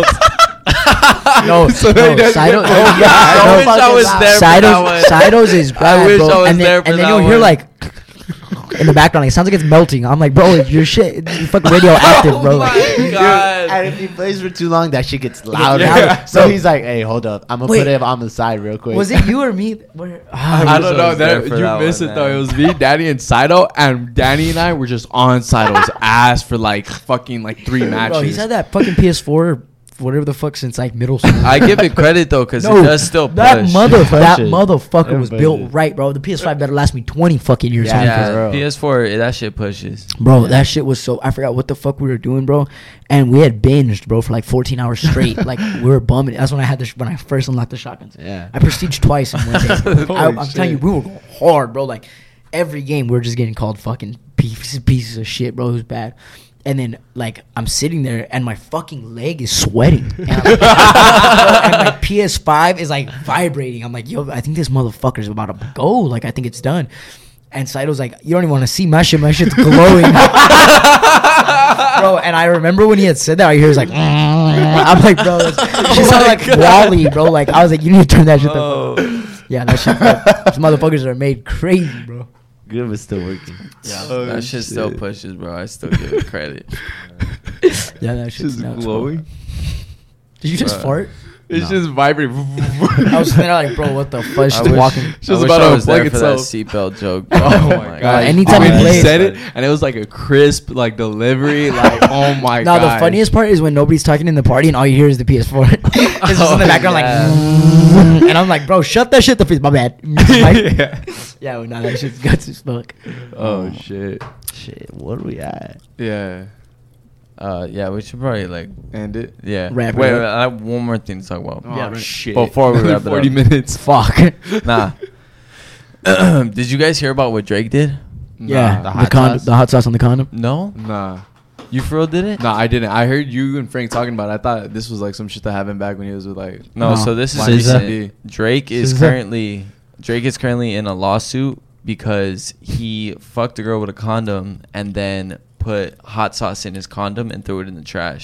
no, So no, he doesn't Cytos, get- oh, yeah, I no, wish I was there for that Cytos, one. Cytos is bad, wish bro. I was and then, there for and then that you'll hear one. like in the background, like, it sounds like it's melting. I'm like, bro, your shit, you fucking radioactive, bro. Oh my god. And if he plays for too long, that shit gets louder. louder. So he's like, "Hey, hold up, I'm gonna Wait. put it on the side real quick." Was it you or me? Where, ah, I wish don't I know. was there That, for you that missed one, it though. man. It was me, Danny, and Saito, and Danny and I were just on Saito's ass for like fucking like three matches. bro, he's had that fucking P S four, whatever the fuck, since like middle school. I give it credit though, because No, it does still that push. mother, Push that it. motherfucker It was pushes. built right, bro. The P S five better last me twenty fucking years. Yeah, homie. yeah, for real. P S four, that shit pushes. Bro, that shit was so. I forgot what the fuck we were doing, bro. And we had binged, bro, for like fourteen hours straight. Like we were bumming. That's when I had the sh- when I first unlocked the shotguns. Yeah. I prestige twice in one day. Bro. I, Holy I'm telling you, shit. we were going hard, bro. Like every game, we were just getting called fucking pieces, pieces of shit, bro. It was bad. And then, like, I'm sitting there, and my fucking leg is sweating, and, I'm like, and my P S five is like vibrating. I'm like, yo, I think this motherfucker's about to go. Like, I think it's done. And Saito's like, you don't even want to see my shit. My shit's glowing. Bro, and I remember when he had said that, I hear he's like, I'm like, bro, that's, she sounded like Wally, bro. Like, I was like, you need to turn that shit the Oh. fuck up. Yeah, that shit, those motherfuckers are made crazy, bro. Good, but still working. Yeah, Oh, that shit, still shit. pushes, bro. I still give it credit. Yeah, that shit's just nuts, bro. glowing. Did you just Bruh. fart? It's No. just vibrating. I was sitting there like, bro, what the fuck? I She's wish- walking. It's just I wish about I to was unplug there for that itself. seatbelt joke. Oh bro. my god! anytime when he he plays- said it, and it was like a crisp like delivery, like oh my No, god. the funniest part is when nobody's talking in the party and all you hear is the P S four. It's just in the Oh, background, yeah. like, and I'm like, bro, shut that shit the face. My bad. Like, yeah. yeah, well, no, that shit's guts as fuck. Oh shit. Shit, what are we at? Yeah. Uh, yeah, we should probably like, End it. yeah. Wrap it wait, up. wait, I have one more thing to talk about. Oh Yeah, right. shit. Before we wrap it forty up. minutes. Fuck. Nah. Did you guys hear about what Drake did? Yeah, Nah. the the, hot condom, sauce? the hot sauce on the condom. No. Nah. You for real did it? Nah, I didn't. I heard you and Frank talking about it. I thought this was like some shit that happened back when he was with like. No, No. so this is S Z A. recent. Drake is S Z A. currently Drake is currently in a lawsuit because he fucked a girl with a condom and then put hot sauce in his condom and threw it in the trash.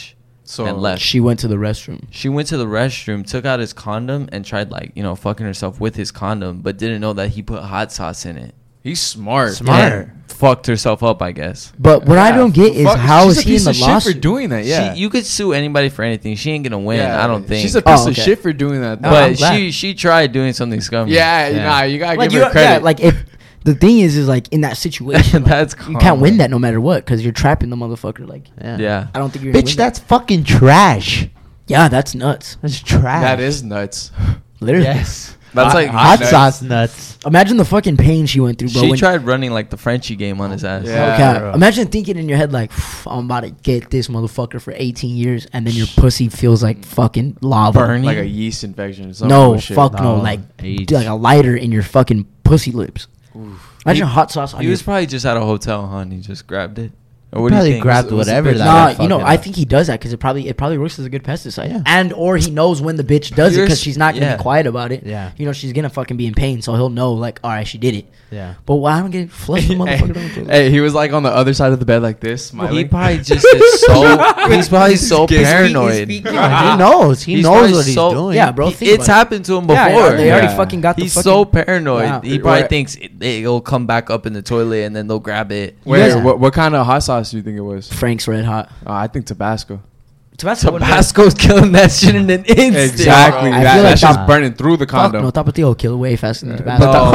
So and left. She went to the restroom. She went to the restroom, took out his condom, and tried like you know fucking herself with his condom, but didn't know that he put hot sauce in it. he's smart. Smart. And fucked herself up, I guess. But what I don't get is Fuck, how she's is a he in piece the of shit lawsuit? for doing that? Yeah, She, you could sue anybody for anything. She ain't gonna win. Yeah. I don't think. she's a piece Oh, of okay. shit for doing that. though. I'm but glad. she she tried doing something scummy. yeah, nah, you gotta Like, give you, her credit. yeah, like if the thing is, is like in that situation, like, That's you can't win common. that no matter what because you're trapping the motherfucker. Like, Yeah. Yeah. I don't think you're. Gonna Bitch, win that's that. fucking trash. yeah, that's nuts. That's trash. that is nuts. Literally, Yes. That's Hot- like hot Hot sauce nuts. imagine the fucking pain she went through, bro. she when- tried running like the Frenchie game on his ass. Yeah. Okay, bro. imagine thinking in your head like, I'm about to get this motherfucker for eighteen years, and then your pussy feels like fucking lava. Burning. Like a yeast infection. Or some No, bullshit. fuck no, No, like AIDS. dude, like a lighter in your fucking pussy lips. Imagine He- hot sauce on He your. was probably just at a hotel, huh? And he just grabbed it. Or what Probably do you think? grabbed Was it- was it whatever bitch- that Nah, would you know, fuck it I up. think he does that because it probably it probably works as a good pesticide, Yeah. and or he knows when the bitch does it You're because s- she's not gonna yeah. be quiet about it. Yeah. you know she's gonna fucking be in pain, so he'll know like, all right, she did it. Yeah. But why don't get flush the motherfucker down the toilet? Hey, he was like on the other side of the bed like this, He smiling. probably just is so. He's probably so His feet- his paranoid. feet- he knows. He He's knows probably what he's so- doing. Yeah, bro. He- think it's about it. happened to him before. Yeah, they already Yeah. fucking got the He's fucking, so paranoid. Yeah. He probably Right. thinks it, it'll come back up in the toilet and then they'll grab it. You Wait, guys- what, what kind of hot sauce do you think it was? Frank's Red Hot. Oh, I think Tabasco. Tabasco. would've been- Tabasco's killing that shit in an instant. Exactly. I That, feel like that's just Tab- burning through the Fuck condom. no, Tapatio kill way faster than Yeah. Tabasco. No,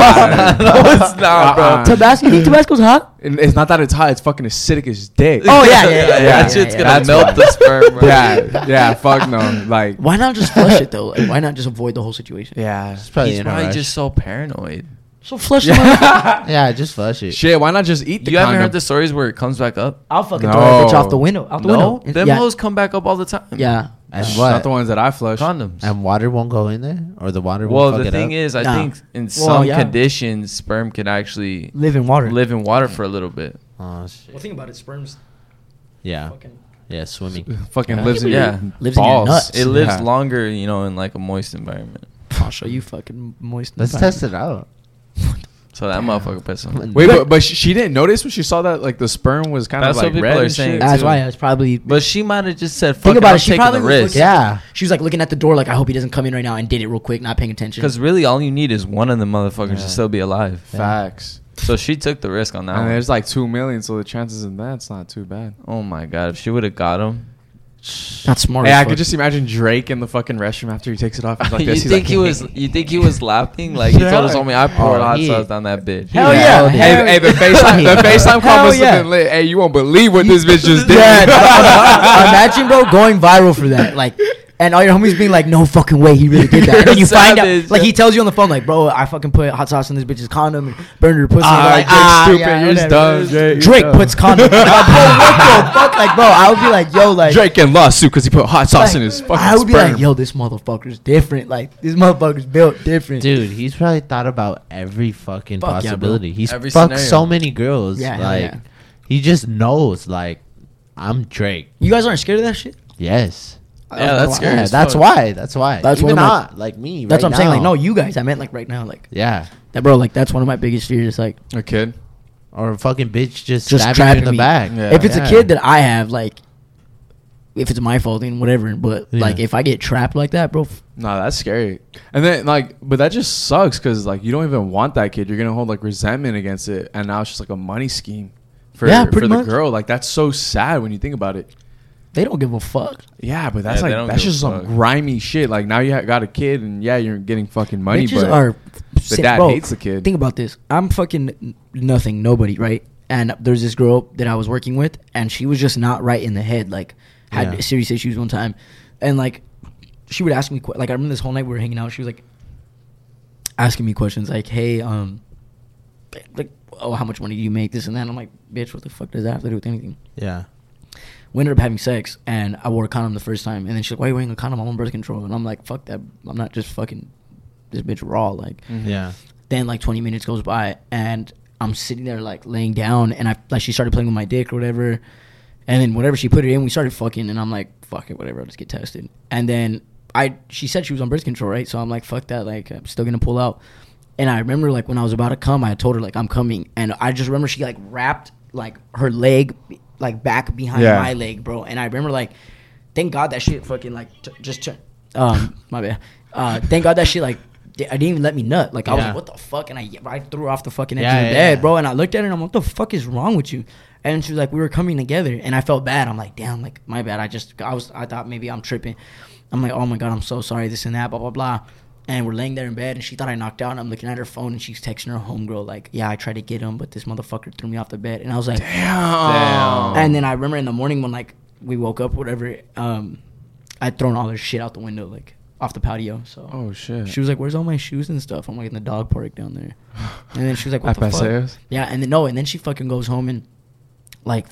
no, it's not, bro. Uh-uh. Tabasco, you think Tabasco's hot? And it's not that it's hot; it's fucking acidic as dick. Oh yeah, yeah, yeah. Yeah, yeah, that yeah, shit's yeah. gonna That's melt why. the sperm. Bro. yeah, yeah. Fuck no. Like, Why not just flush it though? Like, why not just avoid the whole situation? yeah. It's probably He's in a probably rush. just so paranoid. So flush the motherfucker. Yeah, just flush it. Shit. Why not just eat the You haven't condom? heard the stories where it comes back up? I'll fucking No. throw that bitch off the window. Out the No, window. them yeah. hoes come back up all the time. yeah. And It's what? Not the ones that I flush. Condoms. And water won't go in there, or the water Well, won't fuck the it thing up? is, I Nah. think in Well, some yeah. conditions, sperm can actually Live in water. live in water for a little bit. Oh shit. Well, think about it. Sperms. Yeah, Fucking. yeah, swimming. Fucking Yeah. lives in Yeah. your Lives in your balls. nuts. It lives Yeah. longer, you know, in like a moist environment. I'll show you fucking moist. Let's test it out. So that motherfucker put some. Wait, but, but she, she didn't notice when she saw that like the sperm was kind That's of what like people red are and saying, shit. That's too. why it's probably. But she might have just said, "Fuck Think it, about I'm it. She taking probably the was risk." looking- Yeah. She was like looking at the door, like I hope he doesn't come in right now, and did it real quick, not paying attention. Because really, all you need is one of the motherfuckers Yeah. to still be alive. Facts. So she took the risk on that And one. there's like two million, so the chances of that's not too bad. Oh my god, if she would have got him. That's smart. Hey, as I fuck. could just imagine Drake in the fucking restroom after he takes it off. He's like you this. He's think like, he was? You think he was laughing? Like he told us, "Homie, I poured Oh, hot he- sauce down that bitch." Hell Yeah. yeah. Oh, Hey, Hell hey, the yeah. FaceTime, the FaceTime call Hell must yeah. have been lit. Hey, you won't believe what this bitch just did. Yeah, imagine, bro, going viral for that. Like, and all your homies being like, "No fucking way, he really did that." And then you find Savage. out, like, he tells you on the phone, like, "Bro, I fucking put hot sauce in this bitch's condom and burned her pussy." Ah, And you're like, Drake's ah, stupid. yeah, You're just whatever. dumb, Drake. You're Drake dumb. puts condom. Like, bro, what the fuck? Like, bro, I would be like, "Yo, like." Drake in lawsuit because he put hot sauce like, in his fucking I would be sperm. like, "Yo, this motherfucker's different. Like, this motherfucker's built different." Dude, he's probably thought about every fucking Fuck yeah, bro. possibility. He's Every fucked scenario. so many girls. Yeah, hell like yeah. he just knows. Like, I'm Drake. You guys aren't scared of that shit? Yes. Yeah, that's scary. Yeah, as that's fuck. why. That's why. That's Even one of my- not like me. That's right what I'm saying. Like, now. no, you guys. I meant like right now. Like Yeah. that, bro. Like that's one of my biggest fears. Like A kid. Or a fucking bitch just, just stabbing you trapping in the me. back. Yeah. If it's Yeah. a kid that I have, like, if it's my fault, then whatever. But Yeah. like, if I get trapped like that, bro, f- No, that's scary. And then like, but that just sucks because like you don't even want that kid. You're gonna hold like resentment against it, and now it's just like a money scheme for Yeah, for pretty the much. girl. Like that's so sad when you think about it. they don't give a fuck. Yeah, but that's Yeah, they don't like that's give a just some fuck. grimy shit. Like now you ha- got a kid, and yeah, you're getting fucking money, Bitches but are. the dad bro, hates the kid. Think about this. I'm fucking n- nothing, nobody, right? And there's this girl that I was working with, and she was just not right in the head. Like, had Yeah. serious issues one time, and like, she would ask me que- like I remember this whole night we were hanging out. She was like asking me questions like, "Hey, um, like, oh, how much money do you make? This and that." And I'm like, "Bitch, what the fuck does that have to do with anything?" Yeah. We ended up having sex, and I wore a condom the first time. And then she's like, "Why are you wearing a condom? I'm on birth control." And I'm like, "Fuck that! I'm not just fucking this bitch raw." Like, Yeah. then like twenty minutes goes by, and I'm sitting there like laying down, and I like she started playing with my dick or whatever, and then whatever she put it in, we started fucking, and I'm like, "Fuck it, whatever, I'll just get tested." And then I she said she was on birth control, right? So I'm like, "Fuck that!" Like I'm still gonna pull out. And I remember like when I was about to come, I told her like I'm coming, and I just remember she like wrapped like her leg like back behind Yeah. my leg, bro. And I remember like thank God that shit fucking like t- just t- um my bad. Uh, thank God that shit like di- I didn't even let me nut. Like I was Yeah. like, what the fuck? And I I threw her off the fucking edge Yeah, of the yeah, bed, yeah. bro. And I looked at her and I'm like, what the fuck is wrong with you? And she was like, we were coming together, and I felt bad. I'm like, damn, like my bad. I just I was I thought maybe I'm tripping. I'm like, oh my God, I'm so sorry, this and that, blah blah blah. And we're laying there in bed, and she thought I knocked out. And I'm looking at her phone, and she's texting her homegirl like, yeah, I tried to get him, but this motherfucker threw me off the bed. And I was like, Damn. and then I remember in the morning when like we woke up, whatever, um, I'd thrown all her shit out the window, like off the patio. So Oh shit. she was like, "Where's all my shoes and stuff?" I'm like, "In the dog park down there." And then she was like, "What At the fuck?" Paseos? Yeah, and then no, and then she fucking goes home and like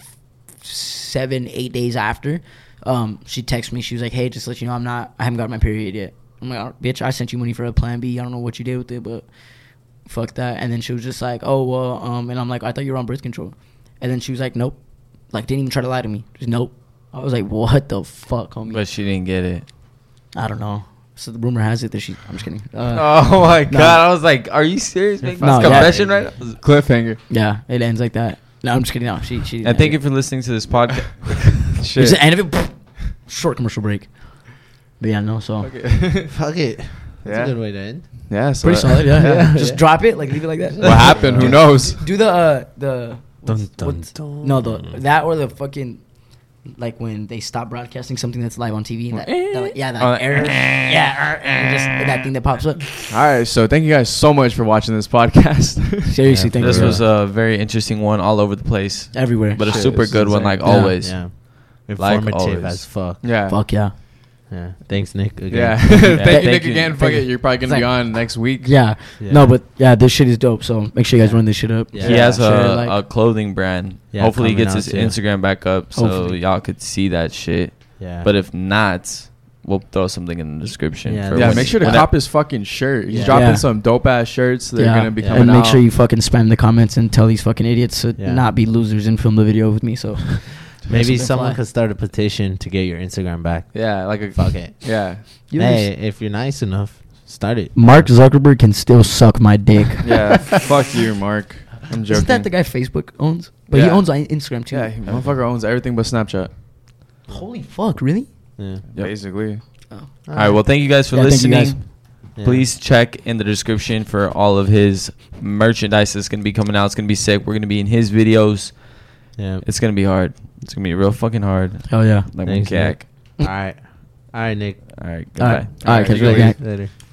seven, eight days after, um, she texts me. She was like, "Hey, just to let you know, I'm not, I haven't got my period yet." I'm like, oh, "Bitch, I sent you money for a Plan B. I don't know what you did with it, but fuck that." And then she was just like, "Oh well," um, and I'm like, "I thought you were on birth control." And then she was like, "Nope," like didn't even try to lie to me. Just nope. I was like, "What the fuck, homie?" But she didn't get it. I don't know. So the rumor has it that she. I'm just kidding. Uh, Oh my god! I was like, "Are you serious? Making No, this yeah. confession right now?" Cliffhanger. Yeah, it ends like that. No, I'm just kidding. No, she. she And thank you for listening to this podcast. It's Shit. the end of it. Short commercial break. But yeah, no. So Okay. Fuck it. That's Yeah. a good way to end. Yeah. So pretty that- solid. Yeah, yeah. Just Yeah. drop it. Like leave it like that. What happened? Who knows? Do the uh, the Dun, what's- dun, what's- dun. no the that or the fucking like when they stop broadcasting something that's live on T V. And that, that, like, yeah, that Oh, error. Yeah, and just that thing that pops up. All right. So thank you guys so much for watching this podcast. Seriously, Yeah, thank This you. was a very interesting one, all over the place, everywhere. but a Shit, super it's good one, insane. like Yeah. always. Yeah. Like Informative always. as fuck. yeah. Fuck yeah. Yeah. Thanks, Nick. Again. Yeah. Thank you, Thank Nick, you. again. Fuck Thank it. you. You're probably gonna be Thank- on next week. Yeah. Yeah. No, but yeah, this shit is dope. So make sure you guys run this shit up. Yeah. He has Share a, it, like- a clothing brand. Yeah, Hopefully, he coming gets out his too. Instagram back up so Hopefully. y'all could see that shit. Yeah. But if not, we'll throw something in the description. Yeah, for Yeah. when- Make sure to when- cop his fucking shirt. He's Yeah. dropping Yeah. some dope ass shirts. They're Yeah. gonna be Yeah. coming And make out. sure you fucking spam the comments and tell these fucking idiots to Yeah. not be losers and film the video with me. So Maybe something someone fly. could start a petition to get your Instagram back. Yeah. Like a. Fuck it. Yeah. You Hey, just- if you're nice enough, start it. Mark Zuckerberg can still suck my dick. Yeah. Fuck you, Mark. I'm joking. Isn't that the guy Facebook owns? But he Yeah. owns on Instagram too. Yeah. he- Motherfucker owns everything but Snapchat. Holy fuck, really? Yeah. Basically. Oh. All right. Well, thank you guys for Yeah, thank you listening. guys. Yeah. Please check in the description for all of his merchandise that's going to be coming out. It's going to be sick. We're going to be in his videos. Yeah. It's going to be hard. It's going to be real fucking hard. Hell yeah. Like Thanks, Macaque. All right. All right, Nick. All right. All right. Goodbye. All right, catch you later. Later.